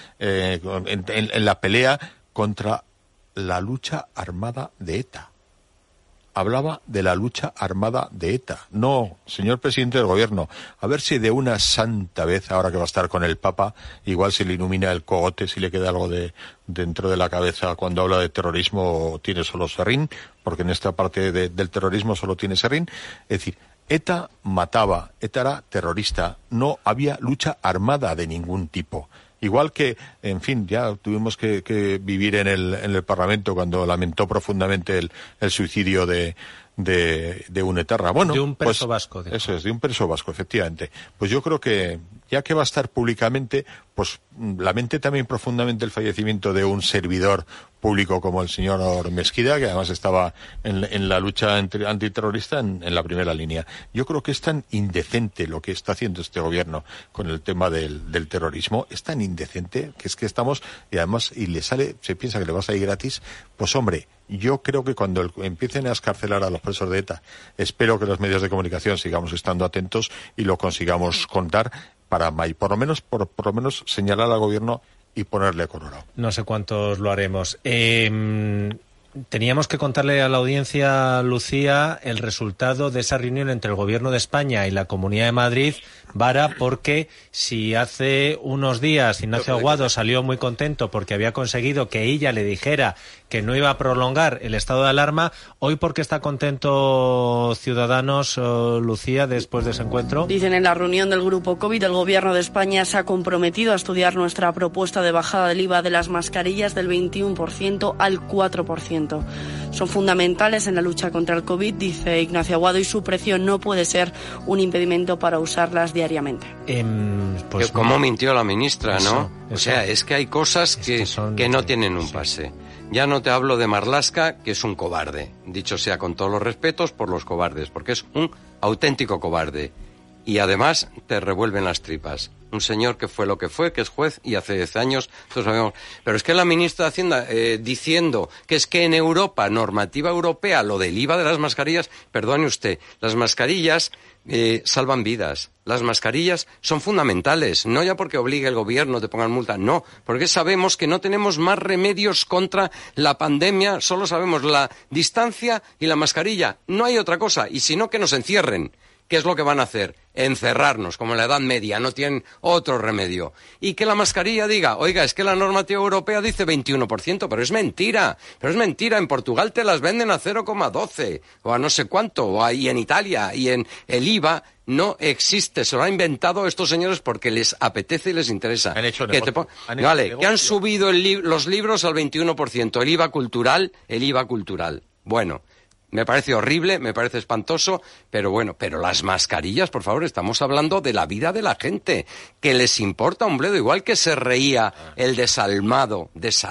en la pelea contra la lucha armada de ETA. Hablaba de la lucha armada de ETA. No, señor presidente del gobierno, a ver si de una santa vez, ahora que va a estar con el Papa, igual se le ilumina el cogote, si le queda algo dentro de la cabeza cuando habla de terrorismo, o tiene solo serrín, porque en esta parte del terrorismo solo tiene serrín. Es decir, ETA mataba, ETA era terrorista, no había lucha armada de ningún tipo. Igual que, en fin, ya tuvimos que vivir en el Parlamento cuando lamentó profundamente el suicidio de un etarra. Bueno, de un preso vasco. Eso es, de un preso vasco, efectivamente. Pues yo creo que, ya que va a estar públicamente, pues lamente también profundamente el fallecimiento de un servidor público como el señor Mesquida, que además estaba en la lucha antiterrorista en la primera línea. Yo creo que es tan indecente lo que está haciendo este gobierno con el tema del terrorismo, es tan indecente que es que estamos, y además, se piensa que le va a salir gratis, pues hombre, yo creo que cuando empiecen a escarcelar a los presos de ETA, espero que los medios de comunicación sigamos estando atentos y lo consigamos contar para por lo menos señalar al gobierno y ponerle colorado. No sé cuántos lo haremos. Teníamos que contarle a la audiencia, Lucía, el resultado de esa reunión entre el Gobierno de España y la Comunidad de Madrid, Vara, porque si hace unos días Ignacio Aguado salió muy contento porque había conseguido que ella le dijera que no iba a prolongar el estado de alarma, hoy ¿por qué está contento Ciudadanos, Lucía, después de ese encuentro? Dicen en la reunión del Grupo COVID, el Gobierno de España se ha comprometido a estudiar nuestra propuesta de bajada del IVA de las mascarillas del 21% al 4%. Son fundamentales en la lucha contra el COVID, dice Ignacio Aguado, y su precio no puede ser un impedimento para usarlas diariamente. Pues cómo mintió la ministra, ¿no? O sea, es que hay cosas que no tienen un pase. Ya no te hablo de Marlaska, que es un cobarde, dicho sea con todos los respetos por los cobardes, porque es un auténtico cobarde. Y además te revuelven las tripas. Un señor que fue lo que fue, que es juez, y hace 10 años, todos sabemos. Pero es que la ministra de Hacienda, diciendo que es que en Europa, normativa europea, lo del IVA de las mascarillas, perdone usted, las mascarillas salvan vidas. Las mascarillas son fundamentales, no ya porque obligue el gobierno, te pongan multa, no, porque sabemos que no tenemos más remedios contra la pandemia, solo sabemos la distancia y la mascarilla, no hay otra cosa, y si no, que nos encierren. ¿Qué es lo que van a hacer? Encerrarnos, como en la Edad Media, no tienen otro remedio. Y que la mascarilla diga, oiga, es que la normativa europea dice 21%, pero es mentira, en Portugal te las venden a 0,12, o a no sé cuánto, y en Italia, y en el IVA no existe, se lo han inventado estos señores porque les apetece y les interesa. Han hecho que han subido los libros al 21%, el IVA cultural. Bueno, me parece horrible, me parece espantoso, pero bueno, pero las mascarillas, por favor, estamos hablando de la vida de la gente, que les importa un bledo, igual que se reía el desalmado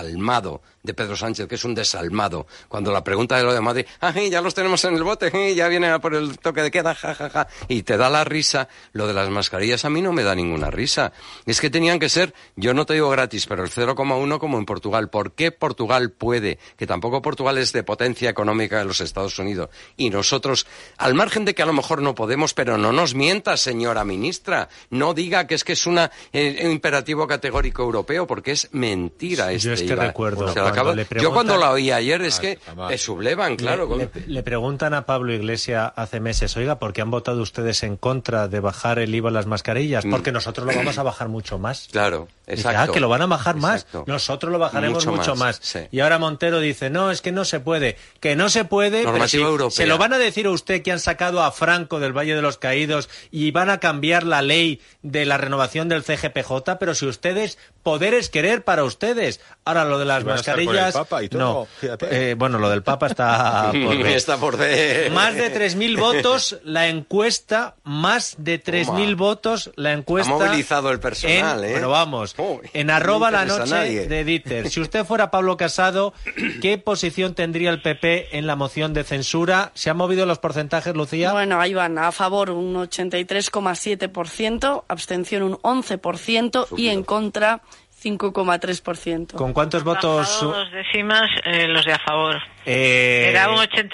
de Pedro Sánchez, que es un desalmado, cuando la pregunta de lo de Madrid, ya los tenemos en el bote, ya vienen a por el toque de queda, jajaja, y te da la risa. Lo de las mascarillas a mí no me da ninguna risa. Es que tenían que ser, yo no te digo gratis, pero el 0,1 como en Portugal. ¿Por qué Portugal puede? Que tampoco Portugal es de potencia económica de los Estados Unidos. Y nosotros, al margen de que a lo mejor no podemos, pero no nos mienta, señora ministra, no diga que es un imperativo categórico europeo, porque es mentira. Yo es que recuerdo Yo cuando la oí ayer es que me sublevan, claro. Le preguntan a Pablo Iglesias hace meses, oiga, ¿por qué han votado ustedes en contra de bajar el IVA a las mascarillas? Porque nosotros lo vamos a bajar mucho más. Claro, exacto. Dice, que lo van a bajar más. Nosotros lo bajaremos mucho más. Sí. Y ahora Montero dice, no, es que no se puede. Que no se puede, normativa pero europea. Se lo van a decir a usted que han sacado a Franco del Valle de los Caídos y van a cambiar la ley de la renovación del CGPJ, pero si ustedes, poder es querer para ustedes. Ahora lo de las mascarillas... No, bueno, lo del Papa está por ver. Está por ver. Más de 3.000 votos la encuesta, más de 3.000 votos la encuesta. Ha movilizado el personal, Pero vamos, en @lanoche de Dieter. Si usted fuera Pablo Casado, ¿qué posición tendría el PP en la moción de censura? ¿Se han movido los porcentajes, Lucía? Bueno, ahí van. A favor un 83,7%, abstención un 11% y en contra 5,3%. ¿Con cuántos votos? Dos décimas los de a favor. Era un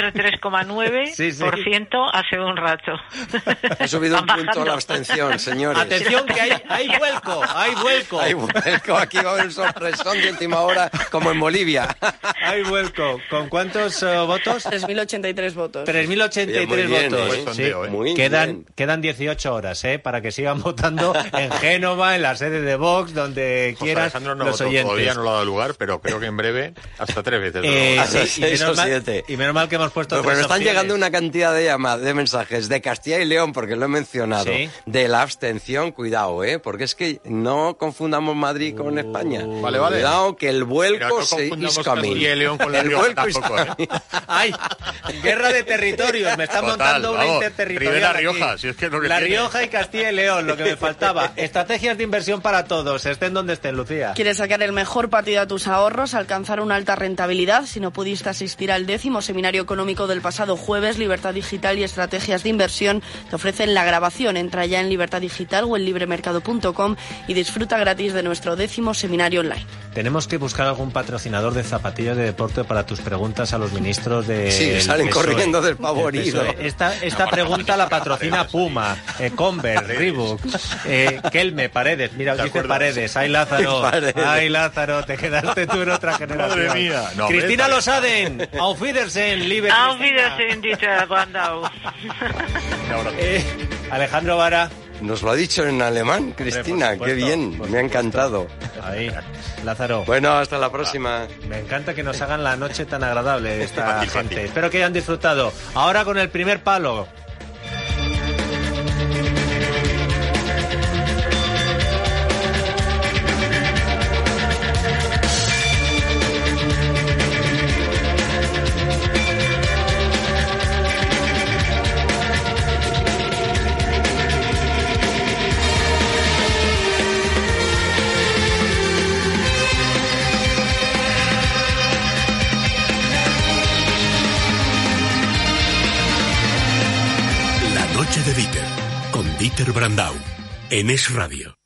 83,9% hace un rato. Ha subido un punto la abstención, señores. Atención que hay vuelco, hay vuelco. Hay vuelco, aquí va a haber un sorpresón de última hora, como en Bolivia. Hay vuelco. ¿Con cuántos votos? 3.083 votos. 3.083 votos. Sí. Muy bien. Quedan 18 horas, para que sigan votando en Génova, en la sede de Vox, donde quieran Alejandro no los votó, oyentes. todavía no lo ha dado lugar, pero creo que en breve hasta 3 veces. Y menos mal que hemos puesto Pero están opciones. llegando una cantidad de mensajes de Castilla y León, porque lo he mencionado, de la abstención, cuidado, porque es que no confundamos Madrid con España. Vale. Cuidado que el vuelco no se confundamos is coming. Castilla y León con La Rioja tampoco, ¡Ay! Guerra de territorios. Me están montando una interterritorial. Rivera aquí. Rioja, si es que es lo que La tiene. Rioja y Castilla y León, lo que me faltaba. Estrategias de inversión para todos, estén donde estén, Lucía. ¿Quieres sacar el mejor partido a tus ahorros, alcanzar una alta rentabilidad? Si no pudiste asistir al 10º seminario económico del pasado jueves, Libertad Digital y Estrategias de Inversión te ofrecen la grabación. Entra ya en Libertad Digital o en libremercado.com y disfruta gratis de nuestro 10º seminario online. Tenemos que buscar algún patrocinador de zapatillas de deporte para tus preguntas a los ministros de... Sí, salen corriendo despavoridos. Esta pregunta la patrocina Puma, Converse, Reebok, Kelme, Paredes. Mira, dice Paredes. ¡Ay, Lázaro! ¡Ay, Lázaro! Te quedaste tú en otra generación. Madre mía. No, Cristina Losaden, Auf Wiedersehen, liebe Cristina. Auf Wiedersehen, Dieter Brandau. Alejandro Vara. Nos lo ha dicho en alemán, Cristina. Qué bien, me ha encantado. Ahí, Lázaro. Bueno, hasta la próxima. Me encanta que nos hagan la noche tan agradable esta gente. Espero que hayan disfrutado. Ahora con el primer palo. La noche de Dieter, con Dieter Brandau, en Es Radio.